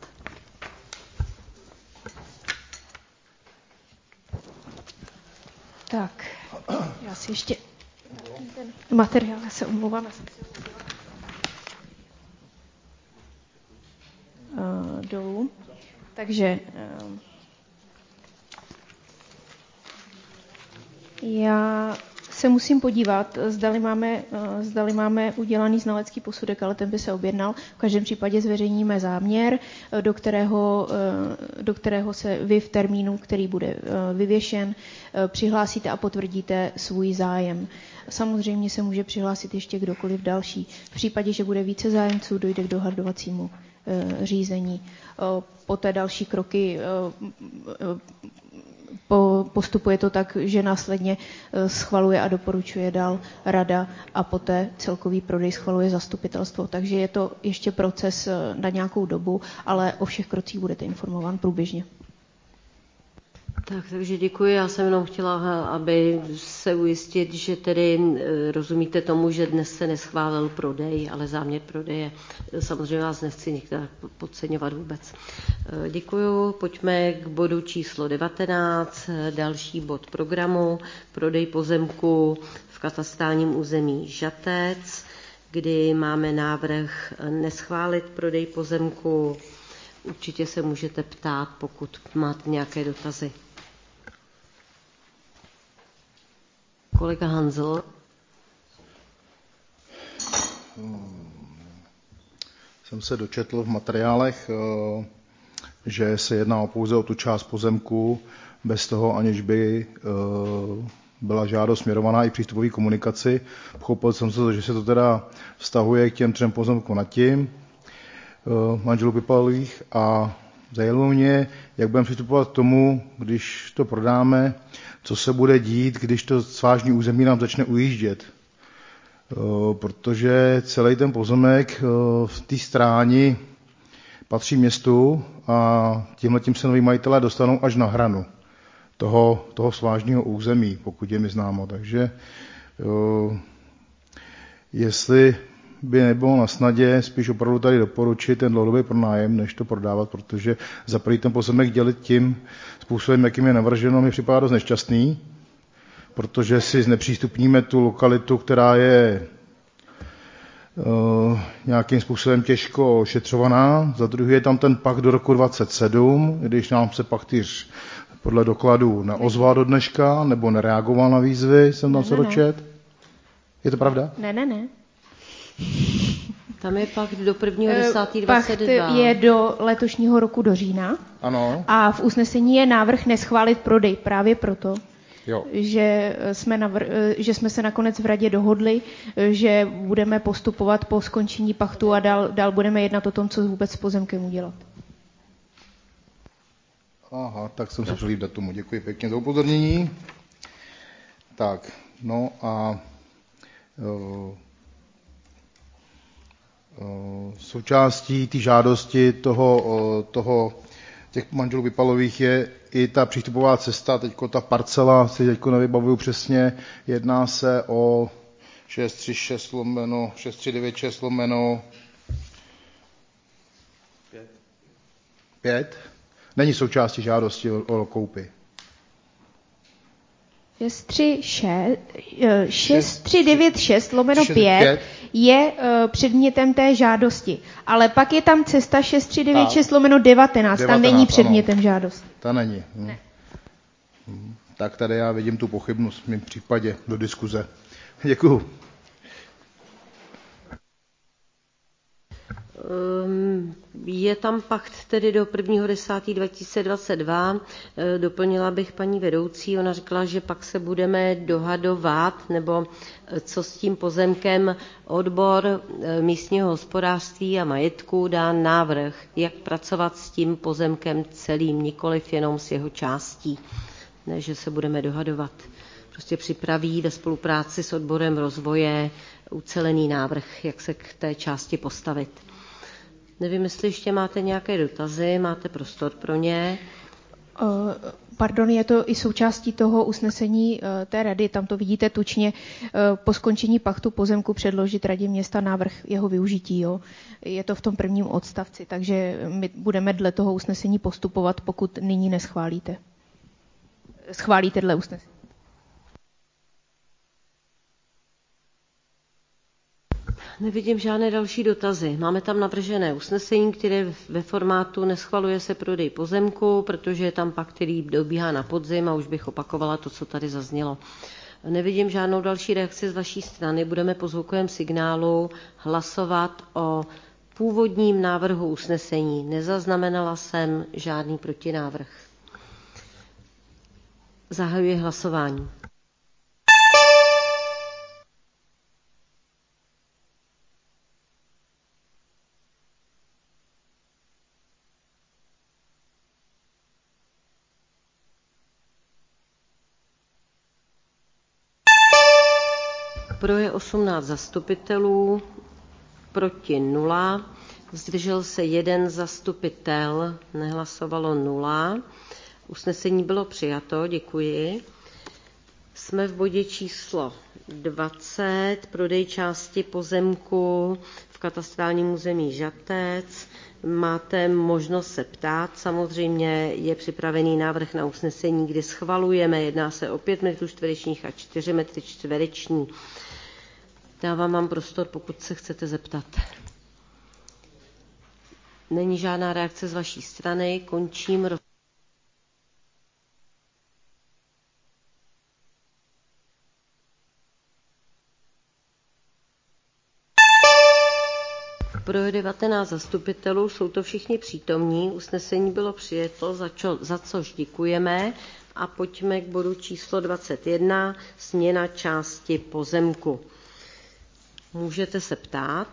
Tak, já si ještě ten materiál, já se omlouvám. Uh, dolů. Takže uh, já se musím podívat, zdali máme, zdali máme udělaný znalecký posudek, ale ten by se objednal. V každém případě zveřejníme záměr, do kterého, do kterého se vy v termínu, který bude vyvěšen, přihlásíte a potvrdíte svůj zájem. Samozřejmě se může přihlásit ještě kdokoliv další. V případě, že bude více zájemců, dojde k dohadovacímu řízení. Poté další kroky postupuje to tak, že následně schvaluje a doporučuje dál rada a poté celkový prodej schvaluje zastupitelstvo. Takže je to ještě proces na nějakou dobu, ale o všech krocích budete informován průběžně. Tak, takže děkuji. Já jsem jenom chtěla, aby se ujistit, že tedy rozumíte tomu, že dnes se neschválil prodej, ale záměr prodeje. Samozřejmě vás nechci některá podceňovat vůbec. Děkuji. Pojďme k bodu číslo devatenáct, další bod programu, prodej pozemku v katastrálním území Žatec, kdy máme návrh neschválit prodej pozemku. Určitě se můžete ptát, pokud máte nějaké dotazy. Kolega Hanzel. Jsem se dočetl v materiálech, že se jedná pouze o tu část pozemku, bez toho, aniž by byla žádost směrovaná i přístupový komunikaci. Pochopil jsem se, že se to teda vztahuje k těm třem pozemkům nad tím, manželů Pipalových, a zajímalo mě, jak budeme přistupovat k tomu, když to prodáme, co se bude dít, když to svážní území nám začne ujíždět. Protože celý ten pozemek v té stráni patří městu a tímhletím se noví majitelé dostanou až na hranu toho, toho svážního území, pokud je mi známo. Takže jestli by nebylo na snadě spíš opravdu tady doporučit ten dlouhodobý pronájem, než to prodávat, protože za první ten pozemek dělit tím způsobem, jakým je navrženo, mi připadá dost nešťastný, protože si znepřístupníme tu lokalitu, která je uh, nějakým způsobem těžko ošetřovaná. Za druhé je tam ten pakt do roku dvacet sedm, když nám se pachtýř podle dokladů neozval do dneška, nebo nereagoval na výzvy, jsem tam ne, se ne, dočet. Ne. Je to pravda? Ne, ne, ne. Tam je pakt do prvního desátého dvacet dva. Pakt je do letošního roku do října. Ano. A v usnesení je návrh neschválit prodej právě proto, jo. Že, jsme navr- že jsme se nakonec v radě dohodli, že budeme postupovat po skončení paktu a dál, dál budeme jednat o tom, co vůbec s pozemkem udělat. Aha, tak jsem se přelíp datumu. Děkuji pěkně za upozornění. Tak, no a uh, součástí té žádosti toho, toho, těch manželů Pipalových je i ta přístupová cesta, teďko ta parcela, si teďko nevybavuju přesně, jedná se o šest tři šest lomeno, šest tři devět šest lomeno pět. Není součástí žádosti o, o koupi. šest tři devět šest lomeno pět je uh, předmětem té žádosti. Ale pak je tam cesta šest tři devět šest lomeno devatenáct. Tam není předmětem ano. žádosti. Ta není. Ne. Hmm. Tak tady já vidím tu pochybnost v mém případě do diskuze. Děkuju. Je tam pakt tedy do prvního desátého dva tisíce dvacet dva. Doplnila bych paní vedoucí, ona řekla, že pak se budeme dohadovat, nebo co s tím pozemkem. Odbor místního hospodářství a majetku dá návrh, jak pracovat s tím pozemkem celým, nikoliv jenom s jeho částí. Ne, že se budeme dohadovat. Prostě připraví ve spolupráci s odborem rozvoje ucelený návrh, jak se k té části postavit. Nevím, jestli ještě máte nějaké dotazy, máte prostor pro ně. Uh, pardon, je to i součástí toho usnesení uh, té rady, tam to vidíte tučně, uh, po skončení paktu pozemku předložit radě města návrh jeho využití. Jo. Je to v tom prvním odstavci, takže my budeme dle toho usnesení postupovat, pokud nyní neschválíte. Schválíte dle usnesení. Nevidím žádné další dotazy. Máme tam navržené usnesení, které ve formátu neschvaluje se prodej pozemku, protože je tam pak, který dobíhá na podzim a už bych opakovala to, co tady zaznělo. Nevidím žádnou další reakci z vaší strany. Budeme po zvukovém signálu hlasovat o původním návrhu usnesení. Nezaznamenala jsem žádný protinávrh. Zahajuji hlasování. Pro je osmnáct zastupitelů, proti nula, zdržel se jeden zastupitel, nehlasovalo nula. Usnesení bylo přijato, děkuji. Jsme v bodě číslo dvacet, prodej části pozemku v katastrálním území Žatec. Máte možnost se ptát, samozřejmě je připravený návrh na usnesení, kdy schvalujeme, jedná se o pět metrů čtverečních a čtyři metry čtvereční. Dávám vám prostor, pokud se chcete zeptat. Není žádná reakce z vaší strany, končím. Pro devatenáct zastupitelů, jsou to všichni přítomní, usnesení bylo přijeto, za, čo, za což děkujeme. A pojďme k bodu číslo dvacet jedna, směna části pozemku. Můžete se ptát.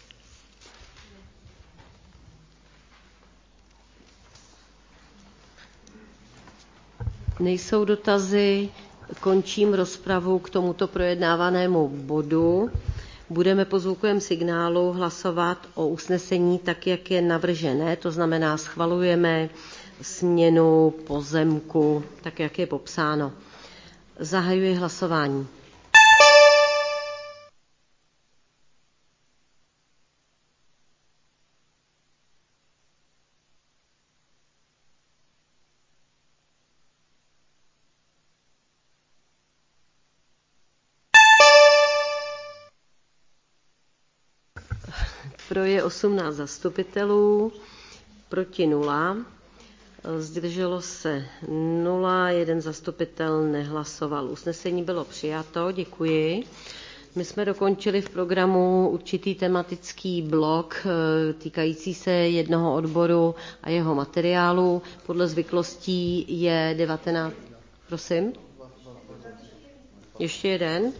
Nejsou dotazy, končím rozpravu k tomuto projednávanému bodu. Budeme po zvukovém signálu hlasovat o usnesení tak, jak je navržené, to znamená schvalujeme směnu pozemku, tak jak je popsáno. Zahajuji hlasování. Pro je osmnáct zastupitelů, proti nula, zdrželo se nula, jeden zastupitel nehlasoval. Usnesení bylo přijato, děkuji. My jsme dokončili v programu určitý tematický blok týkající se jednoho odboru a jeho materiálu. Podle zvyklostí je devatenáct... Prosím? Ještě jeden?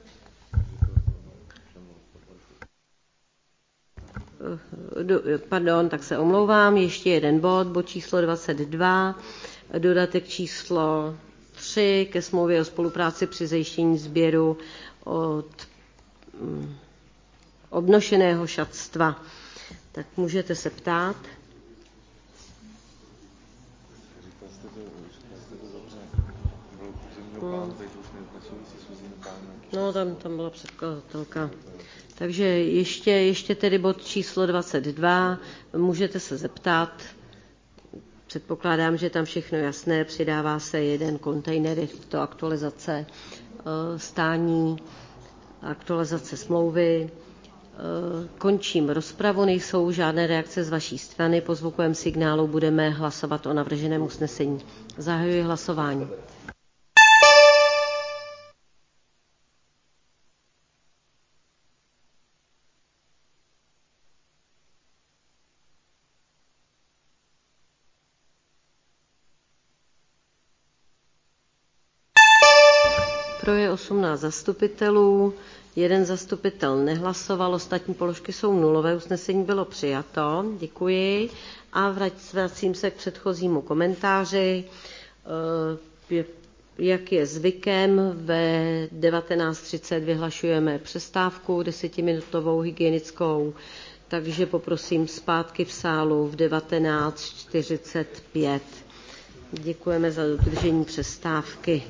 Pardon, tak se omlouvám, ještě jeden bod, bod číslo dvacet dva, dodatek číslo tři ke smlouvě o spolupráci při zajištění sběru od obnošeného šatstva. Tak můžete se ptát. No, tam, tam byla předkladatelka. Takže ještě, ještě tedy bod číslo dvacet dva, můžete se zeptat, předpokládám, že tam všechno jasné, přidává se jeden kontejner, je to aktualizace stání, aktualizace smlouvy. Končím rozpravu, nejsou žádné reakce z vaší strany, po zvukovém signálu budeme hlasovat o navrženém usnesení. Zahajuji hlasování. Pro je osmnáct zastupitelů, jeden zastupitel nehlasoval, ostatní položky jsou nulové, usnesení bylo přijato, děkuji. A vracím se k předchozímu komentáři. Jak je zvykem, ve devatenáct třicet vyhlašujeme přestávku desetiminutovou hygienickou, takže poprosím zpátky v sálu v devatenáct čtyřicet pět. Děkujeme za dodržení přestávky.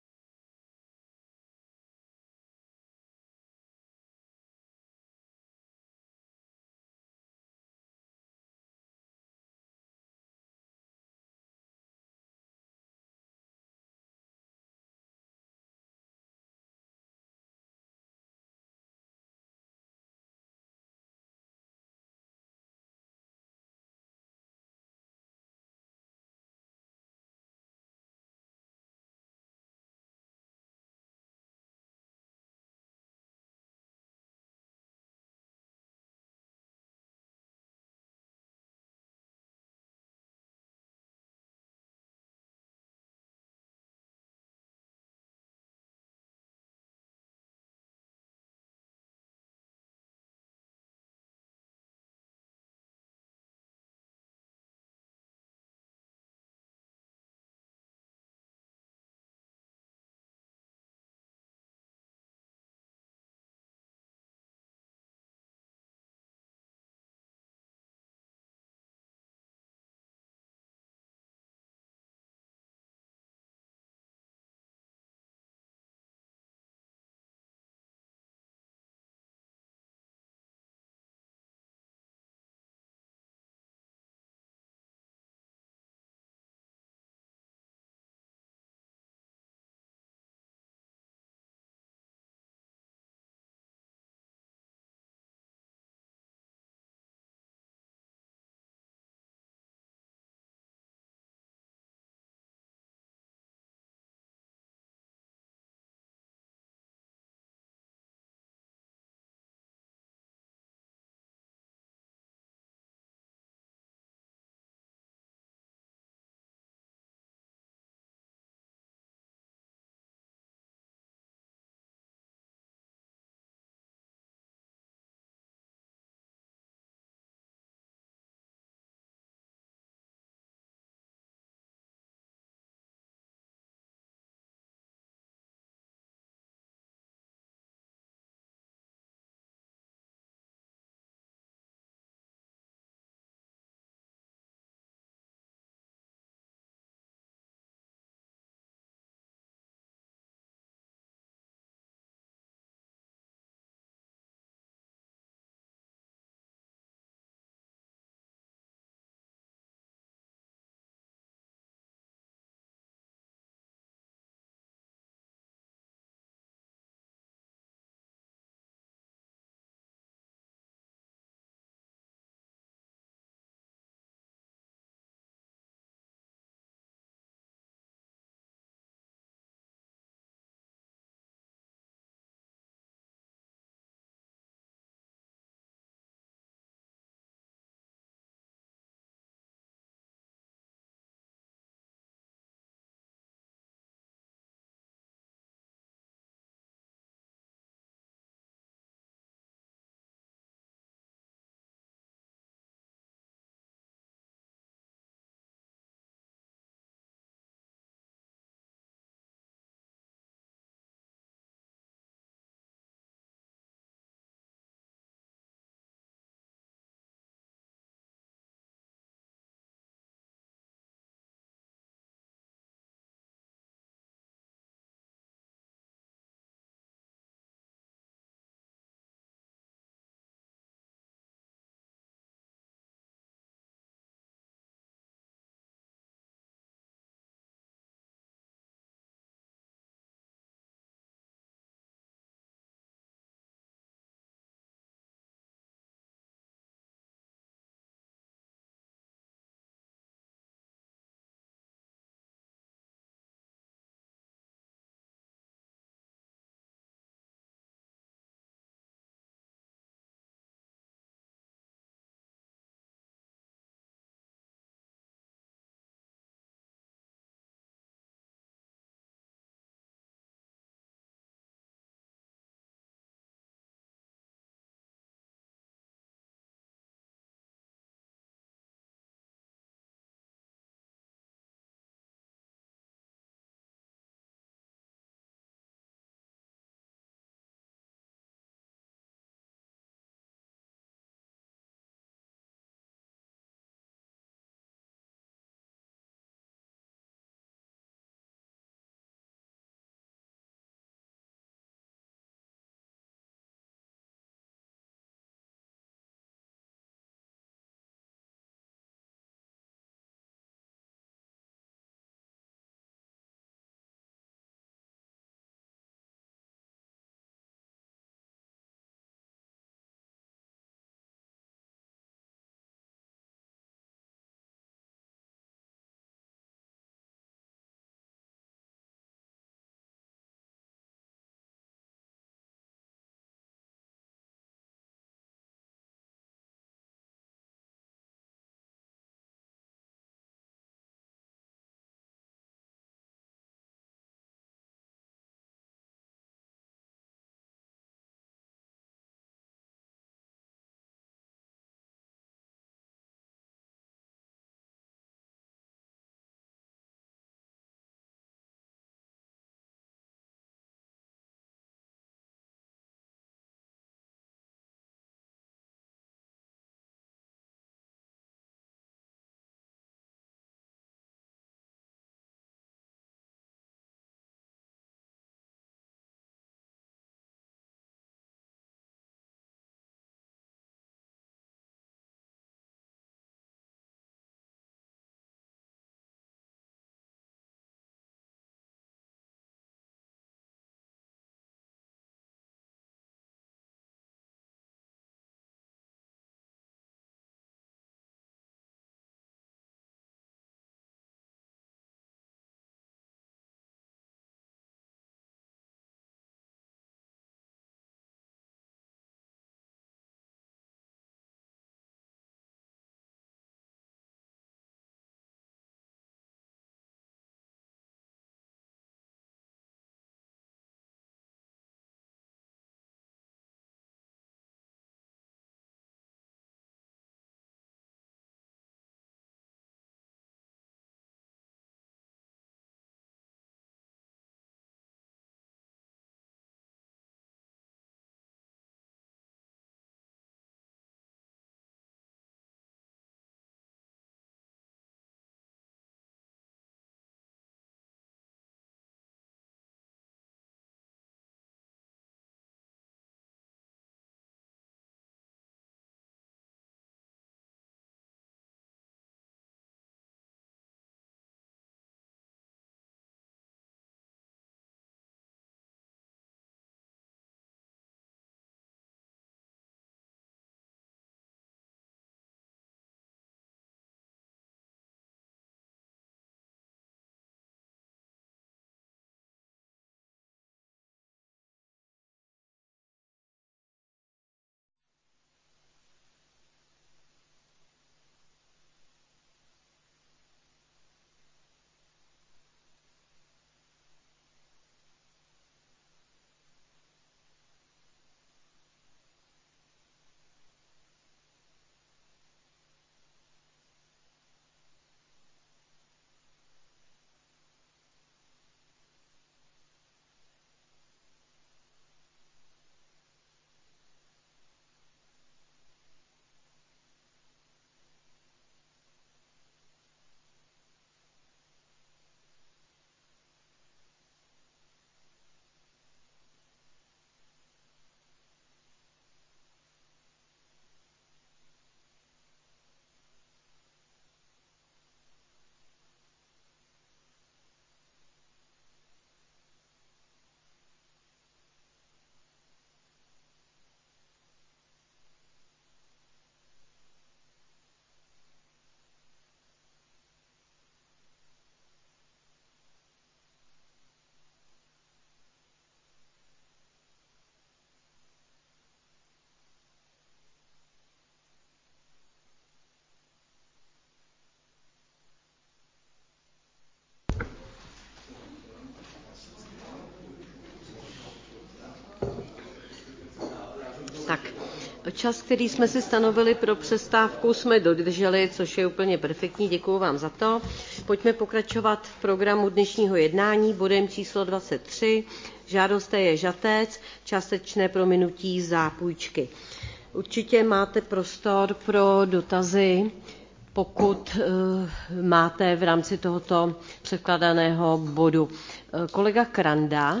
čas, který jsme si stanovili pro přestávku, jsme dodrželi, což je úplně perfektní, děkuji vám za to. Pojďme pokračovat v programu dnešního jednání bodem číslo dvacet tři. Žádost je Žatec, částečné prominutí za půjčky. Určitě máte prostor pro dotazy, pokud uh, máte v rámci tohoto předkladaného bodu. Uh, kolega Kranda.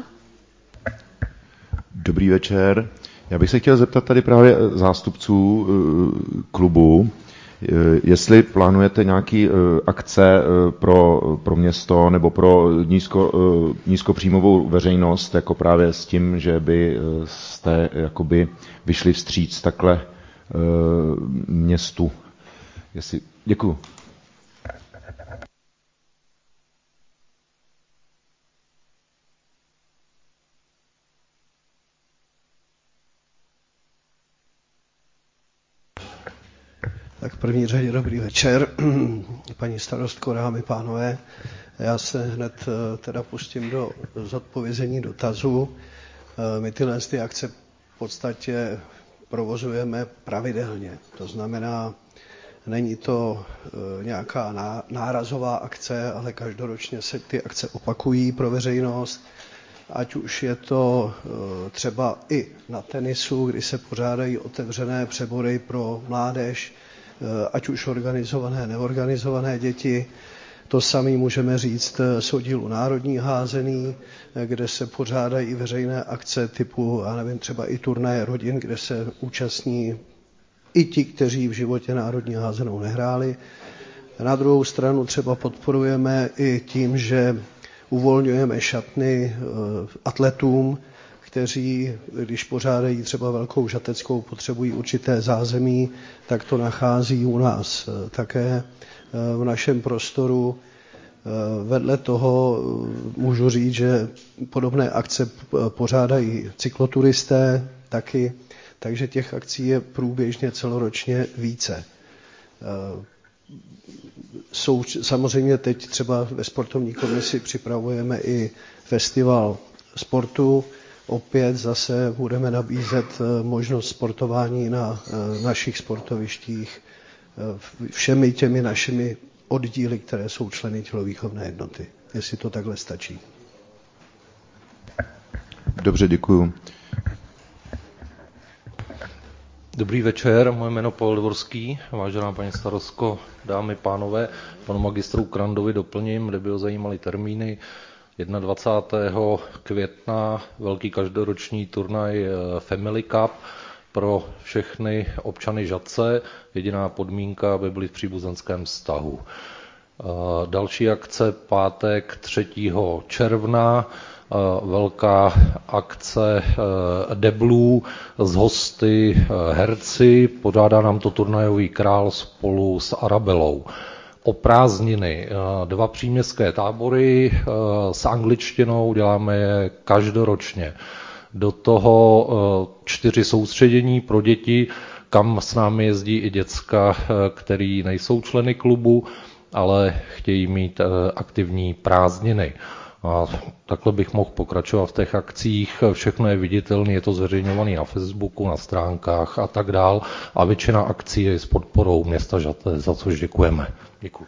Dobrý večer. Já bych se chtěl zeptat tady právě zástupců uh, klubu, uh, jestli plánujete nějaké uh, akce uh, pro, pro město nebo pro nízko, uh, nízkopříjmovou veřejnost, jako právě s tím, že by uh, jste jakoby vyšli vstříc takhle uh, městu. Jestli... Děkuju. Tak v první řadě dobrý večer, paní starostko, dámy, pánové. Já se hned teda pustím do zodpovězení dotazů. My tyhle ty akce v podstatě provozujeme pravidelně. To znamená, není to nějaká nárazová akce, ale každoročně se ty akce opakují pro veřejnost. Ať už je to třeba i na tenisu, kdy se pořádají otevřené přebory pro mládež, ať už organizované, neorganizované děti. To samé můžeme říct z oddílu národní házený, kde se pořádají veřejné akce typu, já nevím, třeba i turnaje rodin, kde se účastní i ti, kteří v životě národní házenou nehráli. Na druhou stranu třeba podporujeme i tím, že uvolňujeme šatny atletům, kteří, když pořádají třeba velkou žateckou, potřebují určité zázemí, tak to nachází u nás také v našem prostoru. Vedle toho můžu říct, že podobné akce pořádají cykloturisté taky, takže těch akcí je průběžně celoročně více. Jsou, samozřejmě teď třeba ve sportovní komisi připravujeme i festival sportu. Opět zase budeme nabízet možnost sportování na našich sportovištích všemi těmi našimi oddíly, které jsou členy tělovýchovné jednoty. Jestli to takhle stačí. Dobře, děkuju. Dobrý večer, moje jméno Pavel Dvorský, vážená paní starostko, dámy, pánové, panu magistru Krandovi doplním, kde by ho zajímaly termíny. dvacátého prvního května velký každoroční turnaj Family Cup pro všechny občany Žatce. Jediná podmínka, aby byli v příbuzenském vztahu. Další akce pátek třetího června, velká akce deblů s hosty herci, pořádá nám to turnajový král spolu s Arabelou. O prázdniny dva příměstské tábory s angličtinou, děláme je každoročně. Do toho čtyři soustředění pro děti, kam s námi jezdí i děcka, který nejsou členy klubu, ale chtějí mít aktivní prázdniny. A takhle bych mohl pokračovat v těch akcích. Všechno je viditelné, je to zveřejňované na Facebooku, na stránkách a tak dál. A většina akcí je s podporou města Žatec, za což děkujeme. Děkuji.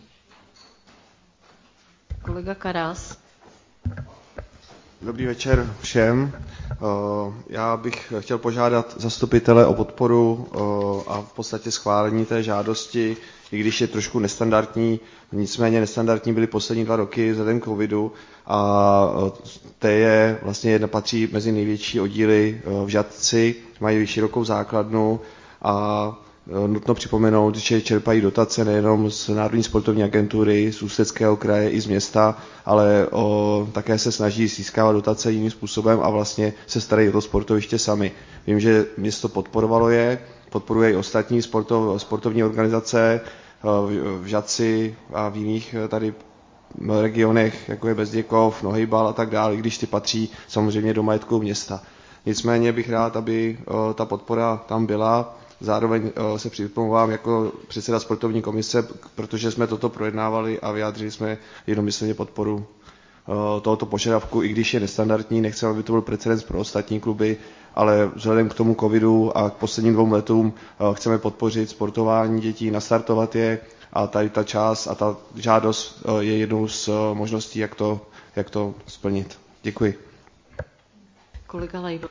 Kolega Karas. Dobrý večer všem. Já bych chtěl požádat zastupitele o podporu a v podstatě schválení té žádosti, i když je trošku nestandardní, nicméně nestandardní byly poslední dva roky vzhledem k covidu a té je vlastně jedna patří mezi největší oddíly v Žatci, mají širokou základnu a nutno připomenout, že čerpají dotace nejenom z Národní sportovní agentury, z Ústeckého kraje i z města, ale o, také se snaží získávat dotace jiným způsobem a vlastně se starají o to sportoviště sami. Vím, že město podporovalo je, podporuje i ostatní sportov, sportovní organizace v Žatci a v jiných tady regionech, jako je Bezděkov, Nohejbal a tak dále, i když ty patří samozřejmě do majetku města. Nicméně bych rád, aby ta podpora tam byla. Zároveň se připomínám jako předseda sportovní komise, protože jsme toto projednávali a vyjádřili jsme jednomyslně podporu tohoto požadavku, i když je nestandardní, nechceme, aby to byl precedens pro ostatní kluby, ale vzhledem k tomu covidu a k posledním dvou letům chceme podpořit sportování dětí, nastartovat je a tady ta část a ta žádost je jednou z možností, jak to, jak to splnit. Děkuji. Kolega Lajdo.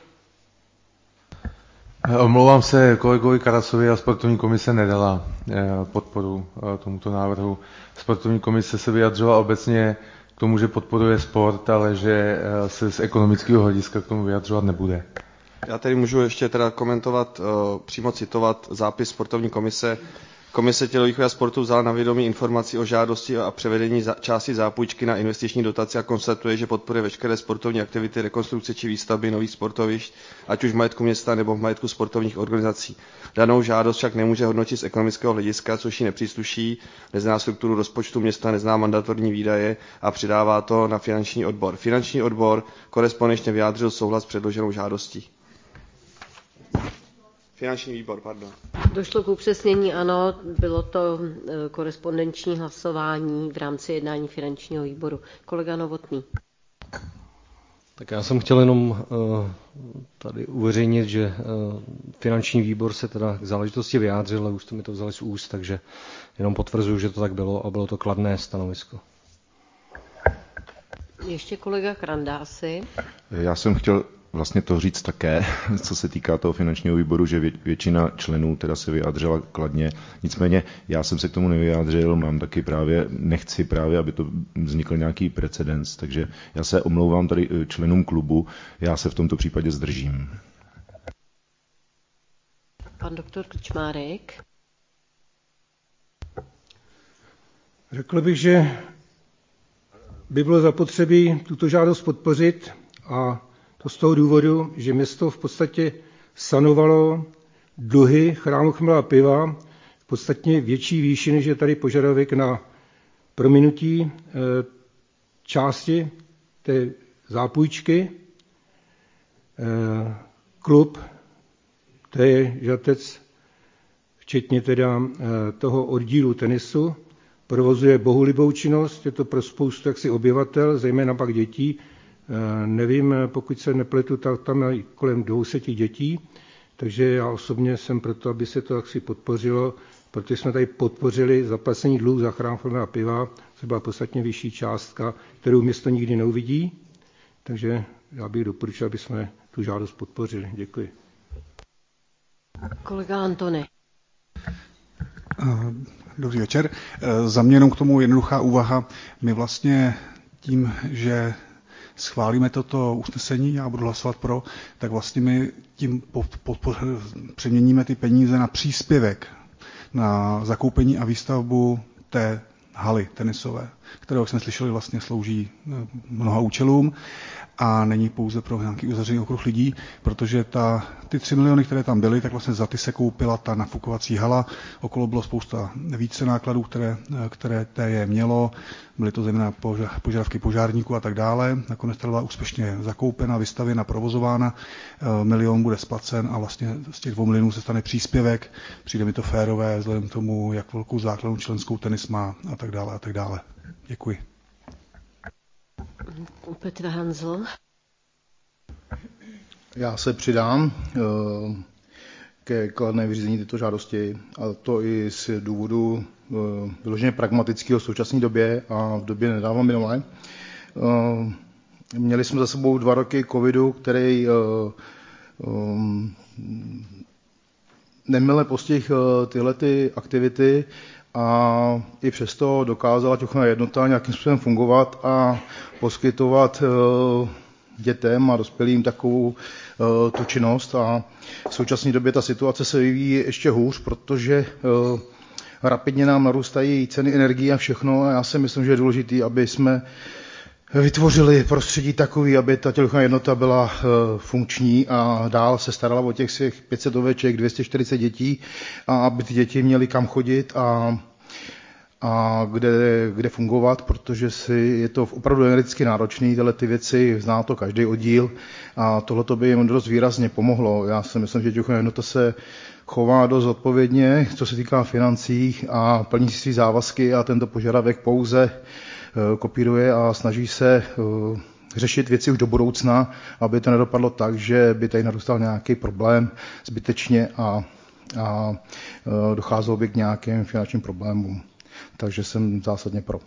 Omlouvám se kolegovi Karasovi a sportovní komise nedala podporu tomuto návrhu. Sportovní komise se vyjadřovala obecně k tomu, že podporuje sport, ale že se z ekonomického hlediska k tomu vyjadřovat nebude. Já tady můžu ještě teda komentovat, přímo citovat zápis sportovní komise. Komise tělovýchovy a sportu vzala na vědomí informaci o žádosti a převedení části zápůjčky na investiční dotaci a konstatuje, že podporuje veškeré sportovní aktivity, rekonstrukce či výstavby nových sportovišť, ať už v majetku města nebo v majetku sportovních organizací. Danou žádost však nemůže hodnotit z ekonomického hlediska, což jí nepřísluší, nezná strukturu rozpočtu města, nezná mandatorní výdaje a přidává to na finanční odbor. Finanční odbor korespondenčně vyjádřil souhlas s předloženou žádostí. Finanční výbor, pardon. Došlo k upřesnění, ano, bylo to korespondenční hlasování v rámci jednání finančního výboru. Kolega Novotný. Tak já jsem chtěl jenom uh, tady uveřejnit, že uh, finanční výbor se teda k záležitosti vyjádřil, ale už jste mi to vzali z úst, takže jenom potvrzuju, že to tak bylo a bylo to kladné stanovisko. Ještě kolega Kranda asi. Já jsem chtěl vlastně to říct také, co se týká toho finančního výboru, že většina členů teda se vyjádřila kladně. Nicméně já jsem se k tomu nevyjádřil, mám taky právě, nechci právě, aby to vznikl nějaký precedens, takže já se omlouvám tady členům klubu, já se v tomto případě zdržím. Pan doktor Krčmárek. Řekl bych, že by bylo zapotřebí tuto žádost podpořit a to z toho důvodu, že město v podstatě sanovalo dluhy Chrámu chmela a piva v podstatně větší výši, než je tady požadavek na prominutí části té zápůjčky. Klub, to je Žatec, včetně teda toho oddílu tenisu, provozuje bohulibou činnost, je to pro spoustu jaksi obyvatel, zejména pak dětí. Nevím, pokud se nepletu, tak tam je kolem dvě stě dětí, takže já osobně jsem proto, aby se to jaksi podpořilo, protože jsme tady podpořili zaplacení dluhů za Chrám chmela a piva, což byla podstatně vyšší částka, kterou město nikdy neuvidí, takže já bych doporučil, aby jsme tu žádost podpořili. Děkuji. Kolega Antony. Dobrý večer. Za mě jenom k tomu jednoduchá úvaha. My vlastně tím, že schválíme toto usnesení, já budu hlasovat pro, tak vlastně my tím pod, pod, pod, přeměníme ty peníze na příspěvek na zakoupení a výstavbu té haly tenisové, kterou, jak jsme slyšeli, vlastně slouží mnoha účelům a není pouze pro nějaký uzavřený okruh lidí, protože ta, ty tři miliony, které tam byly, tak vlastně za ty se koupila ta nafukovací hala. Okolo bylo spousta více nákladů, které, které té je mělo. Byly to zejména požadavky požárníků a tak dále. Nakonec ta byla úspěšně zakoupena, vystavěna, provozována. Milion bude splacen a vlastně z těch dvou milionů se stane příspěvek. Přijde mi to férové vzhledem k tomu, jak velkou základnu členskou tenis má a tak dále a tak dále. Děkuji. Petr Hanzl. Já se přidám ke kladné vyřízení této žádosti, a to i z důvodu vyloženě pragmatického v současné době a v době nedávno minulé. Měli jsme za sebou dva roky covidu, který nemile postihl tyhle ty aktivity a i přesto dokázala těchto jednota nějakým způsobem fungovat a poskytovat dětem a dospělým takovou tu činnost. A v současné době ta situace se vyvíjí ještě hůř, protože rapidně nám narůstají ceny energií a všechno a já si myslím, že je důležité, aby jsme vytvořili prostředí takový, aby ta tělocná jednota byla funkční a dál se starala o těch svých pět set oveček, dvě stě čtyřicet dětí a aby ty děti měly kam chodit a, a kde, kde fungovat, protože si je to opravdu energeticky náročný, tyhle ty věci, zná to každý oddíl a tohleto by jim dost výrazně pomohlo. Já si myslím, že tělocná jednota se chová dost odpovědně, co se týká financí a plní si svý závazky a tento požadavek pouze kopíruje a snaží se řešit věci už do budoucna, aby to nedopadlo tak, že by tady narůstal nějaký problém zbytečně a, a docházelo by k nějakým finančním problémům. Takže jsem zásadně pro.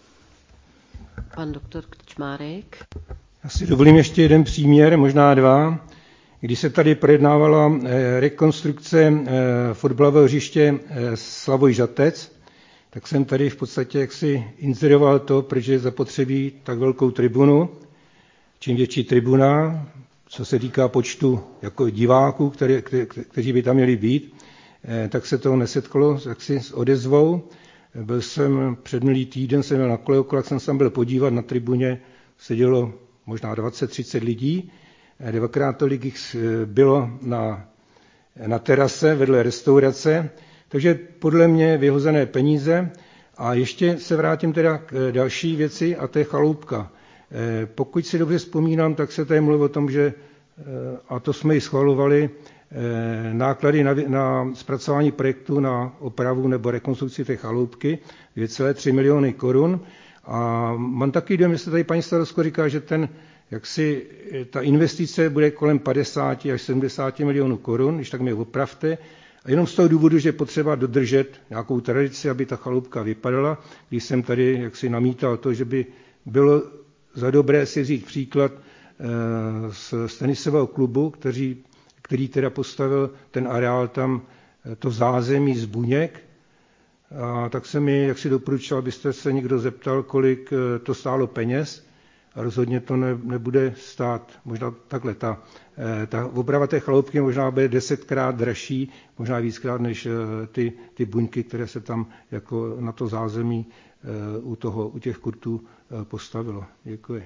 Pan doktor Krčmárek. Já si dovolím ještě jeden příměr, možná dva. Když se tady projednávala rekonstrukce fotbalového hřiště Slavoj Žatec, tak jsem tady v podstatě jaksi inzeroval to, protože je zapotřebí tak velkou tribunu. Čím větší tribuna, co se týká počtu jako diváků, které, kte, kteří by tam měli být, tak se to nesetkalo jaksi s odezvou. Byl jsem před minulý týden, jsem byl na kolejokolách, jsem se tam byl podívat, na tribuně sedělo možná dvacet třicet lidí, dvakrát tolik jich bylo na, na terase vedle restaurace, takže podle mě vyhozené peníze. A ještě se vrátím teda k další věci, a to je chaloupka. Pokud si dobře vzpomínám, tak se tady mluvilo o tom, že, a to jsme ji schvalovali, náklady na, na zpracování projektu na opravu nebo rekonstrukci té chaloupky dvě celé tři miliony korun. A mám taky dojem, že se tady paní starostko říká, že ten, jaksi, ta investice bude kolem padesát až sedmdesát milionů korun, když tak mě opravte. A jenom z toho důvodu, že je potřeba dodržet nějakou tradici, aby ta chaloupka vypadala, když jsem tady jaksi namítal to, že by bylo za dobré si vzít příklad z, z tenisového klubu, který, který teda postavil ten areál tam, to zázemí z buněk. A tak se mi jaksi doporučil, abyste se někdo zeptal, kolik to stálo peněz. A rozhodně to ne, nebude stát, možná takhle, ta, ta obrava té chaloupky možná bude desetkrát dražší, možná víckrát než ty, ty buňky, které se tam jako na to zázemí u, toho, u těch kurtů postavilo. Děkuji.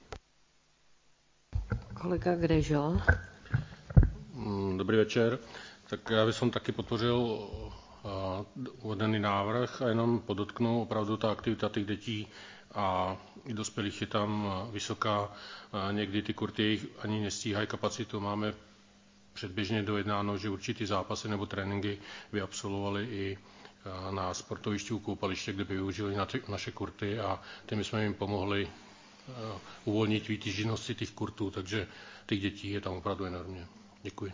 Kolega Grežo. Dobrý večer. Tak já bych taky podpořil uvedený návrh a jenom podotknu, opravdu ta aktivita těch dětí a i dospělých je tam vysoká. Někdy ty kurty ani nestíhají kapacitu. Máme předběžně dojednáno, že určitý zápasy nebo tréninky by absolvovali i na sportovišti u koupaliště, kde by využili naše kurty a tím jsme jim pomohli uvolnit výtěžnosti těch kurtů, takže těch dětí je tam opravdu enormně. Děkuji.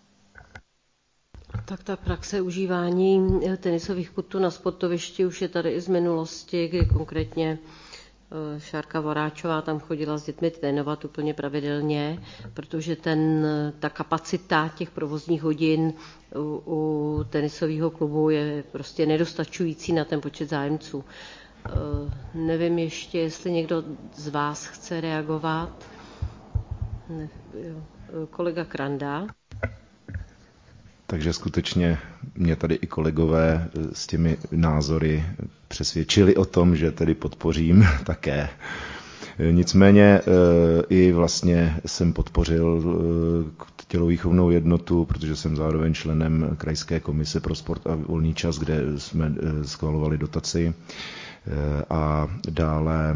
Tak ta praxe užívání tenisových kurtů na sportovišti už je tady i z minulosti, kdy konkrétně Šárka Voráčová tam chodila s dětmi trénovat úplně pravidelně, protože ten, ta kapacita těch provozních hodin u, u tenisového klubu je prostě nedostačující na ten počet zájemců. Nevím ještě, jestli někdo z vás chce reagovat. Ne, jo. Kolega Kranda. Takže skutečně mě tady i kolegové s těmi názory přesvědčili o tom, že tedy podpořím také. Nicméně i vlastně jsem podpořil tělovýchovnou jednotu, protože jsem zároveň členem krajské komise pro sport a volný čas, kde jsme schvalovali dotaci. A dále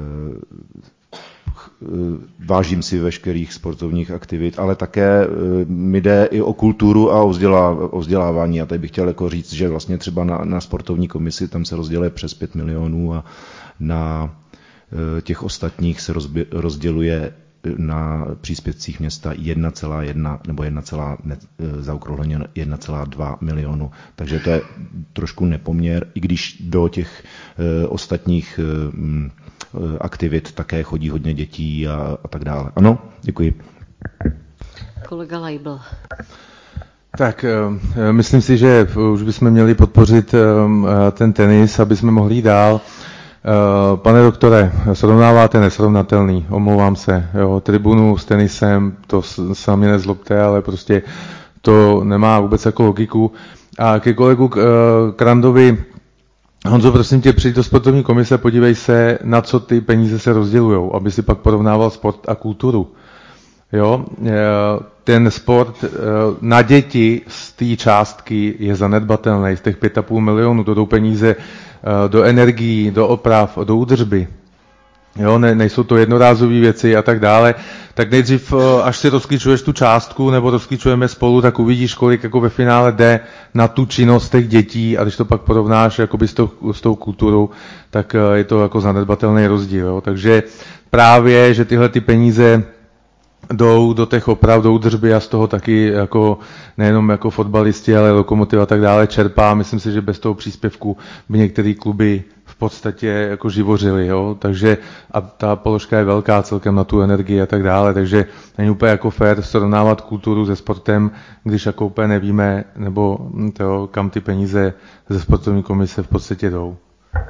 vážím si veškerých sportovních aktivit, ale také mi jde i o kulturu a o vzdělávání. A tady bych chtěl jako říct, že vlastně třeba na, na sportovní komisi tam se rozděluje přes pět milionů a na těch ostatních se rozbě, rozděluje na příspěvcích města jedna celá jedna nebo jedna, zaokrouhleně jedna celá dva milionu. Takže to je trošku nepoměr, i když do těch ostatních aktivit také chodí hodně dětí a, a tak dále. Ano, děkuji. Kolega Leibl. Tak, myslím si, že už bychom měli podpořit ten tenis, aby jsme mohli jít dál. Pane doktore, srovnáváte nesrovnatelný, omlouvám se, jo, tribunu s tenisem, to se na mě nezlobte, ale prostě to nemá vůbec jako logiku. A ke kolegu Krandovi, Honzo, prosím tě, přijď do sportovní komise, podívej se, na co ty peníze se rozdělujou, aby si pak porovnával sport a kulturu. Jo, ten sport na děti z té částky je zanedbatelný, z těch pět a půl milionů, to jdou peníze do energií, do oprav, do údržby. Jo, ne, nejsou to jednorázové věci a tak dále. tak nejdřív, až si rozklíčuješ tu částku, nebo rozklíčujeme spolu, tak uvidíš, kolik jako ve finále jde na tu činnost těch dětí, a když to pak porovnáš jakoby s tou, s tou kulturou, tak je to jako zanedbatelný rozdíl. Jo. Takže právě, že tyhle ty peníze jdou do těch oprav, do údržby a z toho taky jako nejenom jako fotbalisti, ale Lokomotiv a tak dále čerpá. Myslím si, že bez toho příspěvku by některé kluby v podstatě jako živořily, jo. Takže a ta položka je velká celkem na tu energii a tak dále, takže není úplně jako fér srovnávat kulturu se sportem, když jako úplně nevíme, nebo to, kam ty peníze ze sportovní komise v podstatě jdou.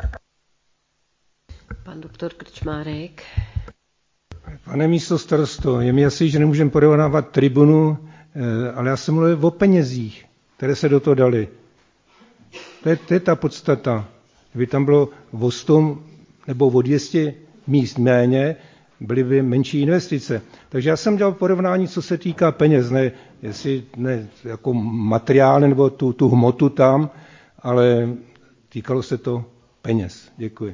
Pan doktor Krčmárek. Pane místostarosto, je mi jasný, že nemůžeme porovnávat tribunu, ale já jsem mluvil o penězích, které se do toho dali. To je, to je ta podstata. Kdyby tam bylo o sto nebo o dvě stě míst méně, byly by menší investice. Takže já jsem dělal porovnání, co se týká peněz, ne, jestli ne jako materiál nebo tu, tu hmotu tam, ale týkalo se to peněz. Děkuji.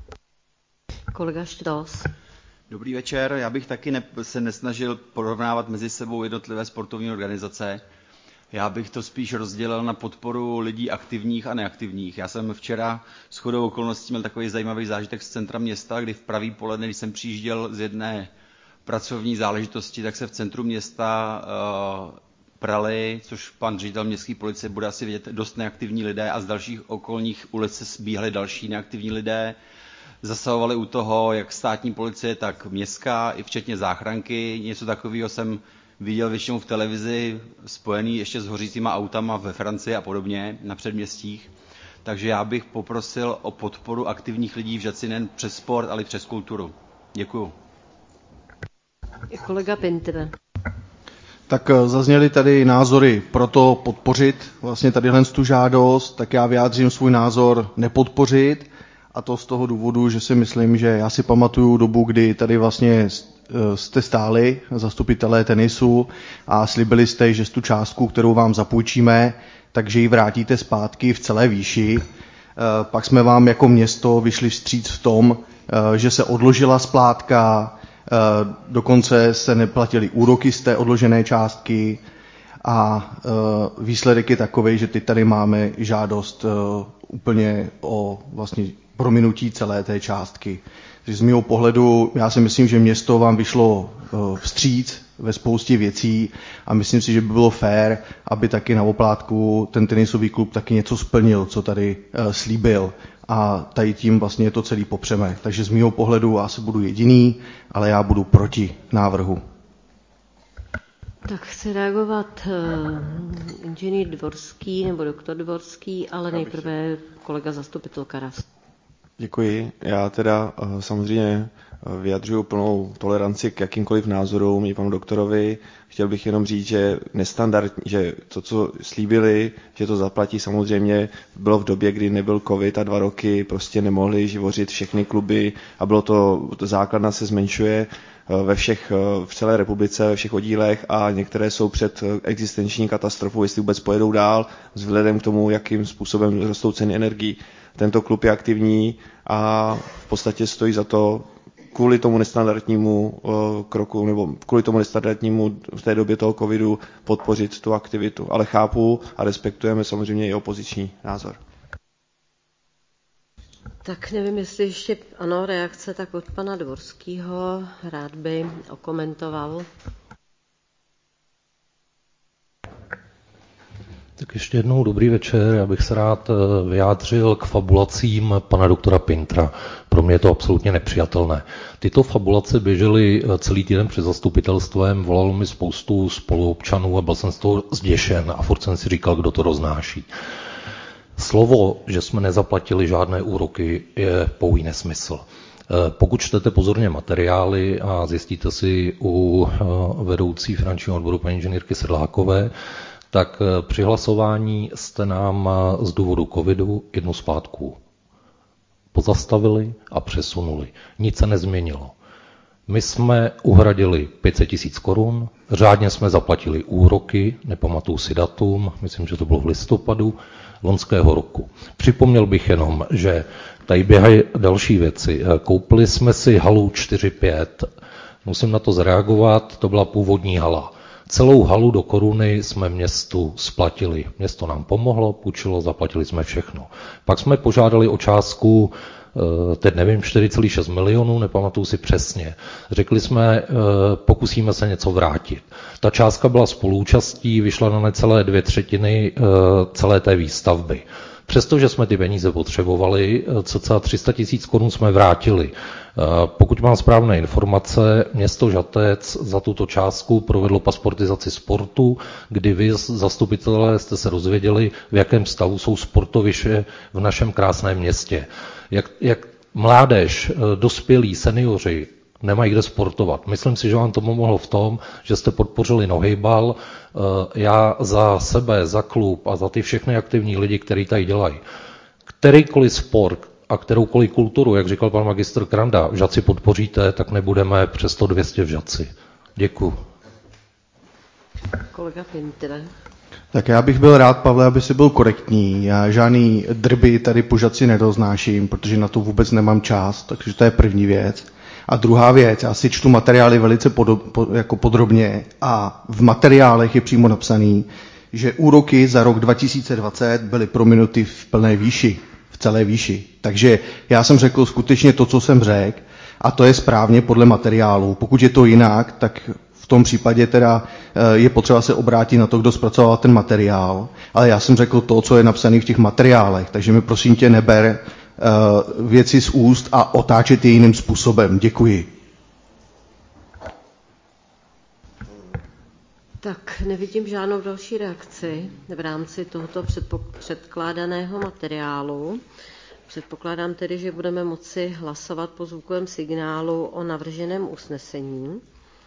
Kolega Štros. Dobrý večer, já bych taky ne, se nesnažil porovnávat mezi sebou jednotlivé sportovní organizace. Já bych to spíš rozdělil na podporu lidí aktivních a neaktivních. Já jsem včera shodou okolností měl takový zajímavý zážitek z centra města, kdy v pravý poledne, když jsem přijížděl z jedné pracovní záležitosti, tak se v centru města uh, prali, což pan ředitel městské policie bude asi vidět, dost neaktivní lidé a z dalších okolních ulic se sbíhali další neaktivní lidé. Zasahovali u toho jak státní policie, tak městská, i včetně záchranky. Něco takového jsem viděl většinou v televizi, spojený ještě s hořícíma autama ve Francii a podobně, na předměstích. Takže já bych poprosil o podporu aktivních lidí v Žatci nejen přes sport, ale i přes kulturu. Děkuju. Kolega Pinter. Tak zazněly tady názory pro to podpořit vlastně tadyhle tu žádost, tak já vyjádřím svůj názor nepodpořit. A to z toho důvodu, že si myslím, že já si pamatuju dobu, kdy tady vlastně jste stáli, zastupitelé tenisu, a slibili jste, že tu částku, kterou vám zapůjčíme, takže ji vrátíte zpátky v celé výši. Pak jsme vám jako město vyšli vstříc v tom, že se odložila splátka, dokonce se neplatily úroky z té odložené částky a výsledek je takový, že teď tady máme žádost úplně o vlastně prominutí celé té částky. Takže z mého pohledu, já si myslím, že město vám vyšlo vstříc ve spoustě věcí a myslím si, že by bylo fér, aby taky na oplátku ten tenisový klub taky něco splnil, co tady slíbil. A tady tím vlastně to celý popřeme. Takže z mého pohledu já asi budu jediný, ale já budu proti návrhu. Tak chci reagovat uh, inženýr Dvorský nebo doktor Dvorský, ale nejprve kolega zastupitel Karas. Děkuji. Já teda uh, samozřejmě vyjadřuju plnou toleranci k jakýmkoliv názorům i panu doktorovi. Chtěl bych jenom říct, že nestandardní, že to, co slíbili, že to zaplatí, samozřejmě bylo v době, kdy nebyl covid a dva roky prostě nemohli živořit všechny kluby a bylo to, to základna se zmenšuje ve všech, v celé republice, ve všech oddílech a některé jsou před existenční katastrofou, jestli vůbec pojedou dál, vzhledem k tomu, jakým způsobem rostou ceny energií. Tento klub je aktivní a v podstatě stojí za to kvůli tomu nestandardnímu kroku nebo kvůli tomu nestandardnímu v té době toho covidu podpořit tu aktivitu. Ale chápu a respektujeme samozřejmě i opoziční názor. Tak nevím, jestli ještě, ano, reakce tak od pana Dvorského, rád by okomentoval. Tak ještě jednou dobrý večer, já bych se rád vyjádřil k fabulacím pana doktora Pintra. Pro mě je to absolutně nepřijatelné. Tyto fabulace běžely celý týden před zastupitelstvem, volalo mi spoustu spoluobčanů a byl jsem z toho zděšen a furt jsem si říkal, kdo to roznáší. Slovo, že jsme nezaplatili žádné úroky, je pouhý nesmysl. Pokud čtete pozorně materiály a zjistíte si u vedoucí finančního odboru paní inženýrky Sedlákové, tak při hlasování jste nám z důvodu covidu jednu splátku pozastavili a přesunuli. Nic se nezměnilo. My jsme uhradili pět set tisíc korun, řádně jsme zaplatili úroky, nepamatuju si datum, myslím, že to bylo v listopadu loňského roku. Připomněl bych jenom, že tady běhají další věci. Koupili jsme si halu čtyři pět Musím na to zareagovat, to byla původní hala. Celou halu do koruny jsme městu splatili. Město nám pomohlo, půjčilo, zaplatili jsme všechno. Pak jsme požádali o částku, teď nevím, čtyři celá šest milionů, nepamatuju si přesně. Řekli jsme, pokusíme se něco vrátit. Ta částka byla spoluúčastí, vyšla na necelé dvě třetiny celé té výstavby. Přestože jsme ty peníze potřebovali, cca tři sta tisíc korun jsme vrátili. Pokud mám správné informace, město Žatec za tuto částku provedlo pasportizaci sportu, kdy vy, zastupitelé, jste se dozvěděli, v jakém stavu jsou sportoviště v našem krásném městě. Jak, jak mládež, dospělí, seniori nemají kde sportovat. Myslím si, že vám to pomohlo v tom, že jste podpořili nohejbal. Já za sebe, za klub a za ty všechny aktivní lidi, kteří tady dělají, kterýkoliv sport a kteroukoliv kulturu, jak říkal pan magistr Kranda, v Žatci podpoříte, tak nebudeme přes sto dvě stě v Žatci. Děkuju. Kolega Pinter. Tak já bych byl rád, Pavle, aby si byl korektní. Já žádný drby tady po Žatci nedoznáším, protože na to vůbec nemám čas, takže to je první věc. A druhá věc, já si čtu materiály velice pod, pod, jako podrobně a v materiálech je přímo napsaný, že úroky za rok dva tisíce dvacet byly prominuty v plné výši, v celé výši. Takže já jsem řekl skutečně to, co jsem řekl, a to je správně podle materiálu. Pokud je to jinak, tak v tom případě teda je potřeba se obrátit na to, kdo zpracoval ten materiál. Ale já jsem řekl to, co je napsané v těch materiálech, takže mi prosím tě neber věci z úst a otáčet je jiným způsobem. Děkuji. Tak nevidím žádnou další reakci v rámci tohoto předkládaného materiálu. Předpokládám tedy, že budeme moci hlasovat po zvukovém signálu o navrženém usnesení.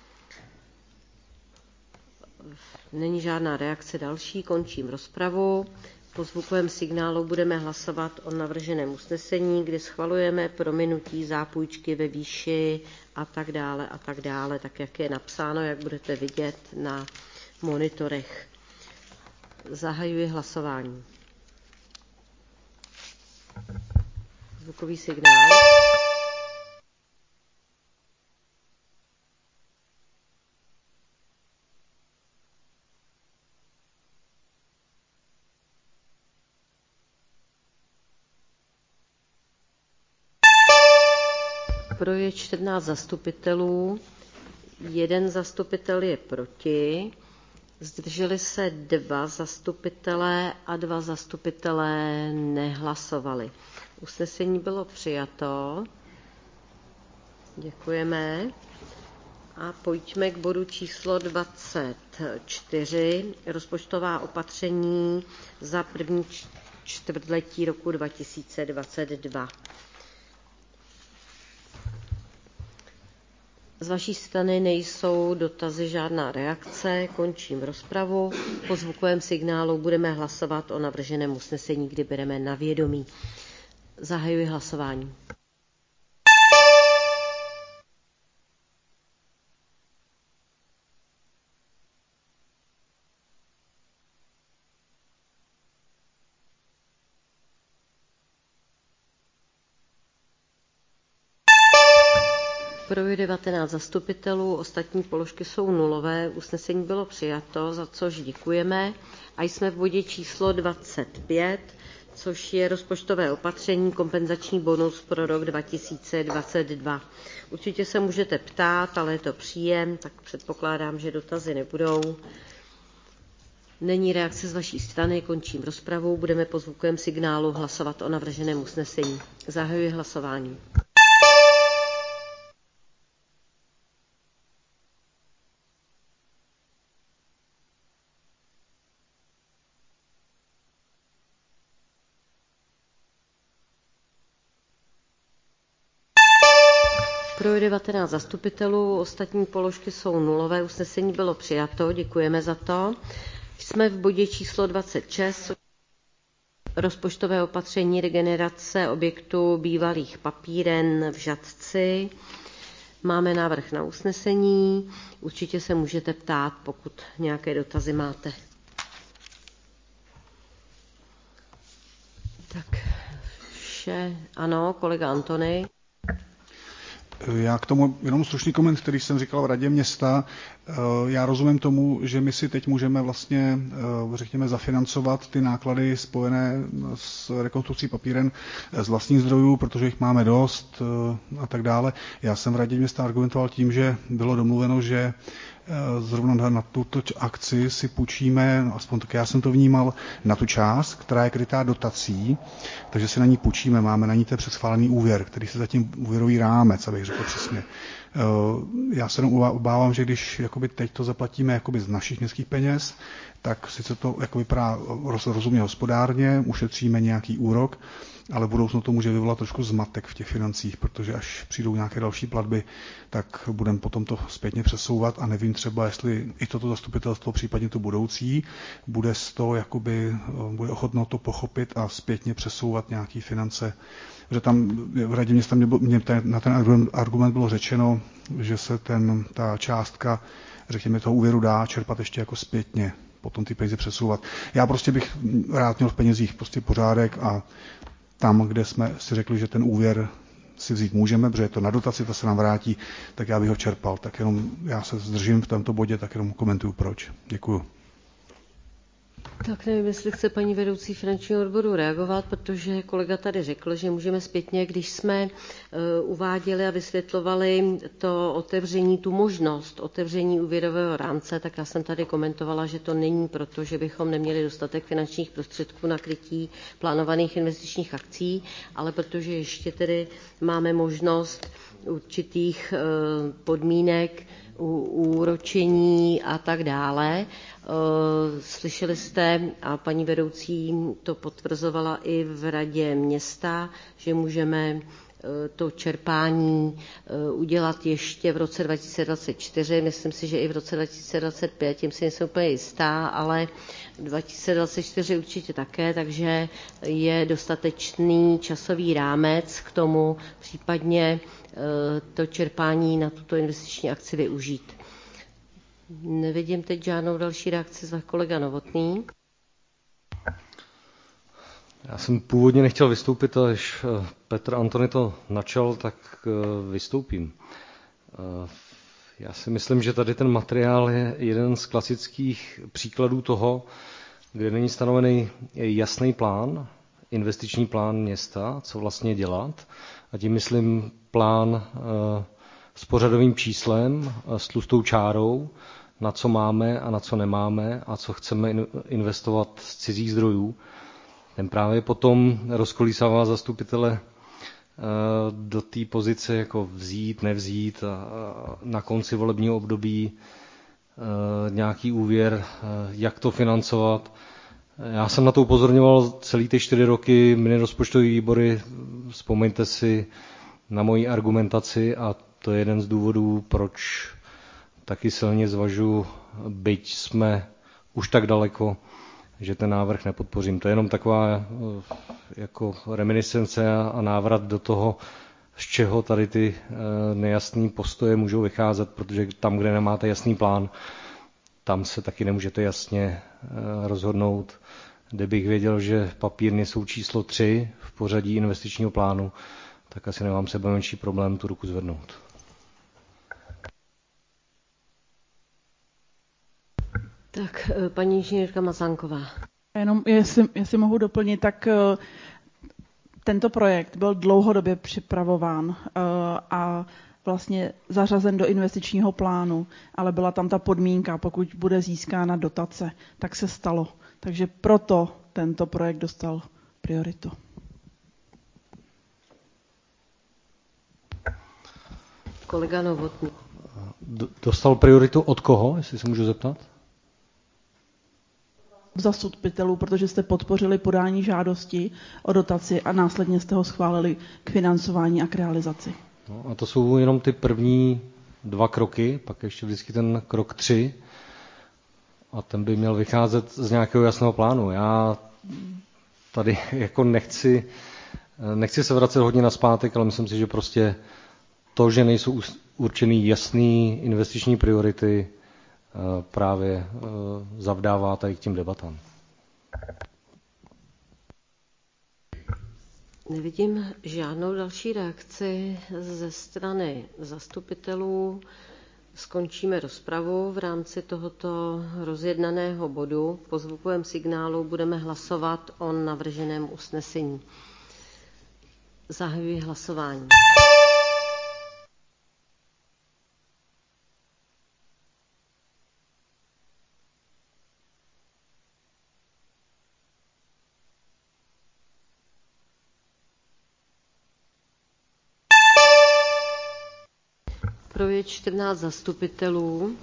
Není žádná reakce další, končím rozpravu. Po zvukovém signálu budeme hlasovat o navrženém usnesení, kdy schvalujeme prominutí zápůjčky ve výši a tak dále a tak dále, tak jak je napsáno, jak budete vidět na monitorech. Zahajuji hlasování. Zvukový signál. Pro je čtrnáct zastupitelů, jeden zastupitel je proti, zdrželi se dva zastupitelé a dva zastupitelé nehlasovali. Usnesení bylo přijato. Děkujeme. A pojďme k bodu číslo dvacet čtyři, rozpočtová opatření za první čtvrtletí roku dva tisíce dvacet dva. Z vaší strany nejsou dotazy, žádná reakce, končím rozpravu. Po zvukovém signálu budeme hlasovat o navrženém usnesení, kdy bereme na vědomí. Zahajuji hlasování. Pro je devatenáct zastupitelů, ostatní položky jsou nulové, usnesení bylo přijato, za což děkujeme. A jsme v bodě číslo dvacet pět, což je rozpočtové opatření, kompenzační bonus pro rok dva tisíce dvacet dva. Určitě se můžete ptát, ale je to příjem, tak předpokládám, že dotazy nebudou. Není reakce z vaší strany, končím rozpravu, budeme po zvukovém signálu hlasovat o navrženém usnesení. Zahajuji hlasování. Pro je devatenáct zastupitelů, ostatní položky jsou nulové, usnesení bylo přijato, děkujeme za to. Jsme v bodě číslo dvacet šest, rozpočtové opatření regenerace objektu bývalých papíren v Žatci. Máme návrh na usnesení, určitě se můžete ptát, pokud nějaké dotazy máte. Tak, vše, ano, kolega Antony. Já k tomu jenom slušný koment, který jsem říkal v radě města. Já rozumím tomu, že my si teď můžeme vlastně, řekněme, zafinancovat ty náklady spojené s rekonstrukcí papíren z vlastních zdrojů, protože jich máme dost a tak dále. Já jsem v radě města argumentoval tím, že bylo domluveno, že zrovna na tuto akci si půjčíme, no aspoň tak já jsem to vnímal, na tu část, která je krytá dotací, takže si na ní půjčíme, máme na ní ten předschválený úvěr, který se zatím úvěrový rámec, abych řekl přesně. Já se obávám, že když jakoby teď to zaplatíme jakoby z našich městských peněz, tak sice to jako vypadá rozumně hospodárně, ušetříme nějaký úrok, ale v budoucnu to může vyvolat trošku zmatek v těch financích, protože až přijdou nějaké další platby, tak budeme potom to zpětně přesouvat a nevím třeba, jestli i toto zastupitelstvo, případně to budoucí, bude z toho jakoby, bude ochotno to pochopit a zpětně přesouvat nějaké finance. Že tam v radě města mě, mě na ten argument, argument bylo řečeno, že se ten, ta částka, řekněme, toho úvěru dá čerpat ještě jako zpětně, potom ty peníze přesouvat. Já prostě bych rád měl v penězích prostě pořádek a tam, kde jsme si řekli, že ten úvěr si vzít můžeme, protože je to na dotaci, to se nám vrátí, tak já bych ho čerpal. Tak jenom já se zdržím v tomto bodě, tak jenom komentuju proč. Děkuju. Tak nevím, jestli chce paní vedoucí finančního odboru reagovat, protože kolega tady řekl, že můžeme zpětně, když jsme uh, uváděli a vysvětlovali to otevření, tu možnost otevření úvěrového rámce, tak já jsem tady komentovala, že to není proto, že bychom neměli dostatek finančních prostředků na krytí plánovaných investičních akcí, ale protože ještě tedy máme možnost určitých uh, podmínek úročení a tak dále. Slyšeli jste, a paní vedoucí to potvrzovala i v radě města, že můžeme to čerpání udělat ještě v roce dva tisíce dvacet čtyři, myslím si, že i v roce dva tisíce dvacet pět, tím si nejsem úplně jistá, ale dva tisíce dvacet čtyři určitě také, takže je dostatečný časový rámec k tomu případně to čerpání na tuto investiční akci využít. Nevidím teď žádnou další reakci z kolega Novotný. Já jsem původně nechtěl vystoupit, ale když Petr Antony to načal, tak vystoupím. Já si myslím, že tady ten materiál je jeden z klasických příkladů toho, kde není stanovený jasný plán, investiční plán města, co vlastně dělat. A tím myslím plán s pořadovým číslem, s tlustou čárou, na co máme a na co nemáme a co chceme investovat z cizích zdrojů. Ten právě potom rozkolísává zastupitele do té pozice jako vzít, nevzít a na konci volebního období nějaký úvěr, jak to financovat. Já jsem na to upozorňoval celý ty čtyři roky, mini rozpočtové výbory, vzpomeňte si na moji argumentaci a to je jeden z důvodů, proč taky silně zvažuji, byť jsme už tak daleko, že ten návrh nepodpořím. To je jenom taková jako reminiscence a návrat do toho, z čeho tady ty nejasné postoje můžou vycházet, protože tam, kde nemáte jasný plán, tam se taky nemůžete jasně rozhodnout. Kdybych věděl, že papírny jsou číslo tři v pořadí investičního plánu, tak asi nemám sebe menší problém tu ruku zvednout. Tak, paní inženýrka Mazánková. Jenom, jestli, jestli mohu doplnit, tak tento projekt byl dlouhodobě připravován a vlastně zařazen do investičního plánu, ale byla tam ta podmínka, pokud bude získána dotace, tak se stalo. Takže proto tento projekt dostal prioritu. Kolega Novotný. Dostal prioritu od koho, jestli se můžu zeptat? Zastupitelů, protože jste podpořili podání žádosti o dotaci a následně jste ho schválili k financování a k realizaci. No, a to jsou jenom ty první dva kroky, pak ještě vždycky ten krok tři a ten by měl vycházet z nějakého jasného plánu. Já tady jako nechci, nechci se vracet hodně nazpátek, ale myslím si, že prostě to, že nejsou určený jasný investiční priority, právě zavdává tady k tím debatám. Nevidím žádnou další reakci ze strany zastupitelů. Skončíme rozpravu v rámci tohoto rozjednaného bodu. Po zvukovém signálu budeme hlasovat o navrženém usnesení. Zahajuji hlasování. Pro je čtrnáct zastupitelů,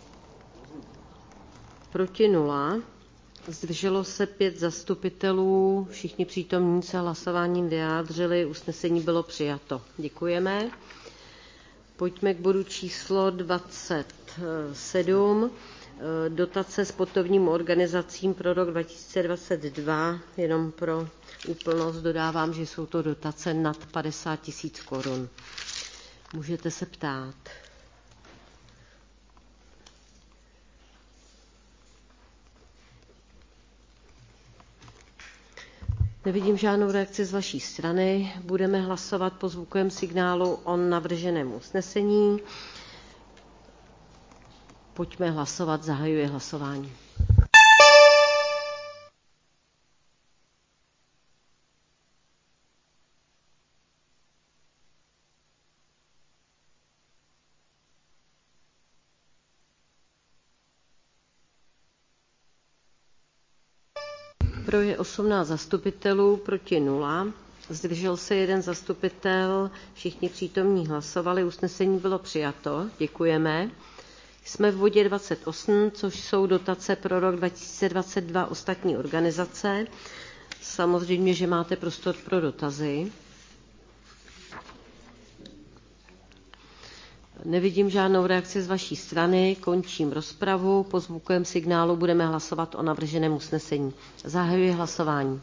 proti nula, zdrželo se pět zastupitelů, všichni přítomní se hlasováním vyjádřili, usnesení bylo přijato. Děkujeme. Pojďme k bodu číslo dvacet sedm, dotace sportovním organizacím pro rok dva tisíce dvacet dva, jenom pro úplnost dodávám, že jsou to dotace nad padesát tisíc korun. Můžete se ptát. Nevidím žádnou reakci z vaší strany. Budeme hlasovat po zvukovém signálu o navrženém usnesení. Pojďme hlasovat. Zahajuji hlasování. Pro je osmnáct zastupitelů, proti nula. Zdržel se jeden zastupitel, všichni přítomní hlasovali, usnesení bylo přijato, děkujeme. Jsme v bodě dvacet osm, což jsou dotace pro rok dva tisíce dvacet dva ostatní organizace. Samozřejmě, že máte prostor pro dotazy. Nevidím žádnou reakci z vaší strany, končím rozpravu. Po zvukovém signálu budeme hlasovat o navrženém usnesení. Zahajuji hlasování.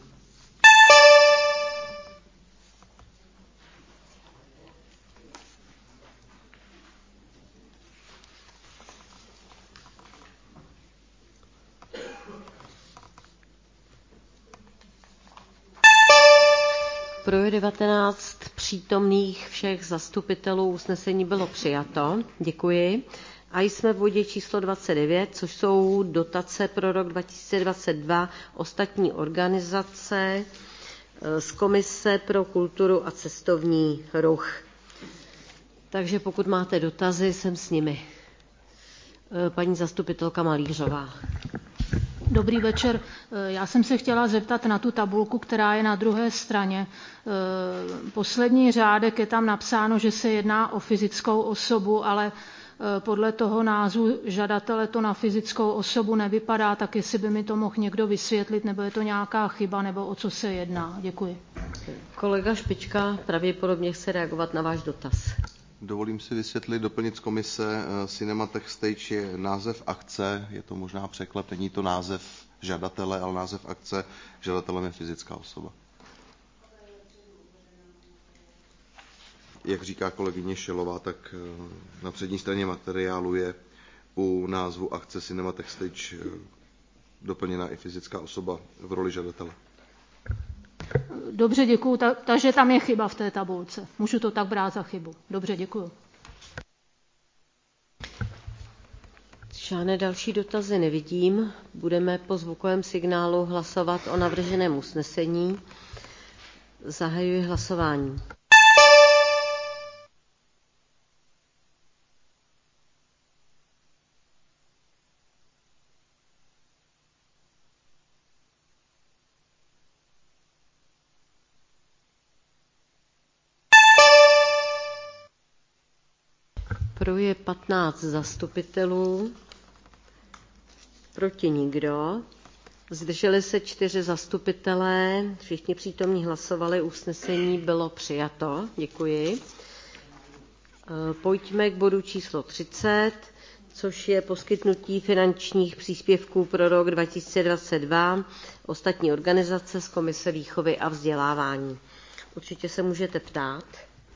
Pro je devatenáct přítomných všech zastupitelů, usnesení bylo přijato. Děkuji. A jsme v bodě číslo dvacet devět, což jsou dotace pro rok dva tisíce dvacet dva ostatní organizace z Komise pro kulturu a cestovní ruch. Takže pokud máte dotazy, jsem s nimi. Paní zastupitelka Malířová. Dobrý večer. Já jsem se chtěla zeptat na tu tabulku, která je na druhé straně. Poslední řádek je tam napsáno, že se jedná o fyzickou osobu, ale podle toho názvu žadatele to na fyzickou osobu nevypadá, tak jestli by mi to mohl někdo vysvětlit, nebo je to nějaká chyba, nebo o co se jedná. Děkuji. Kolega Špička pravděpodobně chce reagovat na váš dotaz. Dovolím si vysvětlit, doplnit z komise. Cinemathex Stage je název akce, je to možná překlep, není to název žadatele, ale název akce. Žadatelem je fyzická osoba. Jak říká kolegyně Šelová, tak na přední straně materiálu je u názvu akce Cinemathex Stage doplněna i fyzická osoba v roli žadatele. Dobře, děkuju. Ta, takže tam je chyba v té tabulce. Můžu to tak brát za chybu. Dobře, děkuju. Žádné další dotazy nevidím. Budeme po zvukovém signálu hlasovat o navrženém usnesení. Zahajuji hlasování. Pro je patnáct zastupitelů, proti nikdo. Zdrželi se čtyři zastupitelé, všichni přítomní hlasovali, usnesení bylo přijato. Děkuji. Pojďme k bodu číslo třicet, což je poskytnutí finančních příspěvků pro rok dva tisíce dvacet dva ostatní organizace z Komise výchovy a vzdělávání. Určitě se můžete ptát.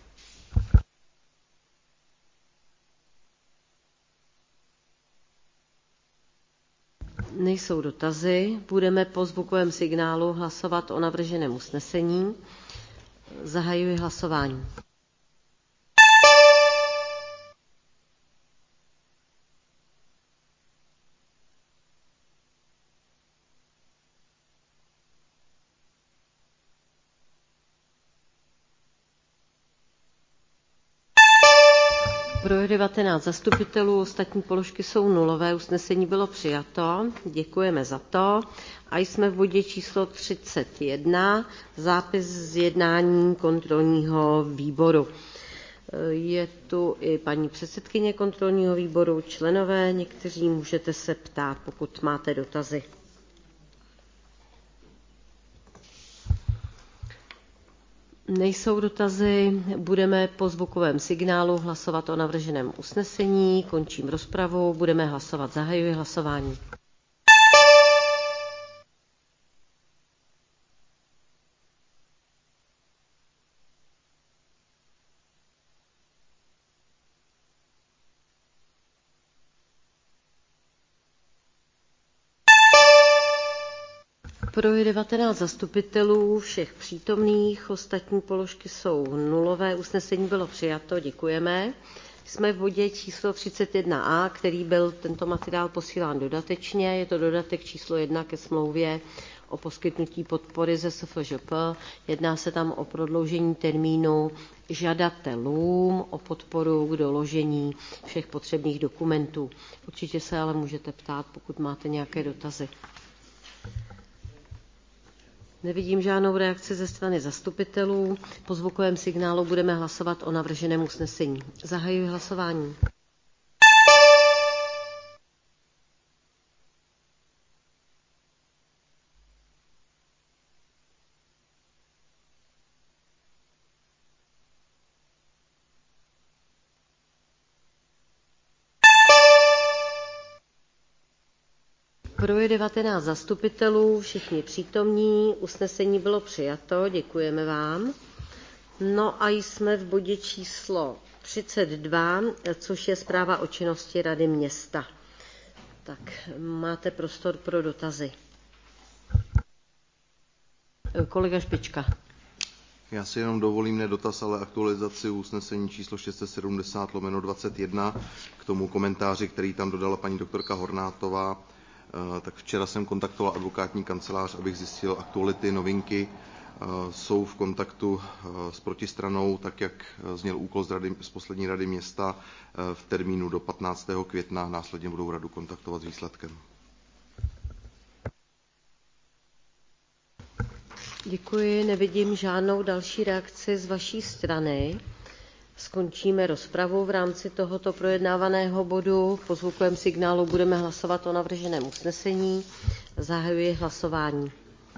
Nejsou dotazy. Budeme po zvukovém signálu hlasovat o navrženém usnesení. Zahajuji hlasování. Pro je devatenáct zastupitelů, ostatní položky jsou nulové, usnesení bylo přijato, děkujeme za to. A jsme v bodě číslo třicet jedna, zápis z jednání kontrolního výboru. Je tu i paní předsedkyně kontrolního výboru, členové, někteří můžete se ptát, pokud máte dotazy. Nejsou dotazy, budeme po zvukovém signálu hlasovat o navrženém usnesení, končím rozpravu, budeme hlasovat, zahajuji hlasování. Pro je devatenáct zastupitelů, všech přítomných, ostatní položky jsou nulové, usnesení bylo přijato, děkujeme. Jsme v bodě číslo třicet jedna a, který byl tento materiál posílán dodatečně, je to dodatek číslo jedna ke smlouvě o poskytnutí podpory ze S F Ž P. Jedná se tam o prodloužení termínu žadatelům o podporu k doložení všech potřebných dokumentů. Určitě se ale můžete ptát, pokud máte nějaké dotazy. Nevidím žádnou reakci ze strany zastupitelů. Po zvukovém signálu budeme hlasovat o navrženém usnesení. Zahajuji hlasování. Pro je devatenáct zastupitelů, všichni přítomní, usnesení bylo přijato, děkujeme vám. No a jsme v bodě číslo třicet dva, což je zpráva o činnosti Rady města. Tak máte prostor pro dotazy. Kolega Špička. Já si jenom dovolím ne dotaz, ale aktualizaci usnesení číslo šest set sedmdesát lomeno dvacet jedna k tomu komentáři, který tam dodala paní doktorka Hornátová. Tak včera jsem kontaktoval advokátní kancelář, abych zjistil aktuality, novinky. Jsou v kontaktu s protistranou, tak jak zněl úkol z, rady, z poslední rady města v termínu do patnáctého května. Následně budou radu kontaktovat s výsledkem. Děkuji, nevidím žádnou další reakci z vaší strany. Skončíme rozpravu v rámci tohoto projednávaného bodu. Po zvukovém signálu budeme hlasovat o navrženém usnesení. Zahajuji hlasování.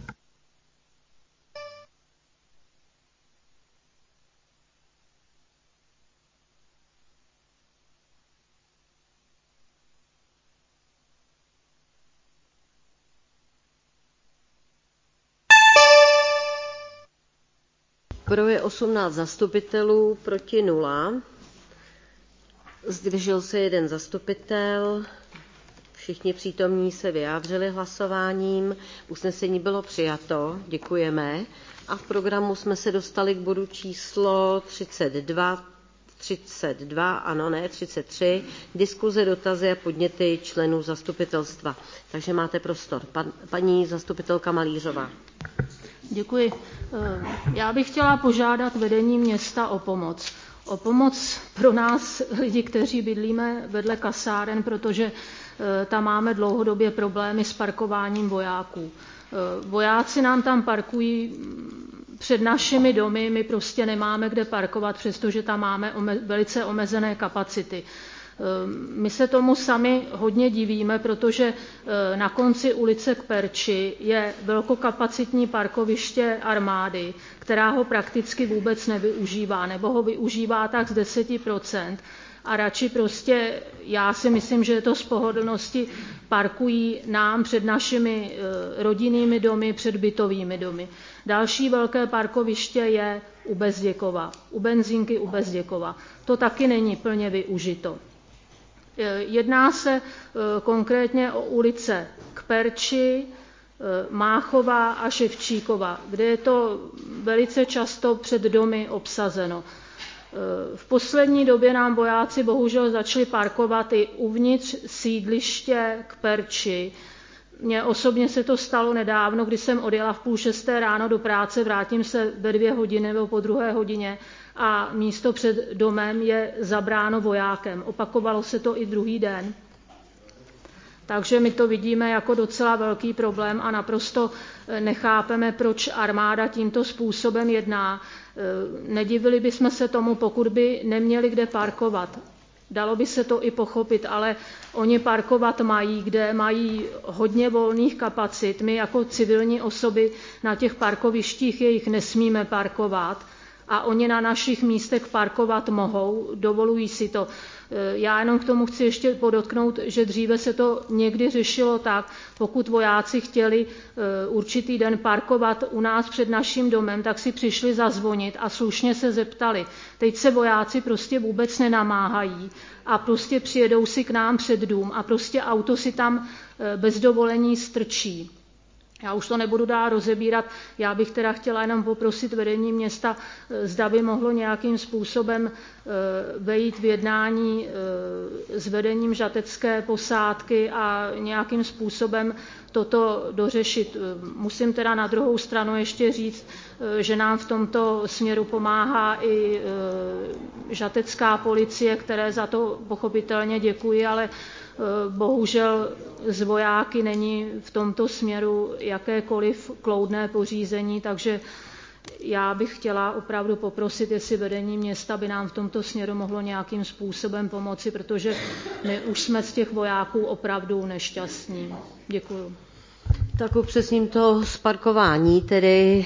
Pro je osmnáct zastupitelů, proti nula. Zdržel se jeden zastupitel. Všichni přítomní se vyjádřili hlasováním. Usnesení bylo přijato, děkujeme. A v programu jsme se dostali k bodu číslo třicet dva, třicet dva, ano ne, třicet tři, diskuze, dotazy a podněty členů zastupitelstva. Takže máte prostor. Pan, paní zastupitelka Malířová. Děkuji. Já bych chtěla požádat vedení města o pomoc. O pomoc pro nás, lidi, kteří bydlíme vedle kasáren, protože tam máme dlouhodobě problémy s parkováním vojáků. Vojáci nám tam parkují před našimi domy, my prostě nemáme kde parkovat, přestože tam máme velice omezené kapacity. My se tomu sami hodně divíme, protože na konci ulice k Perči je velkokapacitní parkoviště armády, která ho prakticky vůbec nevyužívá, nebo ho využívá tak z deset procent. A radši prostě, já si myslím, že je to z pohodlnosti, parkují nám před našimi rodinnými domy, před bytovými domy. Další velké parkoviště je u Bezděkova, u benzínky u Bezděkova. To taky není plně využito. Jedná se konkrétně o ulice k Perči, Máchová a Ševčíkova, kde je to velice často před domy obsazeno. V poslední době nám vojáci bohužel začali parkovat i uvnitř sídliště k Perči. Mně osobně se to stalo nedávno, kdy jsem odjela v půl šesté ráno do práce, vrátím se ve dvě hodiny nebo po druhé hodině a místo před domem je zabráno vojákem. Opakovalo se to i druhý den. Takže my to vidíme jako docela velký problém a naprosto nechápeme, proč armáda tímto způsobem jedná. Nedivili bychom se tomu, pokud by neměli kde parkovat. Dalo by se to i pochopit, ale oni parkovat mají, kde mají hodně volných kapacit. My jako civilní osoby na těch parkovištích jejich nesmíme parkovat a oni na našich místech parkovat mohou, dovolují si to. Já jenom k tomu chci ještě podotknout, že dříve se to někdy řešilo tak, pokud vojáci chtěli určitý den parkovat u nás před naším domem, tak si přišli zazvonit a slušně se zeptali. Teď se vojáci prostě vůbec nenamáhají a prostě přijedou si k nám před dům a prostě auto si tam bez dovolení strčí. Já už to nebudu dál rozebírat, já bych teda chtěla jenom poprosit vedení města, zda by mohlo nějakým způsobem vejít v jednání s vedením žatecké posádky a nějakým způsobem toto dořešit. Musím teda na druhou stranu ještě říct, že nám v tomto směru pomáhá i žatecká policie, které za to pochopitelně děkuji, ale bohužel z vojáky není v tomto směru jakékoliv kloudné pořízení, takže já bych chtěla opravdu poprosit, jestli vedení města by nám v tomto směru mohlo nějakým způsobem pomoci, protože my už jsme z těch vojáků opravdu nešťastní. Děkuju. Tak upřesním to sparkování, tedy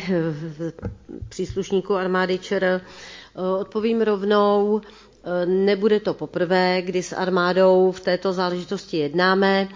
příslušníků armády ČR. Odpovím rovnou. Nebude to poprvé, kdy s armádou v této záležitosti jednáme.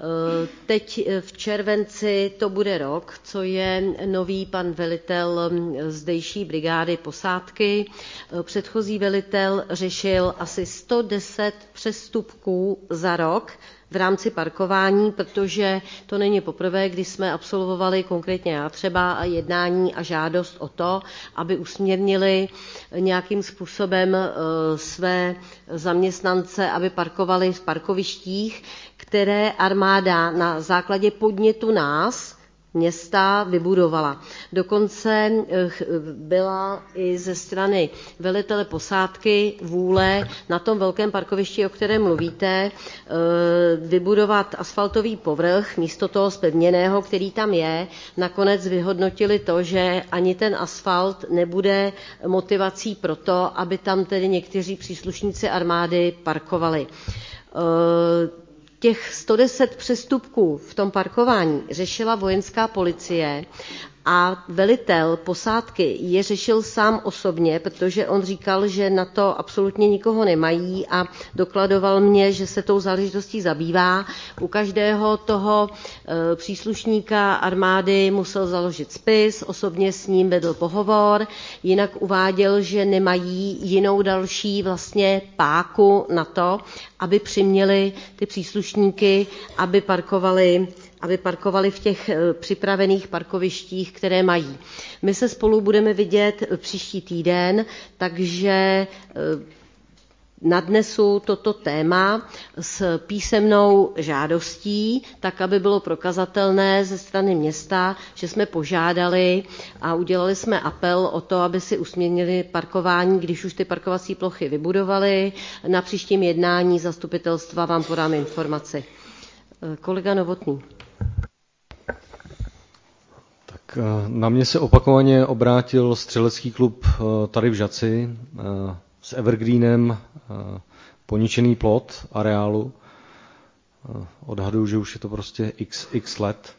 Teď v červenci to bude rok, co je nový pan velitel zdejší brigády posádky. Předchozí velitel řešil asi sto deset přestupků za rok v rámci parkování, protože to není poprvé, kdy jsme absolvovali, konkrétně já třeba, jednání a žádost o to, aby usměrnili nějakým způsobem své zaměstnance, aby parkovali v parkovištích, které armáda na základě podnětu nás, města, vybudovala. Dokonce byla i ze strany velitele posádky vůle na tom velkém parkovišti, o kterém mluvíte, vybudovat asfaltový povrch místo toho zpevněného, který tam je. Nakonec vyhodnotili to, že ani ten asfalt nebude motivací pro to, aby tam tedy někteří příslušníci armády parkovali. Těch sto deset přestupků v tom parkování řešila vojenská policie a velitel posádky je řešil sám osobně, protože on říkal, že na to absolutně nikoho nemají a dokladoval mě, že se tou záležitostí zabývá. U každého toho e, příslušníka armády musel založit spis, osobně s ním vedl pohovor, jinak uváděl, že nemají jinou další vlastně páku na to, aby přiměli ty příslušníky, aby parkovali aby parkovali v těch připravených parkovištích, které mají. My se spolu budeme vidět příští týden, takže nadnesu toto téma s písemnou žádostí, tak aby bylo prokazatelné ze strany města, že jsme požádali a udělali jsme apel o to, aby si usměrnili parkování, když už ty parkovací plochy vybudovali. Na příštím jednání zastupitelstva vám podám informaci. Kolega Novotný. Tak na mě se opakovaně obrátil střelecký klub tady v Žatci s evergreenem poničený plot areálu. Odhaduju, že už je to prostě x, x let.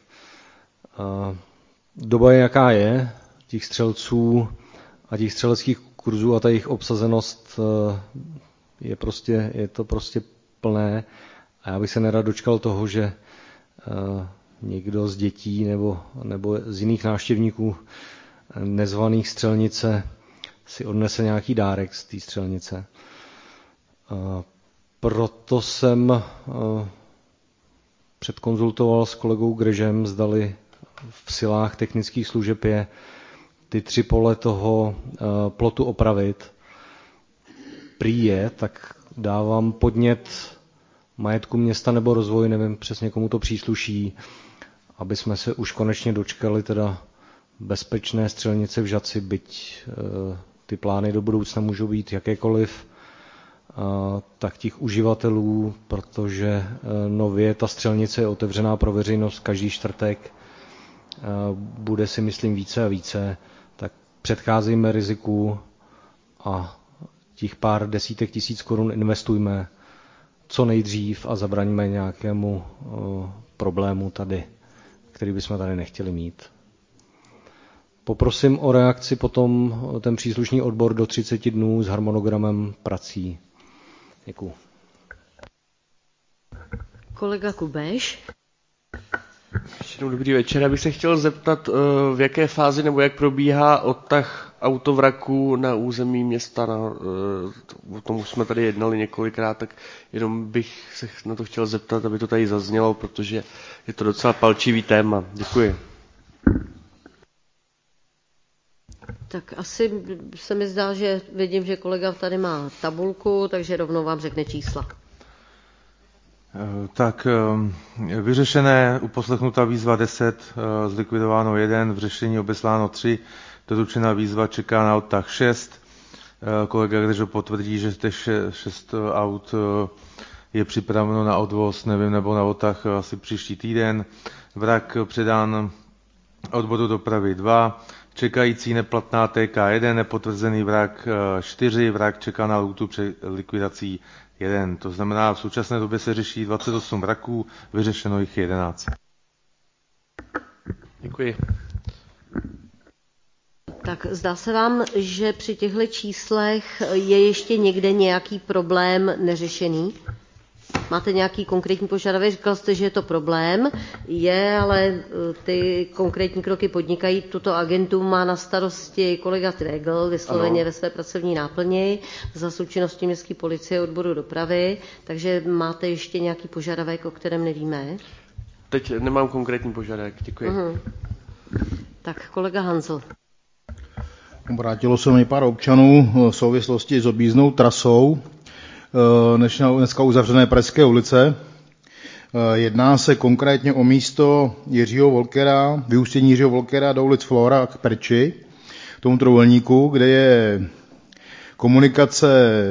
Doba je jaká je, těch střelců a těch střeleckých kurzů a ta jejich obsazenost je, prostě, je to prostě plné. A já bych se nerad dočkal toho, že někdo z dětí nebo, nebo z jiných návštěvníků nezvaných střelnice si odnese nějaký dárek z té střelnice. Proto jsem předkonzultoval s kolegou Grežem, zdali v silách technických služeb je ty tři pole toho plotu opravit. Prý je, tak dávám podnět majetku města nebo rozvoj, nevím přesně komu to přísluší, aby jsme se už konečně dočkali teda bezpečné střelnice v Žatci, byť ty plány do budoucna můžou být jakékoliv, tak těch uživatelů, protože nově ta střelnice je otevřená pro veřejnost každý čtvrtek, bude si myslím více a více, tak předcházíme riziku a těch pár desítek tisíc korun investujme co nejdřív a zabraňme nějakému problému tady, který bychom tady nechtěli mít. Poprosím o reakci potom ten příslušný odbor do třiceti dnů s harmonogramem prací. Děkuju. Kolega Kubeš. Ještě dobrý večer. Já bych se chtěl zeptat, v jaké fázi nebo jak probíhá odtah autovraků na území města. Na, o tom už jsme tady jednali několikrát, tak jenom bych se na to chtěl zeptat, aby to tady zaznělo, protože je to docela palčivý téma. Děkuji. Tak asi se mi zdá, že vidím, že kolega tady má tabulku, takže rovnou vám řekne čísla. Tak vyřešené, uposlechnuta výzva deset, zlikvidováno jeden, v řešení obesláno tři, doručená výzva čeká na odtah šest. Kolega Kdežo potvrdí, že těch šest aut je připraveno na odvoz, nevím, nebo na odtah asi příští týden. Vrak předán odboru dopravy dva, čekající neplatná T K jedna, nepotvrzený vrak čtyři, vrak čeká na lhůtu před likvidací jeden. To znamená, v současné době se řeší dvacet osm vraků, vyřešeno jich jedenáct. Děkuji. Tak zdá se vám, že při těchto číslech je ještě někde nějaký problém neřešený? Máte nějaký konkrétní požadavek? Říkal jste, že je to problém. Je, ale ty konkrétní kroky podnikají. Tuto agentu má na starosti kolega Tregl, vysloveně ano. Ve své pracovní náplni za součinností městské policie odboru dopravy. Takže máte ještě nějaký požadavek, o kterém nevíme? Teď nemám konkrétní požadavek. Děkuji. Uh-huh. Tak kolega Hanzl. Obrátilo se mi pár občanů v souvislosti s objízdnou trasou dneska uzavřené Pražské ulice. Jedná se konkrétně o místo Jiřího Volkera, vyústění Jiřího Volkera do ulic Flora k Perči, tomu trojúhelníku, kde je komunikace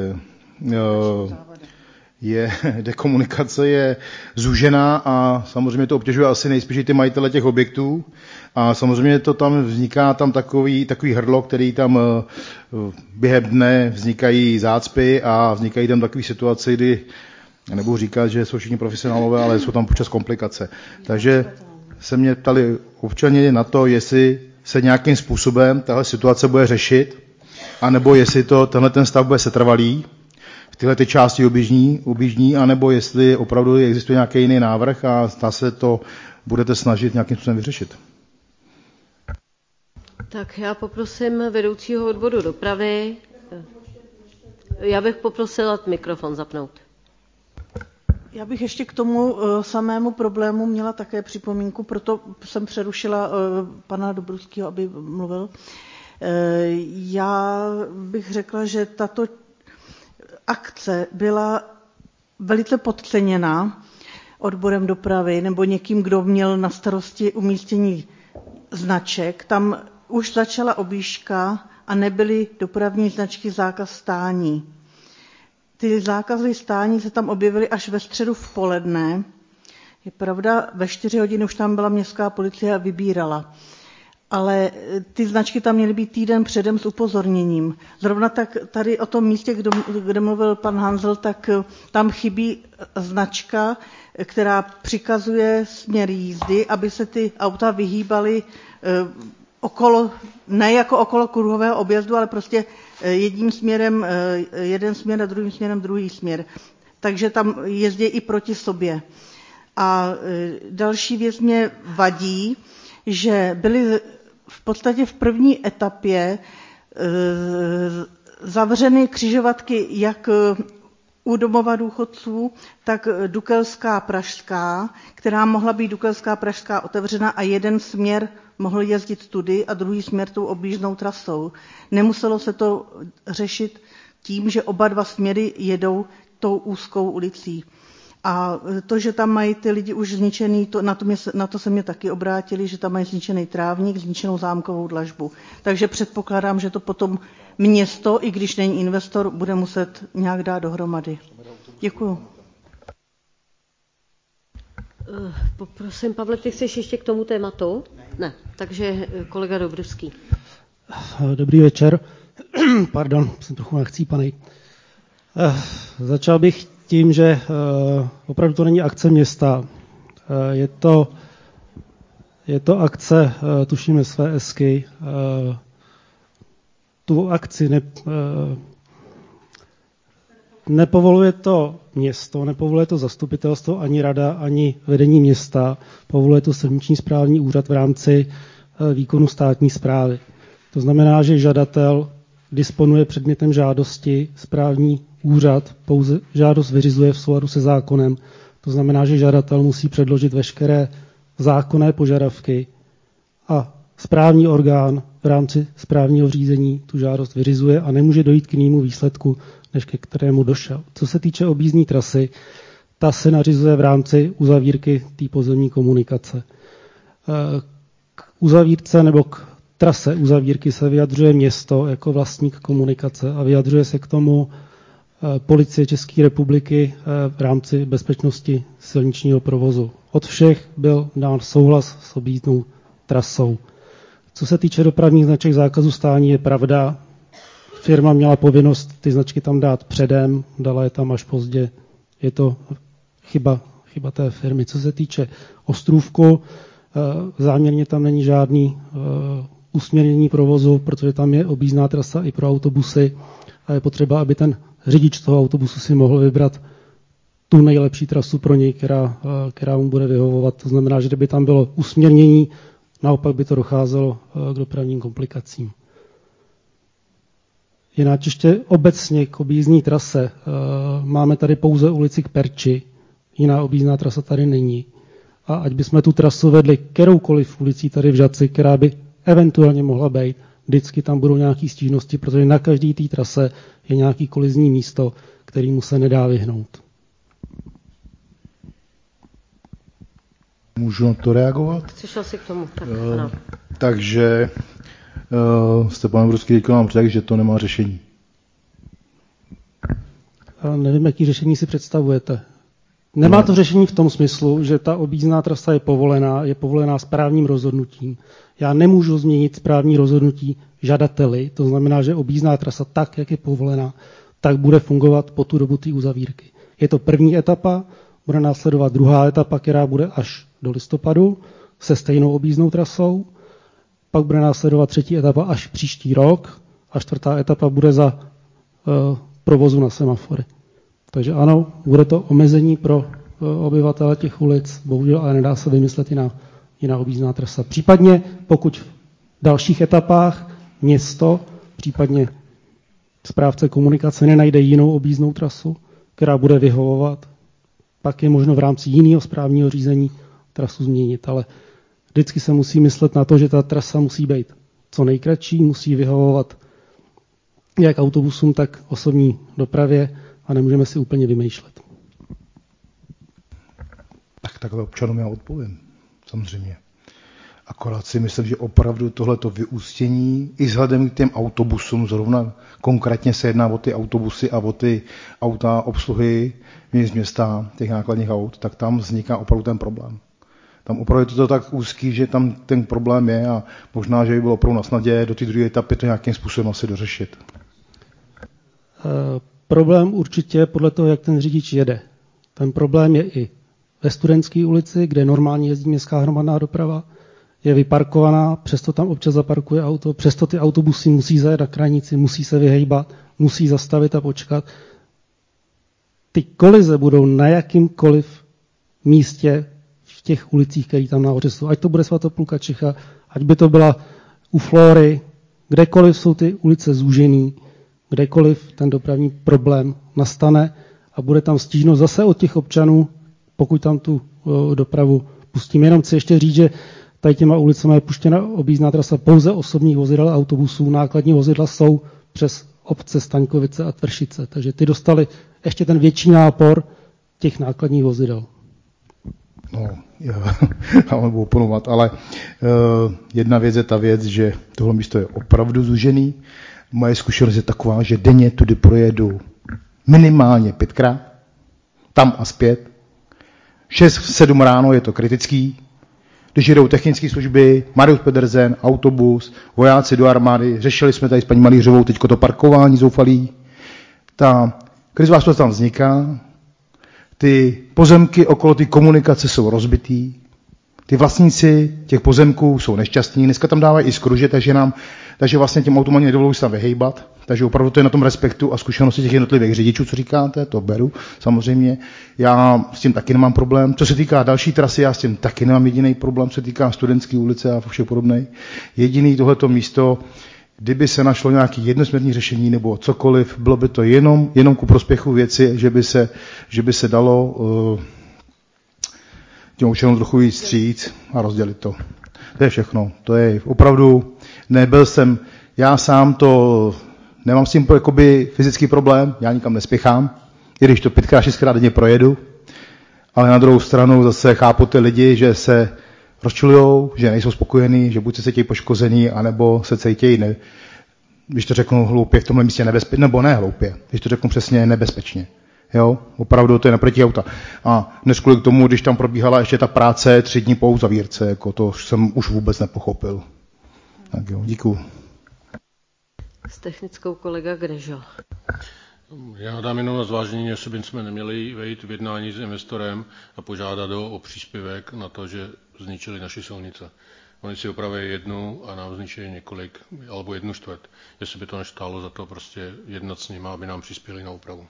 je, kde komunikace je zúžená a samozřejmě to obtěžuje asi nejspíš ty majitele těch objektů. A samozřejmě to tam vzniká tam takový, takový hrdlo, který tam během dne vznikají zácpy a vznikají tam takové situace, kdy, nebudu říkat, že jsou všichni profesionálové, ale jsou tam počas komplikace. Takže se mě ptali občané na to, jestli se nějakým způsobem tahle situace bude řešit, anebo jestli to, tenhle ten stav bude setrvalý v tyhle ty části objíždní, objíždní, anebo jestli opravdu existuje nějaký jiný návrh a se to budete snažit nějakým způsobem vyřešit. Tak já poprosím vedoucího odboru dopravy. Já bych poprosila mikrofon zapnout. Já bych ještě k tomu samému problému měla také připomínku, proto jsem přerušila pana Dobruského, aby mluvil. Já bych řekla, že tato akce byla velice podceněná odborem dopravy nebo někým, kdo měl na starosti umístění značek. Tam už začala objížďka a nebyly dopravní značky zákaz stání. Ty zákazy stání se tam objevily až ve středu v poledne. Je pravda, ve čtyři hodiny už tam byla městská policie a vybírala. Ale ty značky tam měly být týden předem s upozorněním. Zrovna tak tady o tom místě, kde, kde mluvil pan Hanzl, tak tam chybí značka, která přikazuje směr jízdy, aby se ty auta vyhýbaly okolo, ne jako okolo kruhového objezdu, ale prostě jedním směrem jeden směr a druhým směrem druhý směr. Takže tam jezdí i proti sobě. A další věc mě vadí, že byly v podstatě v první etapě zavřeny křižovatky jak u domova důchodců, tak Dukelská Pražská, která mohla být Dukelská Pražská otevřena a jeden směr mohl jezdit tudy a druhý směr tou objízdnou trasou. Nemuselo se to řešit tím, že oba dva směry jedou tou úzkou ulicí. A to, že tam mají ty lidi už zničený, to, na, to mě, na to se mě taky obrátili, že tam mají zničený trávník, zničenou zámkovou dlažbu. Takže předpokládám, že to potom město, i když není investor, bude muset nějak dát dohromady. Děkuju. Poprosím, Pavle, ty chceš ještě k tomu tématu? Ne, takže kolega Dobrovský. Dobrý večer. Pardon, jsem trochu nachcípanej. Začal bych tím, že opravdu to není akce města. Je to, je to akce, tuším, S V S ky. Tu akci ne, nepovoluje to město, nepovoluje to zastupitelstvo, ani rada, ani vedení města. Povoluje to silniční správní úřad v rámci výkonu státní správy. To znamená, že žadatel disponuje předmětem žádosti, správní úřad pouze žádost vyřizuje v souladu se zákonem. To znamená, že žadatel musí předložit veškeré zákonné požadavky a správní orgán v rámci správního řízení tu žádost vyřizuje a nemůže dojít k jinému výsledku, než ke kterému došel. Co se týče objízdní trasy, ta se nařizuje v rámci uzavírky té pozemní komunikace. K uzavírce nebo k trase uzavírky se vyjadřuje město jako vlastník komunikace a vyjadřuje se k tomu Policie České republiky v rámci bezpečnosti silničního provozu. Od všech byl dán souhlas s objízdnou trasou. Co se týče dopravních značek zákazu stání, je pravda, firma měla povinnost ty značky tam dát předem, dala je tam až pozdě. Je to chyba, chyba té firmy. Co se týče ostrůvku, záměrně tam není žádný usměrnění provozu, protože tam je objízdná trasa i pro autobusy a je potřeba, aby ten řidič toho autobusu si mohl vybrat tu nejlepší trasu pro něj, která, která mu bude vyhovovat. To znamená, že kdyby tam bylo usměrnění, naopak by to docházelo k dopravním komplikacím. Jinak ještě obecně k objízdní trase. Máme tady pouze ulici k Perči, jiná objízdná trasa tady není. A ať bychom tu trasu vedli kteroukoliv ulicí tady v Žadci, která by eventuálně mohla být, vždycky tam budou nějaké stížnosti, protože na každé té trase je nějaký kolizní místo, kterému se nedá vyhnout. Můžu na to reagovat? Chceš asi k tomu? Tak, uh, ano. Takže uh, Stepan Brodský říkal nám řekl, že to nemá řešení. Já nevím, jaký řešení si představujete. Nemá to řešení v tom smyslu, že ta objízdná trasa je povolená, je povolená správním rozhodnutím. Já nemůžu změnit správní rozhodnutí žadateli, to znamená, že objízdná trasa tak, jak je povolená, tak bude fungovat po tu dobu té uzavírky. Je to první etapa, bude následovat druhá etapa, která bude až do listopadu se stejnou objízdnou trasou, pak bude následovat třetí etapa až příští rok a čtvrtá etapa bude za uh, provozu na semafory. Takže ano, bude to omezení pro uh, obyvatele těch ulic, bohužel, ale nedá se vymyslet jiná, jiná objízdná trasa. Případně, pokud v dalších etapách město, případně správce komunikace nenajde jinou objízdnou trasu, která bude vyhovovat, pak je možno v rámci jiného správního řízení trasu změnit. Ale vždycky se musí myslet na to, že ta trasa musí být co nejkratší, musí vyhovovat jak autobusům, tak osobní dopravě a nemůžeme si úplně vymýšlet. Tak takhle občanům já odpovím, samozřejmě. Akorát si myslím, že opravdu tohleto vyústění, i vzhledem k těm autobusům, zrovna konkrétně se jedná o ty autobusy a o ty auta obsluhy z města, těch nákladních aut, tak tam vzniká opravdu ten problém. Tam opravdu je to tak úzký, že tam ten problém je a možná, že by bylo opravdu na snadě do té druhé etapy to nějakým způsobem asi dořešit. E, problém určitě podle toho, jak ten řidič jede. Ten problém je i ve Studentské ulici, kde normálně jezdí městská hromadná doprava, je vyparkovaná, přesto tam občas zaparkuje auto, přesto ty autobusy musí zajet na krajnici, musí se vyhejbat, musí zastavit a počkat. Ty kolize budou na jakýmkoliv místě v těch ulicích, které tam nahoře jsou. Ať to bude Svatopluka Čecha, ať by to byla u Flory, kdekoliv jsou ty ulice zúžený, kdekoliv ten dopravní problém nastane a bude tam stížnost zase od těch občanů, pokud tam tu dopravu pustíme. Jenom chci ještě říct, že tady těma ulicama je puštěna objízdná trasa pouze osobních vozidel a autobusů. Nákladní vozidla jsou přes obce Staňkovice a Tvršice, takže ty dostali ještě ten větší nápor těch nákladních vozidel. No, já, já nebudu oponovat, ale uh, jedna věc je ta věc, že tohle místo je opravdu zužený. Moje zkušenost je taková, že denně tudy projedu minimálně pětkrát, tam a zpět. šest sedm ráno je to kritický. Když jedou technické služby, Marius Pedersen, autobus, vojáci do armády, řešili jsme tady s paní Malířovou teďko to parkování zoufalý. Ta krizová situace tam vzniká, ty pozemky okolo ty komunikace jsou rozbitý, ty vlastníci těch pozemků jsou nešťastní, dneska tam dávají i skruže, takže, nám, takže vlastně těm automatům nedovolují se tam vyhejbat, takže opravdu to je na tom respektu a zkušenosti těch jednotlivých řidičů, co říkáte, to beru samozřejmě. Já s tím taky nemám problém. Co se týká další trasy, já s tím taky nemám jediný problém, co se týká Studentské ulice a všeho podobné. Jediný tohleto místo, kdyby se našlo nějaké jednosměrné řešení nebo cokoliv, bylo by to jenom, jenom ku prospěchu věci, že by se, že by se dalo uh, těm občanům trochu víc stříct a rozdělit to. To je všechno. To je opravdu, nebyl jsem, já sám to, nemám s tím jakoby fyzický problém, já nikam nespěchám, i když to pětkrát, šestkrát denně projedu, ale na druhou stranu zase chápu ty lidi, že se rozčilujou, že nejsou spokojení, že buď se cítí poškozený, anebo se cítí, ne, když to řeknu hloupě, v tomhle místě nebezpečně, nebo ne hloupě, když to řeknu přesně nebezpečně. Jo, opravdu to je naproti auta. A dnes kvůli k tomu, když tam probíhala ještě ta práce tři dní po uzavírce, jako to jsem už vůbec nepochopil. Tak jo, díku. S technickou kolega Grežo. Já dám jenom na zvážení, jestli bychom neměli vejít v jednání s investorem a požádat ho o příspěvek na to, že zničili naši silnice. Oni si opraví jednu a nám zničili několik, alebo jednu čtvrt. Jestli by to nestálo za to prostě jednat s nimi, aby nám přispěli na opravu.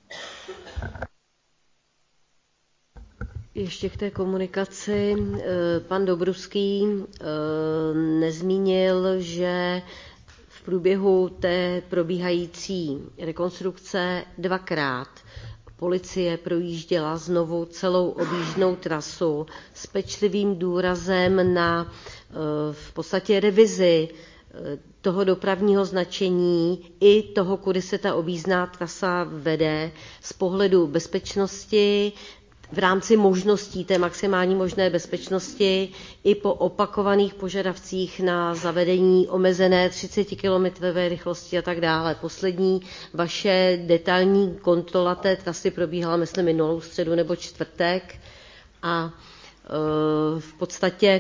Ještě k té komunikaci. Pan Dobruský nezmínil, že v průběhu té probíhající rekonstrukce dvakrát policie projížděla znovu celou objíždnou trasu s pečlivým důrazem na v podstatě revizi toho dopravního značení i toho, kudy se ta objízdná trasa vede z pohledu bezpečnosti, v rámci možností té maximální možné bezpečnosti i po opakovaných požadavcích na zavedení omezené třicetikilometrové rychlosti a tak dále. Poslední vaše detailní kontrola té trasy probíhala, myslím, minulou středu nebo čtvrtek a e, v podstatě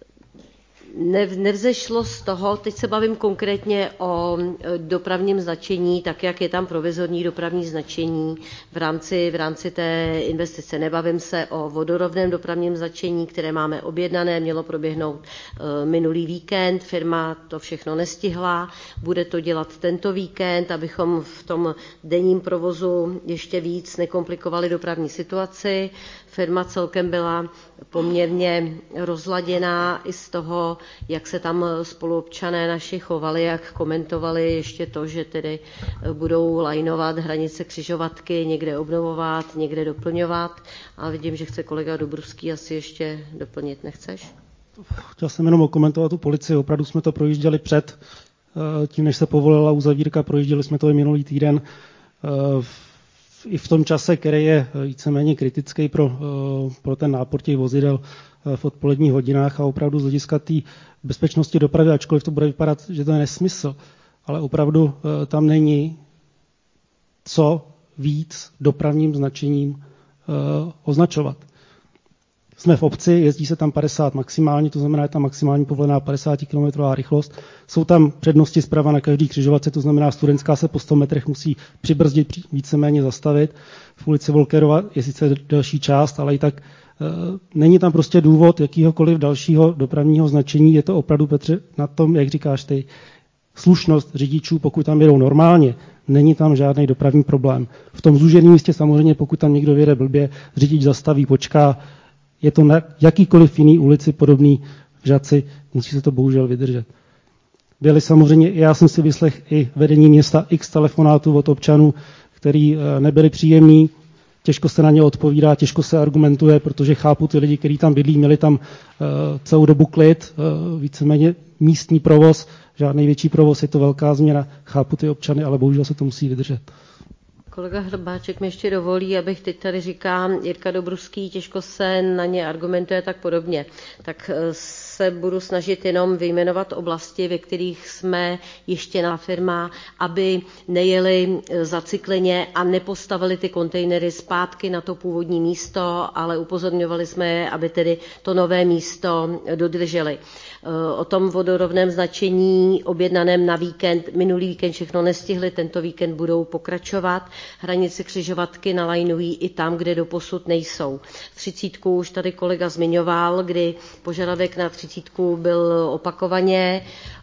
nevzešlo z toho, teď se bavím konkrétně o dopravním značení, tak jak je tam provizorní dopravní značení v rámci, v rámci té investice. Nebavím se o vodorovném dopravním značení, které máme objednané, mělo proběhnout minulý víkend, firma to všechno nestihla, bude to dělat tento víkend, abychom v tom denním provozu ještě víc nekomplikovali dopravní situaci. Firma celkem byla poměrně rozladěná i z toho, jak se tam spoluobčané naši chovali, jak komentovali ještě to, že tedy budou lajnovat hranice křižovatky, někde obnovovat, někde doplňovat. A vidím, že chce kolega Dobruský asi ještě doplnit. Nechceš? Chtěl jsem jenom okomentovat tu policii. Opravdu jsme to projížděli před tím, než se povolila uzavírka. Projížděli jsme to i minulý týden. I v tom čase, který je víceméně kritický pro, pro ten nápor těch vozidel v odpoledních hodinách a opravdu z hlediska té bezpečnosti dopravy, ačkoliv to bude vypadat, že to je nesmysl, ale opravdu tam není co víc dopravním značením označovat. Jsme v obci, jezdí se tam padesát maximálně, to znamená, je tam maximální povolená padesátikilometrová rychlost. Jsou tam přednosti zprava na každý křižovatce, to znamená, studentská se po sto metrech musí přibrzdit, víceméně zastavit. V ulici Volkerova je sice další část, ale i tak e, není tam prostě důvod jakýhokoliv dalšího dopravního značení. Je to opravdu, Petře, na tom, jak říkáš ty, slušnost řidičů, pokud tam jedou normálně, není tam žádný dopravní problém. V tom zúženém místě samozřejmě, pokud tam někdo vyjede blbě, řidič zastaví, počká. Je to na jakýkoliv jiný ulici podobný v Žatci, musí se to bohužel vydržet. Byli samozřejmě, já jsem si vyslech i vedení města x telefonátů od občanů, který nebyli příjemní, těžko se na ně odpovídá, těžko se argumentuje, protože chápu ty lidi, kteří tam bydlí, měli tam celou dobu klid, víceméně místní provoz, žádný větší provoz, je to velká změna, chápu ty občany, ale bohužel se to musí vydržet. Kolega Hrbáček mi ještě dovolí, abych teď tady říkám, Jirka Dobruský, těžko se na ně argumentuje tak podobně. Tak se budu snažit jenom vyjmenovat oblasti, ve kterých jsme ještě na firma, aby nejeli zacykleně a nepostavili ty kontejnery zpátky na to původní místo, ale upozorňovali jsme je, aby tedy to nové místo dodrželi. O tom vodorovném značení objednaném na víkend, minulý víkend všechno nestihli, tento víkend budou pokračovat. Hranice křižovatky nalajnují i tam, kde doposud nejsou. Třicítku už tady kolega zmiňoval, kdy požadavek na třicítku byl opakovaně.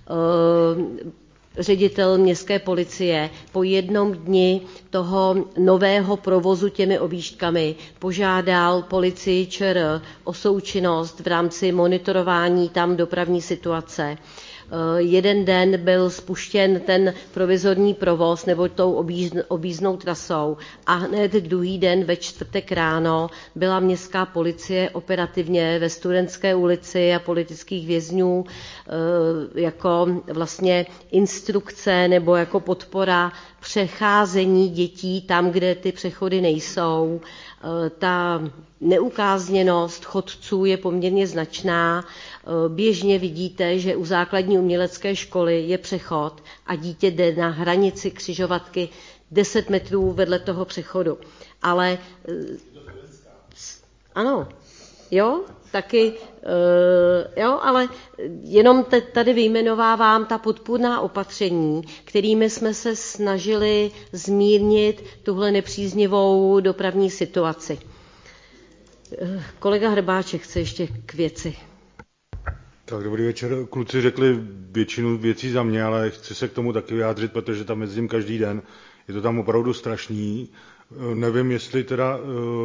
Ředitel městské policie po jednom dni toho nového provozu těmi objížďkami požádal policii ČR o součinnost v rámci monitorování tam dopravní situace. Jeden den byl spuštěn ten provizorní provoz nebo tou objízdnou trasou a hned druhý den ve čtvrtek ráno byla městská policie operativně ve Studentské ulici a politických vězňů jako vlastně instrukce nebo jako podpora přecházení dětí tam, kde ty přechody nejsou. Ta neukázněnost chodců je poměrně značná. Běžně vidíte, že u základní umělecké školy je přechod a dítě jde na hranici křižovatky deset metrů vedle toho přechodu. Ale ano, jo, taky, jo, ale jenom tady vyjmenovávám ta podpůrná opatření, kterými jsme se snažili zmírnit tuhle nepříznivou dopravní situaci. Kolega Hrbáček chce ještě k věci. Tak dobrý večer. Kluci řekli většinu věcí za mě, ale chci se k tomu taky vyjádřit, protože tam jezdím každý den. Je to tam opravdu strašný. Nevím, jestli teda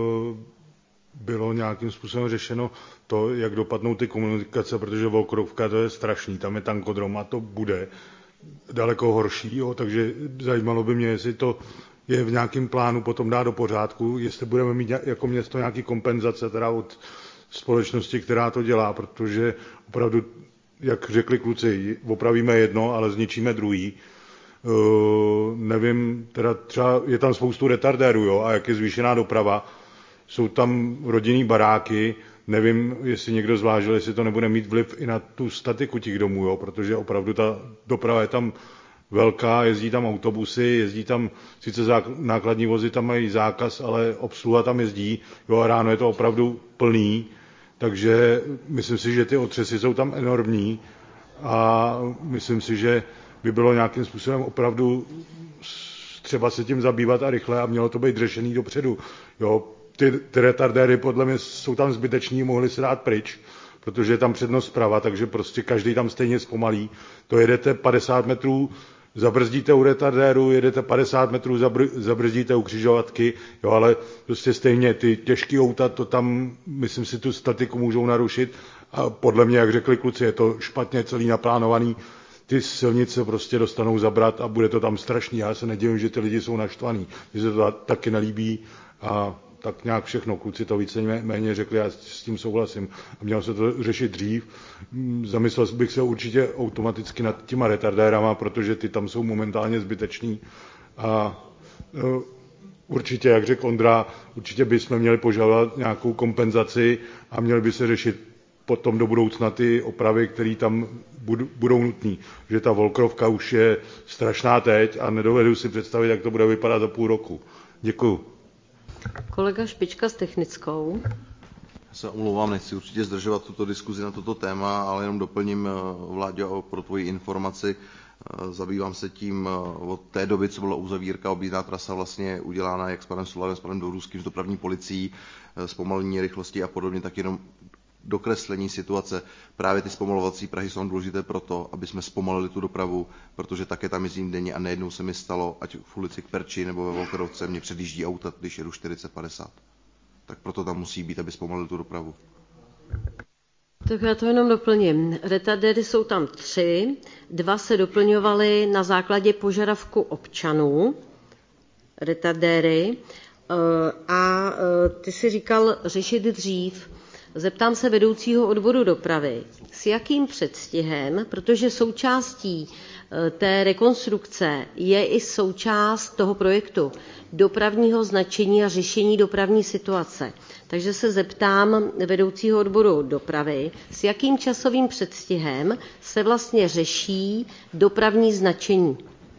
bylo nějakým způsobem řešeno to, jak dopadnou ty komunikace, protože Volkrovka to je strašný, tam je tankodrom a to bude daleko horší, jo, takže zajímalo by mě, jestli to je v nějakém plánu potom dát do pořádku, jestli budeme mít jako město nějaký kompenzace teda od společnosti, která to dělá, protože opravdu, jak řekli kluci, opravíme jedno, ale zničíme druhý. Uh, nevím, teda třeba je tam spoustu retardérů, jo, a jak je zvýšená doprava, jsou tam rodinný baráky, nevím, jestli někdo zvážil, jestli to nebude mít vliv i na tu statiku těch domů, jo, protože opravdu ta doprava je tam velká, jezdí tam autobusy, jezdí tam, sice nákladní vozy tam mají zákaz, ale obsluha tam jezdí, jo, a ráno je to opravdu plný, takže myslím si, že ty otřesy jsou tam enormní a myslím si, že by bylo nějakým způsobem opravdu třeba se tím zabývat a rychle a mělo to být řešený dopředu. Jo, ty, ty retardéry podle mě jsou tam zbyteční, mohli se dát pryč, protože je tam přednost zprava, takže prostě každý tam stejně zpomalí. To jedete padesát metrů, zabrzdíte u retardéru, jedete padesát metrů, zabr, zabrzdíte u křižovatky, jo, ale prostě stejně ty těžký auta, to tam, myslím si, tu statiku můžou narušit a podle mě, jak řekli kluci, je to špatně celý naplánovaný, ty silnice prostě dostanou zabrat a bude to tam strašný. Já se nedivím, že ty lidi jsou naštvaný, že se to taky nelíbí a tak nějak všechno. Kluci to více méně řekli, já s tím souhlasím. A mělo se to řešit dřív. Zamyslel bych se určitě automaticky nad těma retardérama, protože ty tam jsou momentálně zbyteční. A no, určitě, jak řekl Ondra, určitě bychom měli požadovat nějakou kompenzaci a měly by se řešit potom do budoucna ty opravy, které tam budou nutné. Že ta Volkrovka už je strašná teď a nedovedu si představit, jak to bude vypadat za půl roku. Děkuju. Kolega Špička s technickou. Já se omlouvám, nechci určitě zdržovat tuto diskuzi na toto téma, ale jenom doplním, Vláďo, pro tvoji informaci. Zabývám se tím od té doby, co byla uzavírka, objízdná trasa vlastně udělána jak s panem Solarem, s panem Dobruským, s dopravní policií, zpomalení rychlosti a podobně, tak jenom dokreslení situace. Právě ty zpomalovací prahy jsou důležité proto, aby jsme zpomalili tu dopravu, protože také tam jezdím denně a nejednou se mi stalo, ať v ulici Kperči nebo ve Volkerovce, mě předjíždí auta, když jedu čtyřicet padesát. Tak proto tam musí být, aby zpomalili tu dopravu. Tak já to jenom doplním. Retardéry jsou tam tři, dva se doplňovaly na základě požadavku občanů, retardéry. A ty si říkal řešit dřív. Zeptám se vedoucího odboru dopravy, s jakým předstihem, protože součástí té rekonstrukce je i součást toho projektu dopravního značení a řešení dopravní situace. Takže se zeptám vedoucího odboru dopravy, s jakým časovým předstihem se vlastně řeší dopravní značení.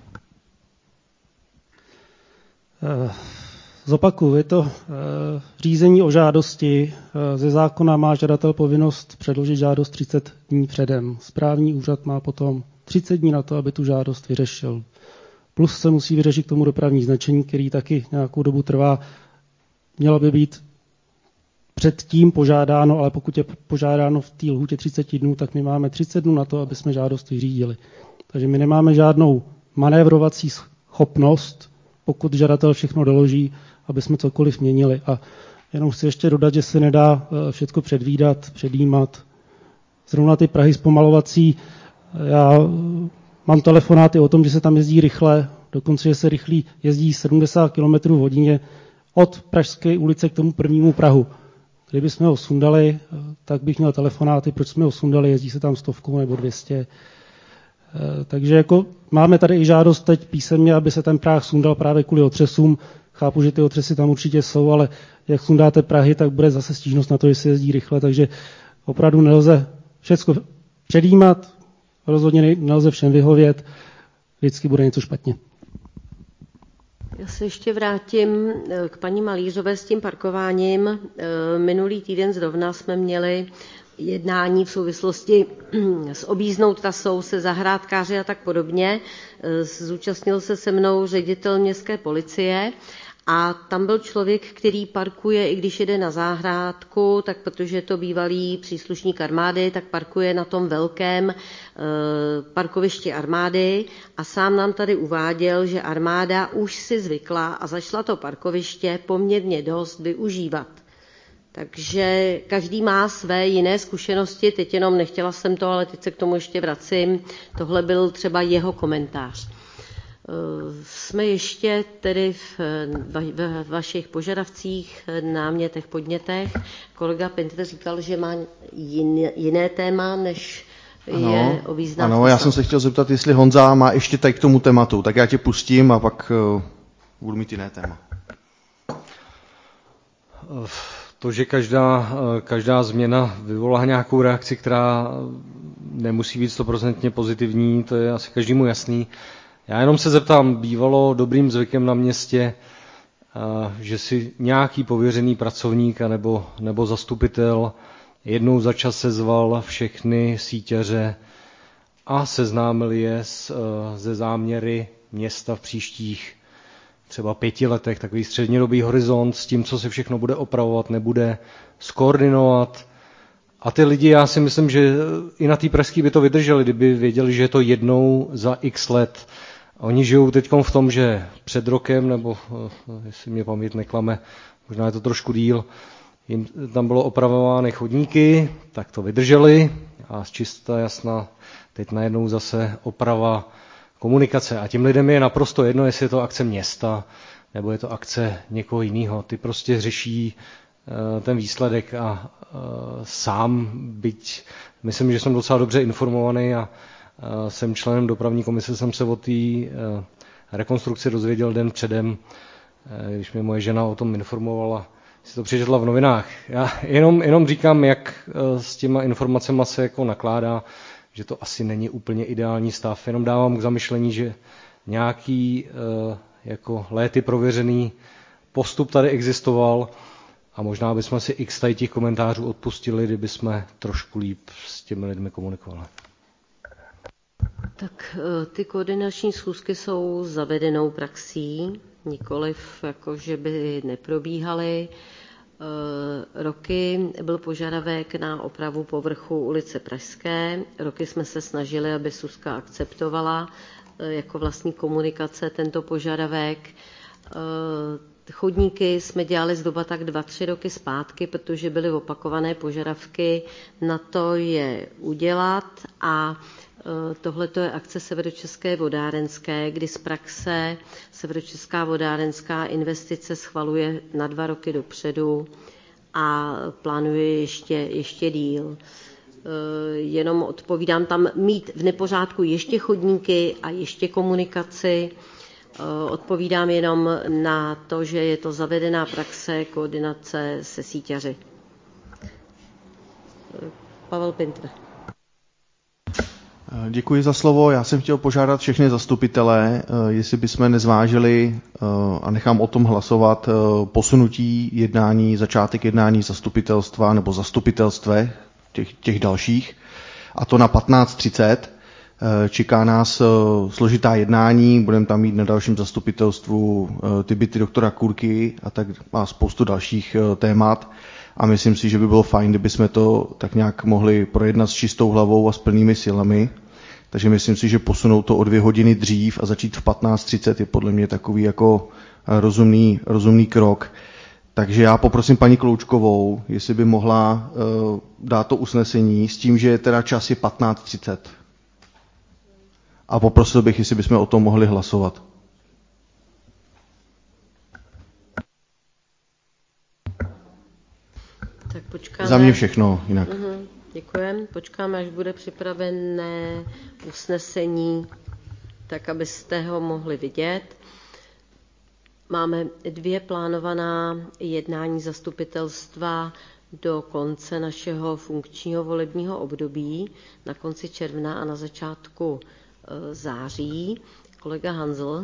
Zopakuju, je to řízení o žádosti. Ze zákona má žadatel povinnost předložit žádost třicet dní předem. Správní úřad má potom třicet dní na to, aby tu žádost vyřešil. Plus se musí vyřešit k tomu dopravní značení, který taky nějakou dobu trvá. Mělo by být předtím požádáno, ale pokud je požádáno v té lhůtě třicet dnů, tak my máme třicet dnů na to, aby jsme žádost vyřídili. Takže my nemáme žádnou manévrovací schopnost, pokud žadatel všechno doloží, aby jsme cokoliv měnili. A jenom chci ještě dodat, že se nedá všechno předvídat, předjímat. Zrovna ty Prahy zpomalovací, já mám telefonáty o tom, že se tam jezdí rychle, dokonce, že se rychlí jezdí sedmdesát kilometrů v hodině od Pražské ulice k tomu prvnímu Prahu. Kdyby jsme ho sundali, tak bych měl telefonáty, proč jsme ho sundali, jezdí se tam stovkou nebo dvě stě. Takže jako máme tady i žádost teď písemně, aby se ten práh sundal právě kvůli otřesům. Chápu, že ty otřesy tam určitě jsou, ale jak sundáte Prahy, tak bude zase stížnost na to, že se jezdí rychle, takže opravdu nelze všechno předjímat, rozhodně nelze všem vyhovět, vždycky bude něco špatně. Já se ještě vrátím k paní Malířové s tím parkováním. Minulý týden zrovna jsme měli jednání v souvislosti s objízdnou trasou, se zahrádkáři a tak podobně. Zúčastnil se se mnou ředitel městské policie a tam byl člověk, který parkuje, i když jede na zahrádku, tak protože je to bývalý příslušník armády, tak parkuje na tom velkém parkovišti armády a sám nám tady uváděl, že armáda už si zvykla a začala to parkoviště poměrně dost využívat. Takže každý má své jiné zkušenosti, teď jenom nechtěla jsem to, ale teď se k tomu ještě vracím. Tohle byl třeba jeho komentář. Jsme ještě tedy v, v vašich požadavcích, námětech, podnětech. Kolega Pinter říkal, že má jiné, jiné téma, než ano, je o význam. Ano, já jsem se chtěl zeptat, jestli Honza má ještě tady k tomu tématu, tak já tě pustím a pak uh, budu mít jiné téma. To, že každá, každá změna vyvolá nějakou reakci, která nemusí být stoprocentně pozitivní, to je asi každému jasný. Já jenom se zeptám, bývalo dobrým zvykem na městě, že si nějaký pověřený pracovník nebo, nebo zastupitel jednou za čas sezval všechny sítěře a seznámil je se záměry města v příštích třeba pěti letech, takový střednědobý horizont s tím, co se všechno bude opravovat, nebude, skoordinovat. A ty lidi, já si myslím, že i na té pražské by to vydrželi, kdyby věděli, že je to jednou za x let. Oni žijou teď v tom, že před rokem, nebo jestli mě paměť neklame, možná je to trošku díl, jim tam bylo opravovány chodníky, tak to vydrželi a z čista jasna teď najednou zase oprava komunikace. A těm lidem je naprosto jedno, jestli je to akce města, nebo je to akce někoho jiného. Ty prostě řeší uh, ten výsledek a uh, sám, byť myslím, že jsem docela dobře informovaný a uh, jsem členem dopravní komise, jsem se o té uh, rekonstrukci dozvěděl den předem, uh, když mě moje žena o tom informovala, si to přečetla v novinách. Já jenom, jenom říkám, jak uh, s těma informacemi se jako nakládá, že to asi není úplně ideální stav. Jenom dávám k zamyšlení, že nějaký uh, jako léty prověřený postup tady existoval a možná bychom si x tady těch komentářů odpustili, kdyby jsme trošku líp s těmi lidmi komunikovali. Tak ty koordinační schůzky jsou zavedenou praxí, nikoliv jako, že by neprobíhaly. Roky byl požadavek na opravu povrchu ulice Pražské. Roky jsme se snažili, aby SÚSka akceptovala jako vlastní komunikace tento požadavek. Chodníky jsme dělali zhruba tak dva, tři roky zpátky, protože byly opakované požadavky na to je udělat a Tohle je akce Severočeské vodárenské, kdy z praxe Severočeská vodárenská investice schvaluje na dva roky dopředu a plánuje ještě, ještě díl. Jenom odpovídám tam mít v nepořádku ještě chodníky a ještě komunikaci. Odpovídám jenom na to, že je to zavedená praxe koordinace se síťaři. Pavel Pintr. Děkuji za slovo. Já jsem chtěl požádat všechny zastupitele, jestli bychom nezvážili, a nechám o tom hlasovat, posunutí jednání, začátek jednání zastupitelstva nebo zastupitelstve těch, těch dalších, a to na patnáct třicet. Čeká nás složitá jednání, budeme tam mít na dalším zastupitelstvu ty byty doktora Kurky a tak a spoustu dalších témat. A myslím si, že by bylo fajn, kdyby jsme to tak nějak mohli projednat s čistou hlavou a s plnými silami. Takže myslím si, že posunout to o dvě hodiny dřív a začít v patnáct třicet je podle mě takový jako rozumný, rozumný krok. Takže já poprosím paní Kloučkovou, jestli by mohla uh, dát to usnesení s tím, že teda čas je patnáct třicet. A poprosil bych, jestli bychom o tom mohli hlasovat. Tak počkáme. Za mě všechno jinak. Uh-huh, děkujeme. Počkáme, až bude připravené usnesení, tak abyste ho mohli vidět. Máme dvě plánovaná jednání zastupitelstva do konce našeho funkčního volebního období, na konci června a na začátku e, září. Kolega Hanzl.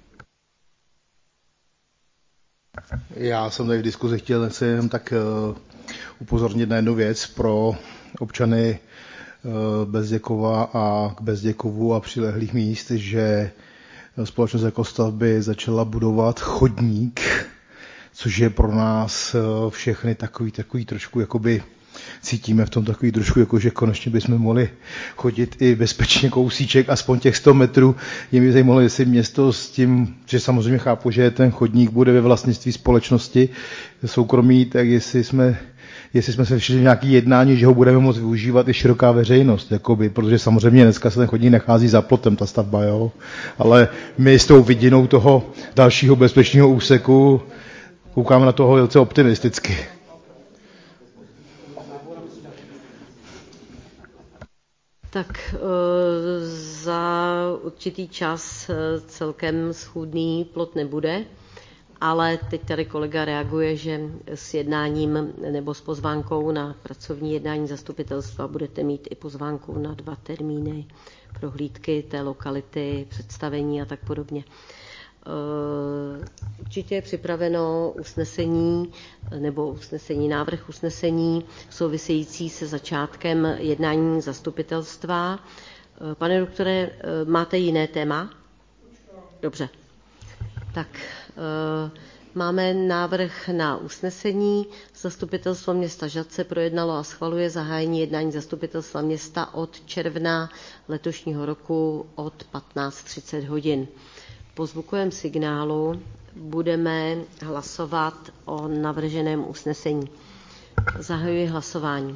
Já jsem tady v diskuzi chtěl se jenom tak uh, upozornit na jednu věc pro občany uh, Bezděkova a k Bezděkovu a přilehlých míst, že společnost Ekostavby začala budovat chodník, což je pro nás uh, všechny takový, takový trošku jakoby cítíme v tom takový trošku, jako že konečně bychom mohli chodit i bezpečně kousíček, aspoň těch sto metrů. Je mi zajímalo, jestli město s tím, že samozřejmě chápu, že ten chodník bude ve vlastnictví společnosti soukromí, tak jestli jsme, jestli jsme se vyšli nějaký jednání, že ho budeme moct využívat i široká veřejnost, jakoby, protože samozřejmě dneska se ten chodník nachází za plotem, ta stavba, jo. Ale my s tou vidinou toho dalšího bezpečného úseku koukáme na toho velice optimisticky. Tak za určitý čas celkem schůdný plot nebude, ale teď tady kolega reaguje, že s jednáním nebo s pozvánkou na pracovní jednání zastupitelstva budete mít i pozvánku na dva termíny, prohlídky té lokality, představení a tak podobně. Určitě je připraveno usnesení nebo usnesení, návrh usnesení související se začátkem jednání zastupitelstva. Pane doktore, máte jiné téma? Dobře. Tak máme návrh na usnesení. Zastupitelstvo města Žatce projednalo a schvaluje zahájení jednání zastupitelstva města od června letošního roku od patnáct třicet hodin. Po zvukovém signálu budeme hlasovat o navrženém usnesení. Zahajuji hlasování.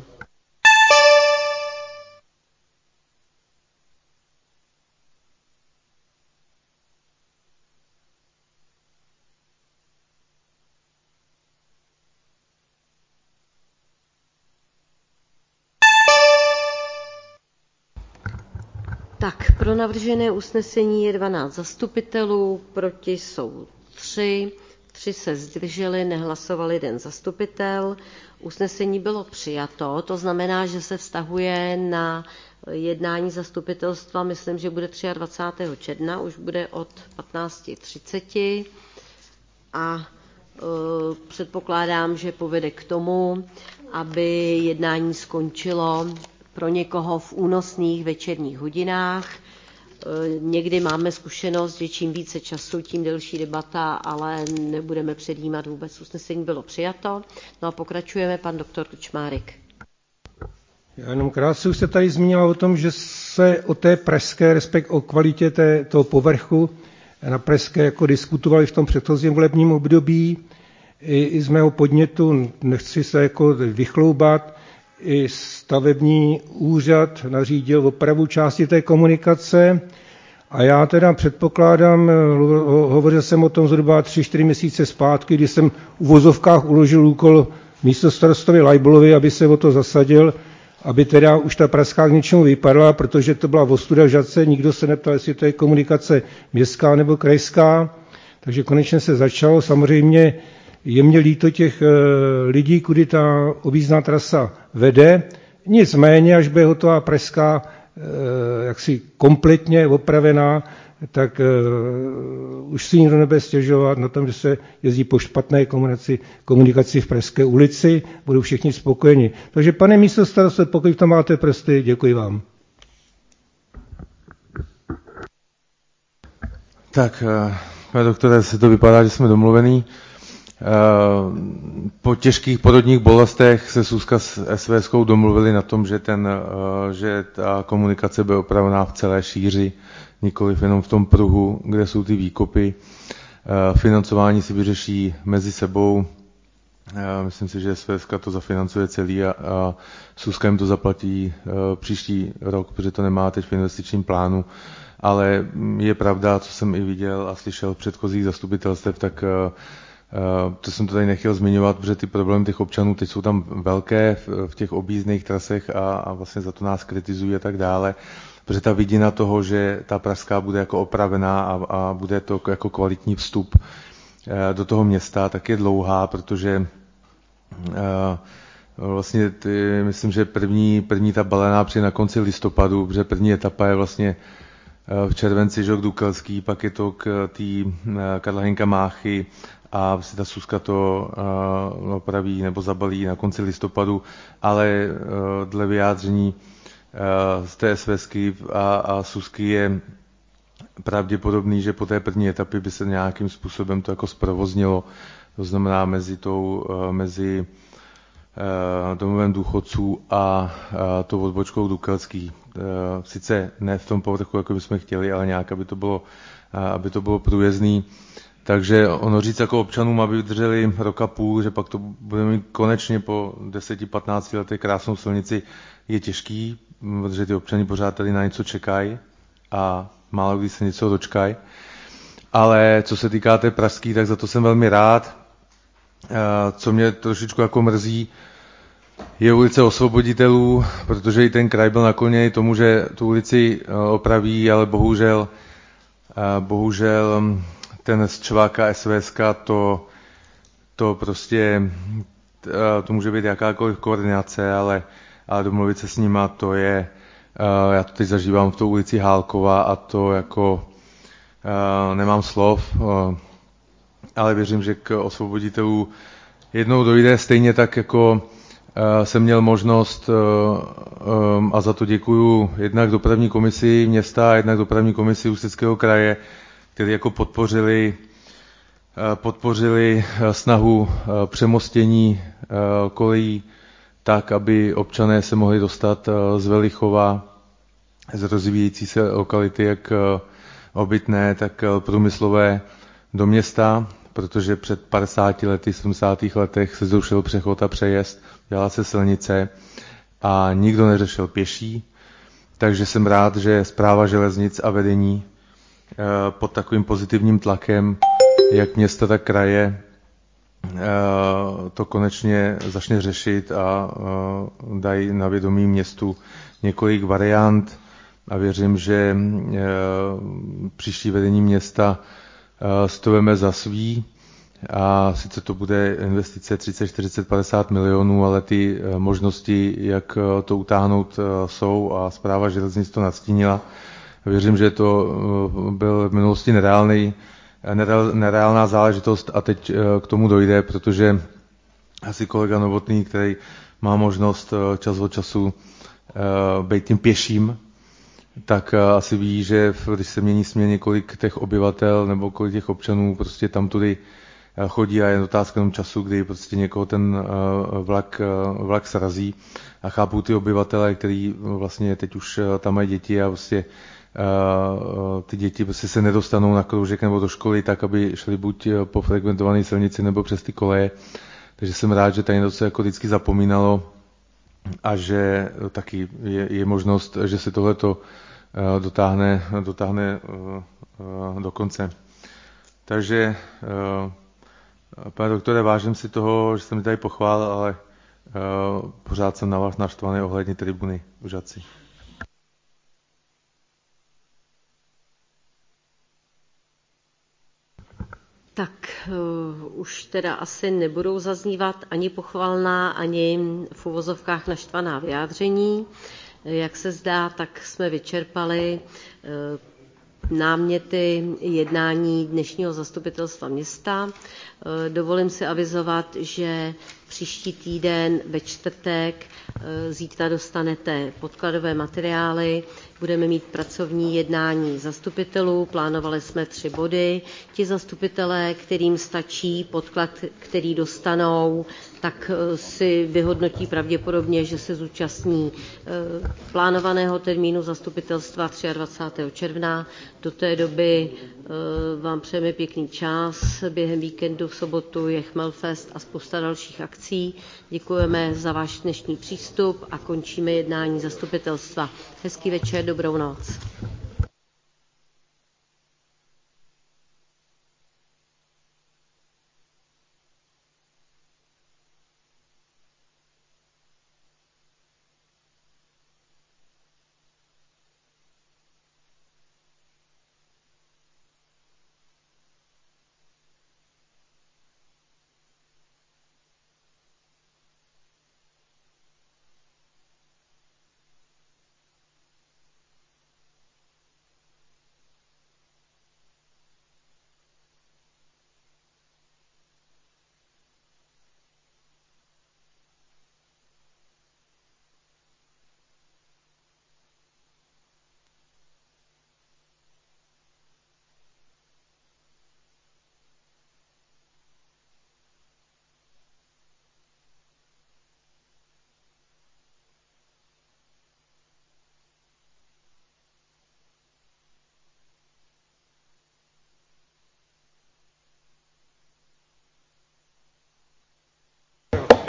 Tak, pro navržené usnesení je dvanáct zastupitelů, proti jsou tři, tři se zdrželi, nehlasoval jeden zastupitel. Usnesení bylo přijato, to znamená, že se vztahuje na jednání zastupitelstva, myslím, že bude dvacátého třetího června, už bude od patnáct třicet a e, předpokládám, že povede k tomu, aby jednání skončilo pro někoho v únosných večerních hodinách. Někdy máme zkušenost, že čím více času, tím delší debata, ale nebudeme předjímat vůbec. Usnesení bylo přijato. No a pokračujeme, pan doktor Kučmárek. Já jenom krátce už se tady zmínila o tom, že se o té pražské, respekt o kvalitě té, toho povrchu na pražské jako diskutovali v tom předchozím volebním období. I, i z mého podnětu, nechci se jako vychloubat, i stavební úřad nařídil opravu části té komunikace a já teda předpokládám, hovořil jsem o tom zhruba tři čtyři měsíce zpátky, kdy jsem v uvozovkách uložil úkol místostarostovi Lajbolovi, aby se o to zasadil, aby teda už ta pražská k něčemu vypadala, protože to byla ostuda v Žatce, nikdo se neptal, jestli to je komunikace městská nebo krajská, takže konečně se začalo. Samozřejmě je mě líto těch lidí, kudy ta objízdná trasa vede, nicméně, až bude hotová pražská jaksi kompletně opravená, tak uh, už si nikdo nebude stěžovat na tom, že se jezdí po špatné komunikaci, komunikaci v Pražské ulici, budou všichni spokojeni. Takže pane místostarosto, pokud v tom máte prsty, děkuji vám. Tak, pane doktore, se to vypadá, že jsme domluvení. Po těžkých porodních bolestech se Suska s SVSkou domluvili na tom, že, ten, že ta komunikace bude opravená v celé šíři, nikoliv jenom v tom pruhu, kde jsou ty výkopy. Financování si vyřeší mezi sebou. Myslím si, že SVSka to zafinancuje celý a, a Suska jim to zaplatí příští rok, protože to nemá teď v investičním plánu. Ale je pravda, co jsem i viděl a slyšel v předchozích zastupitelstev, tak Uh, to jsem to tady nechtěl zmiňovat, protože ty problémy těch občanů teď jsou tam velké v, v těch objízdných trasech a, a vlastně za to nás kritizují a tak dále, protože ta vidina toho, že ta pražská bude jako opravená a, a bude to jako kvalitní vstup uh, do toho města, tak je dlouhá, protože uh, vlastně ty, myslím, že první, první ta balená přijde na konci listopadu, protože první etapa je vlastně uh, v červenci, že Dukelský, pak je to k té uh, Karla Hynka Máchy, a si ta Suska to uh, opraví nebo zabalí na konci listopadu, ale uh, dle vyjádření uh, z té SVSky a, a Susky je pravděpodobný, že po té první etapě by se nějakým způsobem to jako zprovoznilo, to znamená mezi, tou, uh, mezi uh, domovem důchodců a uh, tou odbočkou Dukelský. Uh, sice ne v tom povrchu, jako bychom chtěli, ale nějak, aby to bylo, uh, aby to bylo průjezdný. Takže ono říct jako občanům, aby vydrželi rok a půl, že pak to budeme mít konečně po deseti patnácti letech krásnou silnici, je těžký, protože ty občani pořád tady na něco čekají a málo kdy se něco dočkají. Ale co se týká té pražský, tak za to jsem velmi rád. Co mě trošičku jako mrzí, je ulice Osvoboditelů, protože i ten kraj byl nakloněný tomu, že tu ulici opraví, ale bohužel, bohužel ten z Čváka SVSka, to, to prostě, to může být jakákoliv koordinace, ale, ale domluvit se s nima, to je, já to teď zažívám v tou ulici Hálkova a to jako nemám slov, ale věřím, že k Osvoboditelů jednou dojde, stejně tak jako jsem měl možnost a za to děkuju jednak dopravní komisi města a jednak dopravní komisi Ústeckého kraje, kteří jako podpořili, podpořili snahu přemostění kolejí tak, aby občané se mohli dostat z Velichova, z rozvíjející se lokality, jak obytné, tak průmyslové, do města, protože před padesáti lety, sedmdesátých letech se zrušil přechod a přejezd, dělala se silnice a nikdo neřešil pěší, takže jsem rád, že Správa železnic a vedení pod takovým pozitivním tlakem, jak města, tak kraje, to konečně začne řešit a dají na vědomí městu několik variant a věřím, že příští vedení města to veme za svý a sice to bude investice třicet, čtyřicet, padesát milionů, ale ty možnosti, jak to utáhnout, jsou a Správa železnic to nastínila. Věřím, že to byl v minulosti nereálný, nereálná záležitost a teď k tomu dojde, protože asi kolega Novotný, který má možnost čas od času být tím pěším, tak asi ví, že když se mění směr několik těch obyvatel nebo kolik těch občanů prostě tam tudy chodí a je otázka jenom času, kdy prostě někoho ten vlak, vlak srazí a chápu ty obyvatele, kteří vlastně teď už tam mají děti a prostě ty děti prostě se nedostanou na kroužek nebo do školy tak, aby šli buď po frekventované silnici nebo přes ty koleje. Takže jsem rád, že tady to se jako vždycky zapomínalo a že taky je, je možnost, že se tohleto dotáhne, dotáhne do konce. Takže, pane doktore, vážím si toho, že jste mi tady pochválil, ale pořád jsem na vás naštvaný ohledně tribuny v Žatci. Tak uh, už teda asi nebudou zaznívat ani pochvalná, ani v uvozovkách naštvaná vyjádření. Jak se zdá, tak jsme vyčerpali uh, náměty jednání dnešního zastupitelstva města. Uh, dovolím si avizovat, že příští týden ve čtvrtek zítra dostanete podkladové materiály, budeme mít pracovní jednání zastupitelů, plánovali jsme tři body. Ti zastupitelé, kterým stačí podklad, který dostanou, tak si vyhodnotí pravděpodobně, že se zúčastní plánovaného termínu zastupitelstva dvacátého třetího června. Do té doby vám přejeme pěkný čas. Během víkendu v sobotu je Chmelfest a spousta dalších akcí. Děkujeme za váš dnešní přístup a končíme jednání zastupitelstva. Hezký večer, dobrou noc.